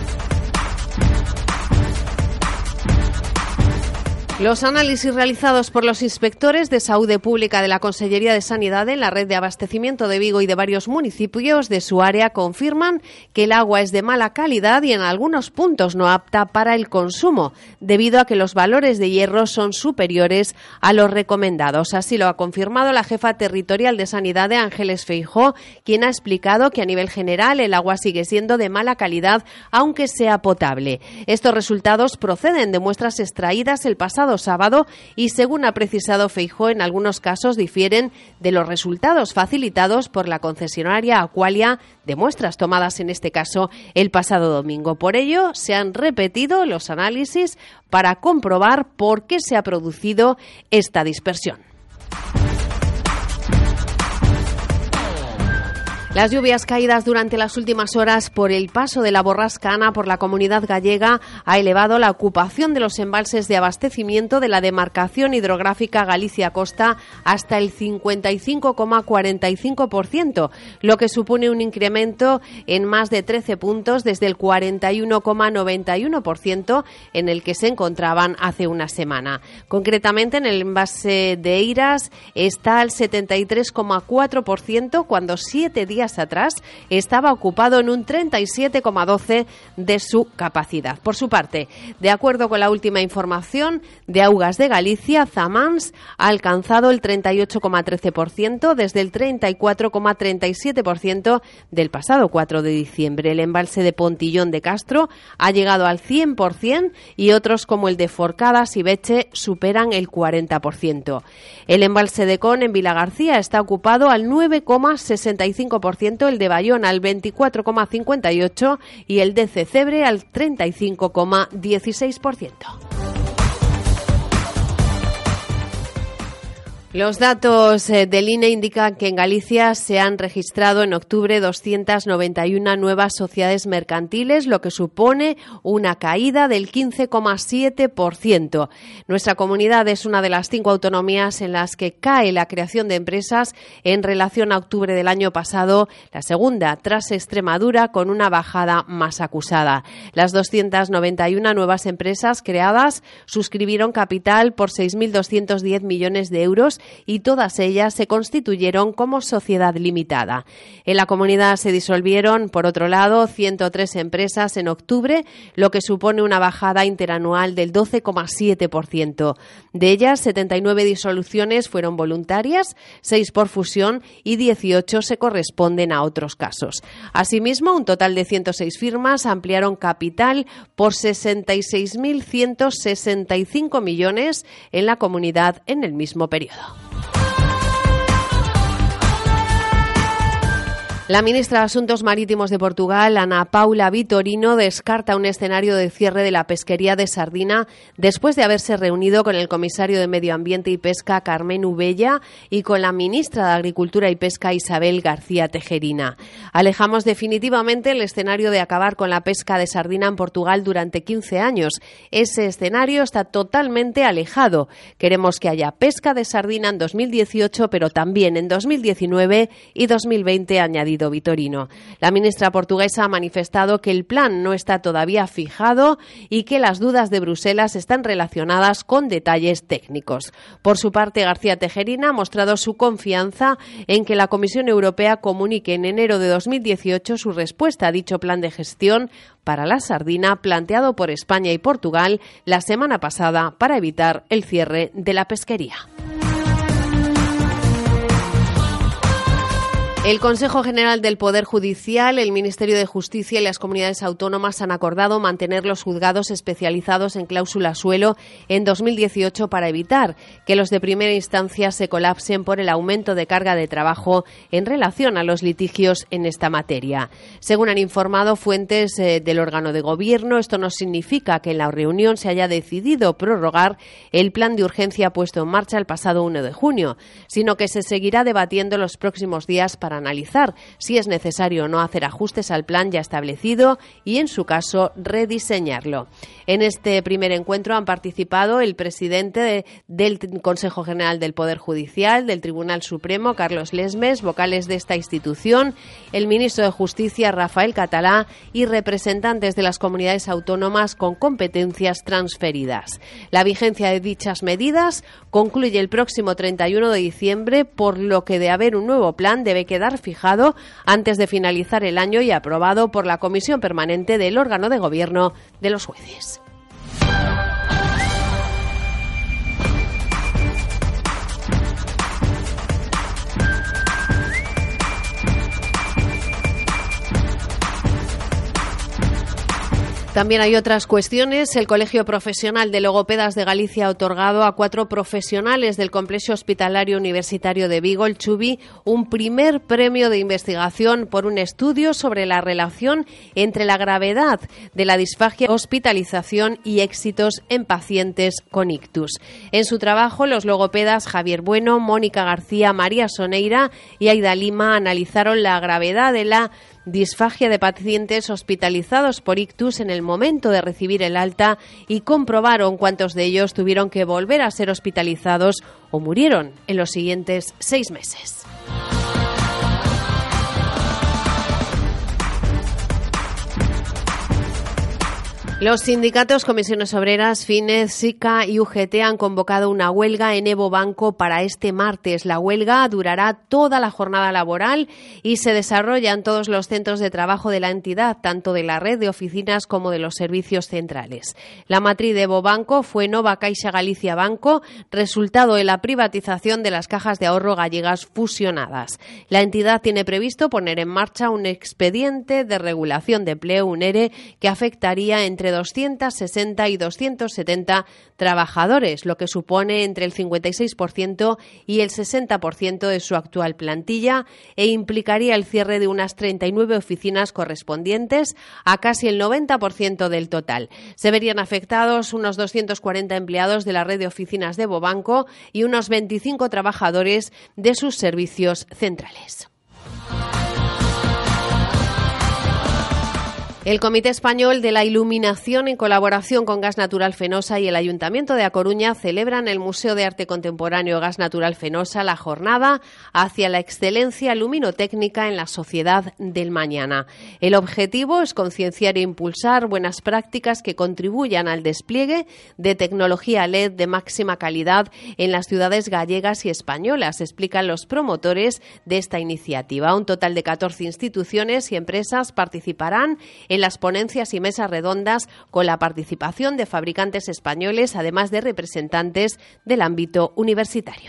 Los análisis realizados por los inspectores de Salud Pública de la Consellería de Sanidad en la red de abastecimiento de Vigo y de varios municipios de su área confirman que el agua es de mala calidad y en algunos puntos no apta para el consumo, debido a que los valores de hierro son superiores a los recomendados. Así lo ha confirmado la jefa territorial de Sanidad de Ángeles Feijóo, quien ha explicado que a nivel general el agua sigue siendo de mala calidad, aunque sea potable. Estos resultados proceden de muestras extraídas el pasado sábado y, según ha precisado Feijóo, en algunos casos difieren de los resultados facilitados por la concesionaria Aqualia de muestras tomadas en este caso el pasado domingo. Por ello, se han repetido los análisis para comprobar por qué se ha producido esta dispersión. Las lluvias caídas durante las últimas horas por el paso de la borrasca Ana por la comunidad gallega ha elevado la ocupación de los embalses de abastecimiento de la demarcación hidrográfica Galicia-Costa hasta el cincuenta y cinco coma cuarenta y cinco por ciento, lo que supone un incremento en más de trece puntos desde el cuarenta y uno coma noventa y uno por ciento en el que se encontraban hace una semana. Concretamente, en el embalse de Eiras está al setenta y tres coma cuatro por ciento, cuando siete días atrás estaba ocupado en un treinta y siete coma doce por ciento de su capacidad. Por su parte, de acuerdo con la última información de Augas de Galicia, Zamans ha alcanzado el treinta y ocho coma trece por ciento desde el treinta y cuatro coma treinta y siete por ciento del pasado cuatro de diciembre. El embalse de Pontillón de Castro ha llegado al cien por ciento y otros como el de Forcadas y Beche superan el cuarenta por ciento. El embalse de Con en Vilagarcía está ocupado al nueve coma sesenta y cinco por ciento, el de Bayona al veinticuatro coma cincuenta y ocho por ciento y el de Cecebre al treinta y cinco coma dieciséis por ciento. Los datos del I N E indican que en Galicia se han registrado en octubre doscientas noventa y una nuevas sociedades mercantiles, lo que supone una caída del quince coma siete por ciento. Nuestra comunidad es una de las cinco autonomías en las que cae la creación de empresas en relación a octubre del año pasado, la segunda tras Extremadura, con una bajada más acusada. Las doscientas noventa y una nuevas empresas creadas suscribieron capital por seis mil doscientos diez millones de euros y todas ellas se constituyeron como sociedad limitada. En la comunidad se disolvieron, por otro lado, ciento tres empresas en octubre, lo que supone una bajada interanual del doce coma siete por ciento. De ellas, setenta y nueve disoluciones fueron voluntarias, seis por fusión y dieciocho se corresponden a otros casos. Asimismo, un total de ciento seis firmas ampliaron capital por sesenta y seis mil ciento sesenta y cinco millones en la comunidad en el mismo periodo. La ministra de Asuntos Marítimos de Portugal, Ana Paula Vitorino, descarta un escenario de cierre de la pesquería de sardina después de haberse reunido con el comisario de Medio Ambiente y Pesca, Carmen Ubella, y con la ministra de Agricultura y Pesca, Isabel García Tejerina. Alejamos definitivamente el escenario de acabar con la pesca de sardina en Portugal durante quince años. Ese escenario está totalmente alejado. Queremos que haya pesca de sardina en dos mil dieciocho, pero también en dos mil diecinueve y dos mil veinte, añadido Vitorino. La ministra portuguesa ha manifestado que el plan no está todavía fijado y que las dudas de Bruselas están relacionadas con detalles técnicos. Por su parte, García Tejerina ha mostrado su confianza en que la Comisión Europea comunique en enero de dos mil dieciocho su respuesta a dicho plan de gestión para la sardina planteado por España y Portugal la semana pasada para evitar el cierre de la pesquería. El Consejo General del Poder Judicial, el Ministerio de Justicia y las comunidades autónomas han acordado mantener los juzgados especializados en cláusula suelo en dos mil dieciocho para evitar que los de primera instancia se colapsen por el aumento de carga de trabajo en relación a los litigios en esta materia. Según han informado fuentes eh, del órgano de gobierno, esto no significa que en la reunión se haya decidido prorrogar el plan de urgencia puesto en marcha el pasado uno de junio, sino que se seguirá debatiendo los próximos días para analizar si es necesario o no hacer ajustes al plan ya establecido y, en su caso, rediseñarlo. En este primer encuentro han participado el presidente de, del Consejo General del Poder Judicial, del Tribunal Supremo, Carlos Lesmes, vocales de esta institución, el ministro de Justicia, Rafael Catalá, y representantes de las comunidades autónomas con competencias transferidas. La vigencia de dichas medidas concluye el próximo treinta y uno de diciembre, por lo que de haber un nuevo plan debe quedar fijado antes de finalizar el año y aprobado por la Comisión Permanente del órgano de gobierno de los jueces. También hay otras cuestiones. El Colegio Profesional de Logopedas de Galicia ha otorgado a cuatro profesionales del Complejo Hospitalario Universitario de Vigo, el Chubi, un primer premio de investigación por un estudio sobre la relación entre la gravedad de la disfagia, hospitalización y éxitos en pacientes con ictus. En su trabajo, los logopedas Javier Bueno, Mónica García, María Soneira y Aida Lima analizaron la gravedad de la disfagia de pacientes hospitalizados por ictus en el momento de recibir el alta y comprobaron cuántos de ellos tuvieron que volver a ser hospitalizados o murieron en los siguientes seis meses. Los sindicatos Comisiones Obreras, Fines, SICA y U G T han convocado una huelga en Evo Banco para este martes. La huelga durará toda la jornada laboral y se desarrolla en todos los centros de trabajo de la entidad, tanto de la red de oficinas como de los servicios centrales. La matriz de Evo Banco fue Nova Caixa Galicia Banco, resultado de la privatización de las cajas de ahorro gallegas fusionadas. La entidad tiene previsto poner en marcha un expediente de regulación de empleo, un ERE, que afectaría entre doscientos sesenta y doscientos setenta trabajadores, lo que supone entre el cincuenta y seis por ciento y el sesenta por ciento de su actual plantilla e implicaría el cierre de unas treinta y nueve oficinas correspondientes a casi el noventa por ciento del total. Se verían afectados unos doscientos cuarenta empleados de la red de oficinas de Evo Banco y unos veinticinco trabajadores de sus servicios centrales. El Comité Español de la Iluminación, en colaboración con Gas Natural Fenosa y el Ayuntamiento de A Coruña, celebran en el Museo de Arte Contemporáneo Gas Natural Fenosa la jornada hacia la excelencia luminotécnica en la sociedad del mañana. El objetivo es concienciar e impulsar buenas prácticas que contribuyan al despliegue de tecnología L E D de máxima calidad en las ciudades gallegas y españolas, explican los promotores de esta iniciativa. Un total de catorce instituciones y empresas participarán en en las ponencias y mesas redondas con la participación de fabricantes españoles, además de representantes del ámbito universitario.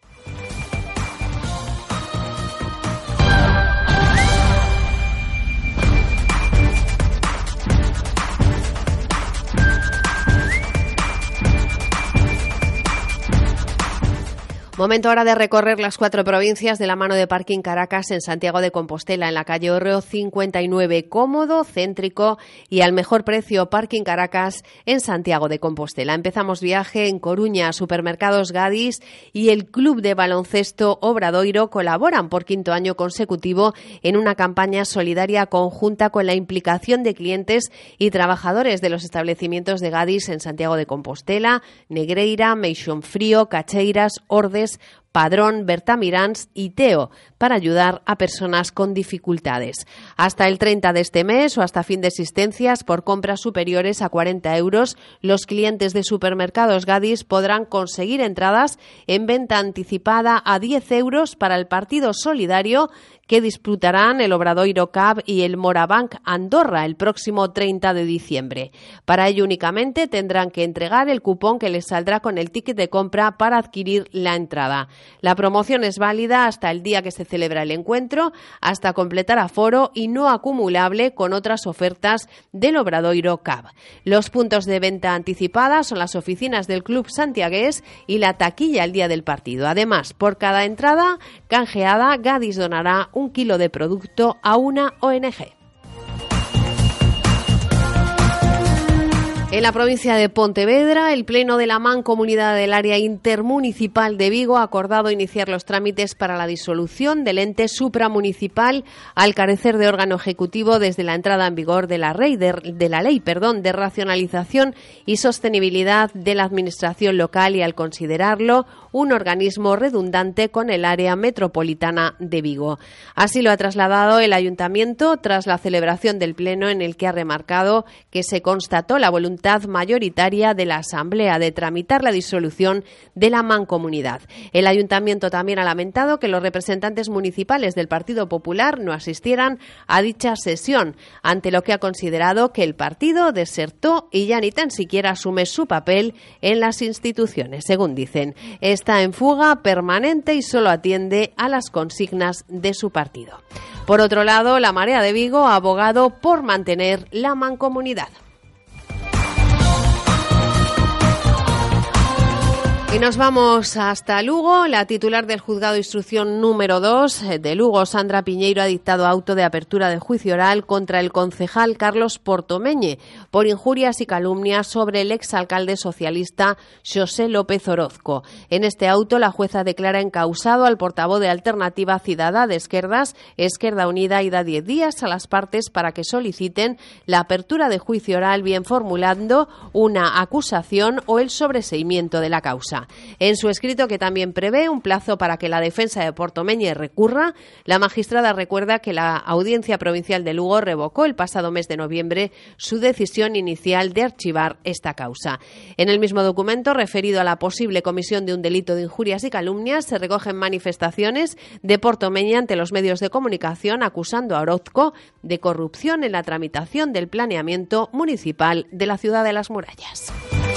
Momento ahora de recorrer las cuatro provincias de la mano de Parking Caracas en Santiago de Compostela, en la calle Orreo cincuenta y nueve. Cómodo, céntrico y al mejor precio. Parking Caracas en Santiago de Compostela. Empezamos viaje en Coruña. Supermercados Gadis y el Club de Baloncesto Obradoiro colaboran por quinto año consecutivo en una campaña solidaria conjunta con la implicación de clientes y trabajadores de los establecimientos de Gadis en Santiago de Compostela, Negreira, Meixonfrío, Cacheiras, Ordes, Padrón, Bertamiráns y Teo, para ayudar a personas con dificultades. Hasta el treinta de este mes o hasta fin de existencias, por compras superiores a cuarenta euros, los clientes de Supermercados Gadis podrán conseguir entradas en venta anticipada a diez euros para el partido solidario que disputarán el Obradoiro Cup y el Morabanc Andorra el próximo treinta de diciembre. Para ello únicamente tendrán que entregar el cupón que les saldrá con el ticket de compra para adquirir la entrada. La promoción es válida hasta el día que se celebra el encuentro, hasta completar aforo y no acumulable con otras ofertas del Obradoiro Cup. Los puntos de venta anticipada son las oficinas del club santiagués y la taquilla el día del partido. Además, por cada entrada canjeada, Gadis donará un kilo de producto a una O N G. En la provincia de Pontevedra, el Pleno de la Mancomunidad del Área Intermunicipal de Vigo ha acordado iniciar los trámites para la disolución del ente supramunicipal al carecer de órgano ejecutivo desde la entrada en vigor de la, rey de, de la ley perdón, de racionalización y sostenibilidad de la administración local y al considerarlo un organismo redundante con el área metropolitana de Vigo. Así lo ha trasladado el Ayuntamiento tras la celebración del Pleno, en el que ha remarcado que se constató la voluntad mayoritaria de la Asamblea de tramitar la disolución de la mancomunidad. El Ayuntamiento también ha lamentado que los representantes municipales del Partido Popular no asistieran a dicha sesión, ante lo que ha considerado que el partido desertó y ya ni tan siquiera asume su papel en las instituciones. Según dicen, está en fuga permanente y solo atiende a las consignas de su partido. Por otro lado, la Marea de Vigo ha abogado por mantener la mancomunidad. Y nos vamos hasta Lugo. La titular del Juzgado de Instrucción número dos de Lugo, Sandra Piñeiro, ha dictado auto de apertura de juicio oral contra el concejal Carlos Portomeñe por injurias y calumnias sobre el exalcalde socialista Xosé López Orozco. En este auto, la jueza declara encausado al portavoz de Alternativa Cidadá de Esquerdas, Esquerda Unida, y da diez días a las partes para que soliciten la apertura de juicio oral, bien formulando una acusación o el sobreseimiento de la causa. En su escrito, que también prevé un plazo para que la defensa de Portomeñe recurra, la magistrada recuerda que la Audiencia Provincial de Lugo revocó el pasado mes de noviembre su decisión inicial de archivar esta causa. En el mismo documento, referido a la posible comisión de un delito de injurias y calumnias, se recogen manifestaciones de Portomeñe ante los medios de comunicación acusando a Orozco de corrupción en la tramitación del planeamiento municipal de la ciudad de las murallas.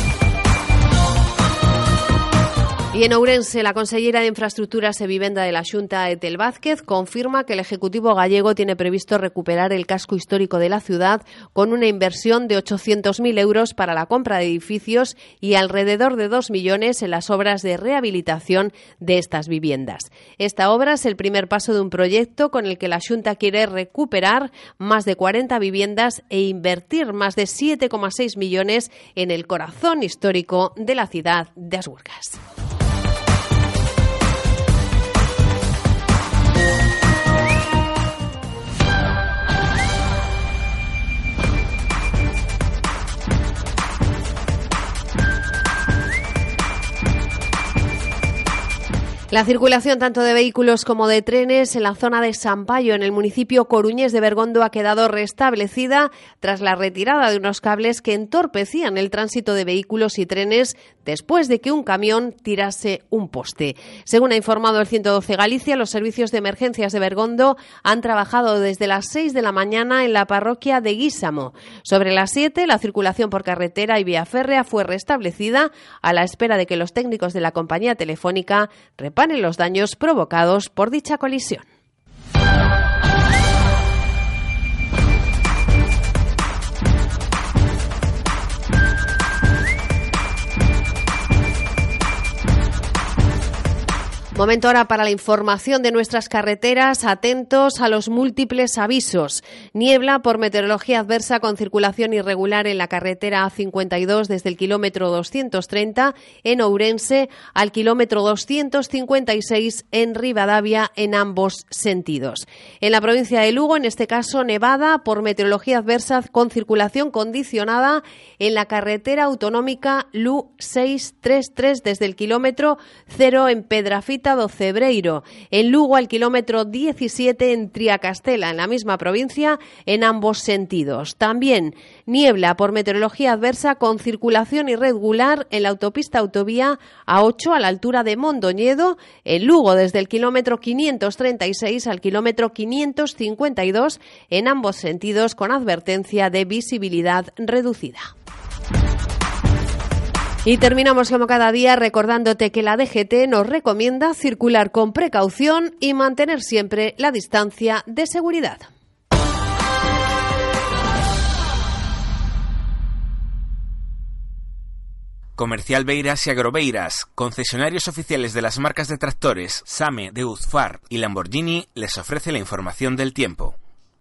Y en Ourense, la consellera de Infraestructuras e Vivenda de la Xunta, Etel Vázquez, confirma que el Ejecutivo gallego tiene previsto recuperar el casco histórico de la ciudad con una inversión de ochocientos mil euros para la compra de edificios y alrededor de dos millones en las obras de rehabilitación de estas viviendas. Esta obra es el primer paso de un proyecto con el que la Xunta quiere recuperar más de cuarenta viviendas e invertir más de siete coma seis millones en el corazón histórico de la ciudad de Asburgas. La circulación tanto de vehículos como de trenes en la zona de San Payo, en el municipio coruñés de Bergondo, ha quedado restablecida tras la retirada de unos cables que entorpecían el tránsito de vehículos y trenes después de que un camión tirase un poste. Según ha informado el ciento doce Galicia, los servicios de emergencias de Bergondo han trabajado desde las seis de la mañana en la parroquia de Guísamo. Sobre las siete, la circulación por carretera y vía férrea fue restablecida a la espera de que los técnicos de la compañía telefónica reparen en los daños provocados por dicha colisión. Momento ahora para la información de nuestras carreteras. Atentos a los múltiples avisos. Niebla por meteorología adversa con circulación irregular en la carretera A cincuenta y dos desde el kilómetro doscientos treinta en Ourense al kilómetro doscientos cincuenta y seis en Ribadavia en ambos sentidos. En la provincia de Lugo, en este caso, nevada por meteorología adversa con circulación condicionada en la carretera autonómica L U seiscientos treinta y tres desde el kilómetro cero en Pedrafita pasado Cebreiro. En Lugo, al kilómetro diecisiete, en Triacastela, en la misma provincia, en ambos sentidos. También niebla por meteorología adversa con circulación irregular en la autopista autovía A ocho a la altura de Mondoñedo, en Lugo desde el kilómetro quinientos treinta y seis al kilómetro quinientos cincuenta y dos, en ambos sentidos con advertencia de visibilidad reducida. Y terminamos como cada día recordándote que la D G T nos recomienda circular con precaución y mantener siempre la distancia de seguridad. Comercial Beiras y Agrobeiras, concesionarios oficiales de las marcas de tractores SAME, Deuzfar y Lamborghini, les ofrece la información del tiempo.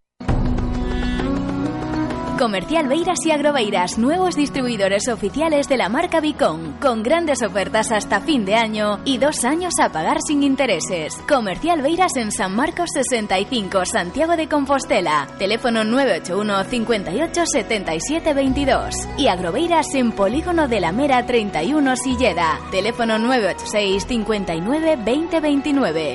Comercial Beiras y Agrobeiras, nuevos distribuidores oficiales de la marca Bicón, con grandes ofertas hasta fin de año y dos años a pagar sin intereses. Comercial Beiras en San Marcos sesenta y cinco, Santiago de Compostela, teléfono nueve ocho uno, cincuenta y ocho, setenta y siete veintidós. Y Agrobeiras en Polígono de la Mera treinta y uno, Silleda, teléfono nueve ocho seis, cincuenta y nueve, veinte veintinueve.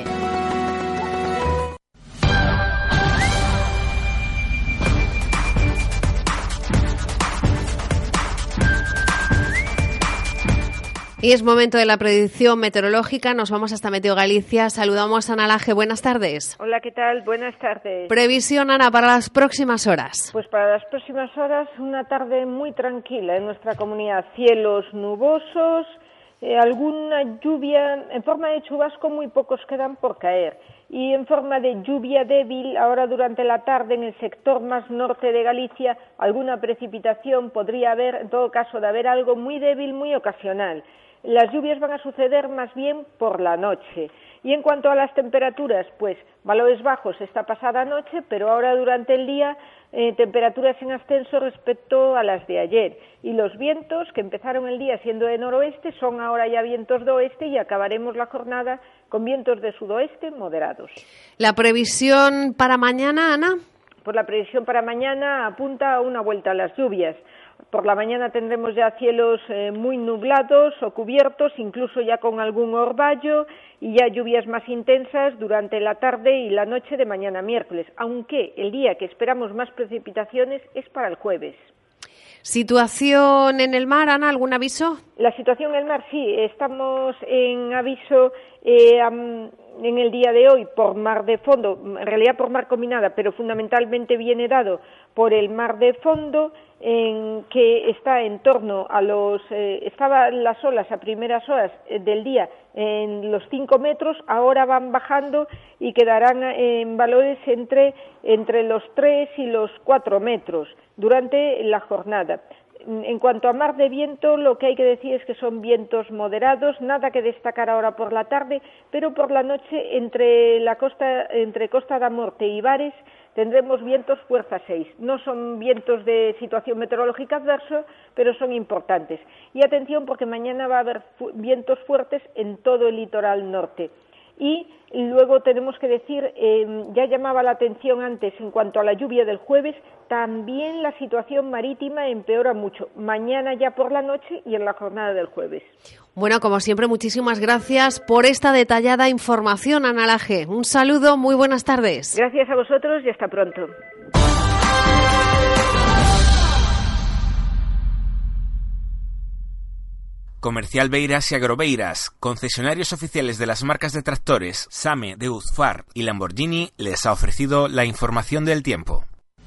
Y es momento de la predicción meteorológica. Nos vamos hasta Meteo Galicia. Saludamos a Ana Laje. Buenas tardes. Hola, ¿qué tal? Buenas tardes. Previsión, Ana, para las próximas horas. Pues para las próximas horas, una tarde muy tranquila en nuestra comunidad. Cielos nubosos, eh, alguna lluvia, en forma de chubasco muy pocos quedan por caer. Y en forma de lluvia débil, ahora durante la tarde en el sector más norte de Galicia, alguna precipitación podría haber, en todo caso de haber algo muy débil, muy ocasional. Las lluvias van a suceder más bien por la noche. Y en cuanto a las temperaturas, pues valores bajos esta pasada noche, pero ahora durante el día eh, temperaturas en ascenso respecto a las de ayer. Y los vientos, que empezaron el día siendo de noroeste, son ahora ya vientos de oeste y acabaremos la jornada con vientos de sudoeste moderados. ¿La previsión para mañana, Ana? Pues la previsión para mañana apunta a una vuelta a las lluvias. Por la mañana tendremos ya cielos eh, muy nublados o cubiertos, incluso ya con algún orvallo, y ya lluvias más intensas durante la tarde y la noche de mañana miércoles, aunque el día que esperamos más precipitaciones es para el jueves. ¿Situación en el mar, Ana? ¿Algún aviso? La situación en el mar, sí. Estamos en aviso eh, um, en el día de hoy por mar de fondo, en realidad por mar combinada, pero fundamentalmente viene dado por el mar de fondo, en que está en torno a los... Eh, estaban las olas a primeras horas del día en los cinco metros, ahora van bajando y quedarán en valores entre, entre los tres y los cuatro metros durante la jornada. En cuanto a mar de viento, lo que hay que decir es que son vientos moderados, nada que destacar ahora por la tarde, pero por la noche entre la costa, entre Costa da Morte y Bares tendremos vientos fuerza seis. No son vientos de situación meteorológica adversa, pero son importantes. Y atención porque mañana va a haber fu- vientos fuertes en todo el litoral norte. Y luego tenemos que decir, eh, ya llamaba la atención antes en cuanto a la lluvia del jueves, también la situación marítima empeora mucho, mañana ya por la noche y en la jornada del jueves. Bueno, como siempre, muchísimas gracias por esta detallada información, Ana Laje. Un saludo, muy buenas tardes. Gracias a vosotros y hasta pronto. Comercial Beiras y Agrobeiras, concesionarios oficiales de las marcas de tractores SAME, Deuzfar y Lamborghini, les ha ofrecido la información del tiempo.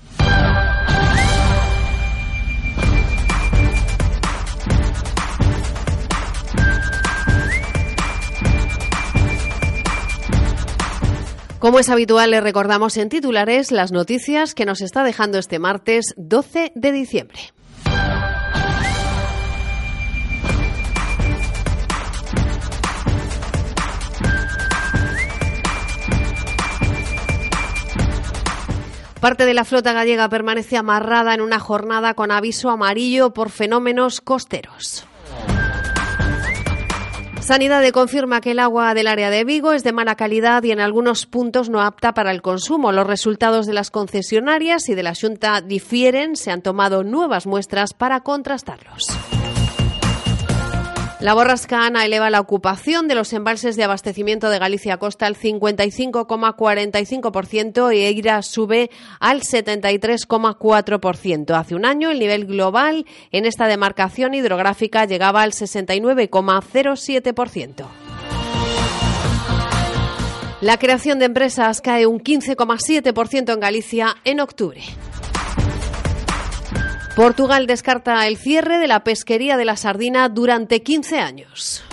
Como es habitual, les recordamos en titulares las noticias que nos está dejando este martes doce de diciembre. Parte de la flota gallega permanece amarrada en una jornada con aviso amarillo por fenómenos costeros. Sanidad confirma que el agua del área de Vigo es de mala calidad y en algunos puntos no apta para el consumo. Los resultados de las concesionarias y de la Xunta difieren. Se han tomado nuevas muestras para contrastarlos. La borrasca Ana eleva la ocupación de los embalses de abastecimiento de Galicia Costa al cincuenta y cinco coma cuarenta y cinco por ciento y Eira sube al setenta y tres coma cuatro por ciento. Hace un año el nivel global en esta demarcación hidrográfica llegaba al sesenta y nueve coma cero siete por ciento. La creación de empresas cae un quince coma siete por ciento en Galicia en octubre. Portugal descarta el cierre de la pesquería de la sardina durante quince años.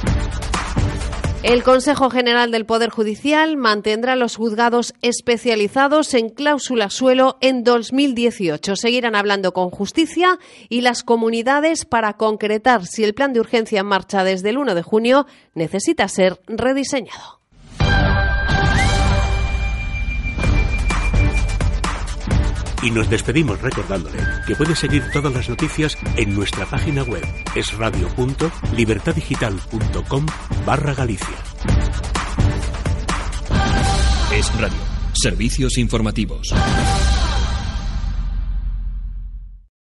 El Consejo General del Poder Judicial mantendrá los juzgados especializados en cláusula suelo en dos mil dieciocho. Seguirán hablando con Justicia y las comunidades para concretar si el plan de urgencia en marcha desde el uno de junio necesita ser rediseñado. Y nos despedimos recordándole que puede seguir todas las noticias en nuestra página web esradio punto libertadigital punto com barra Galicia. Es Radio. Servicios informativos.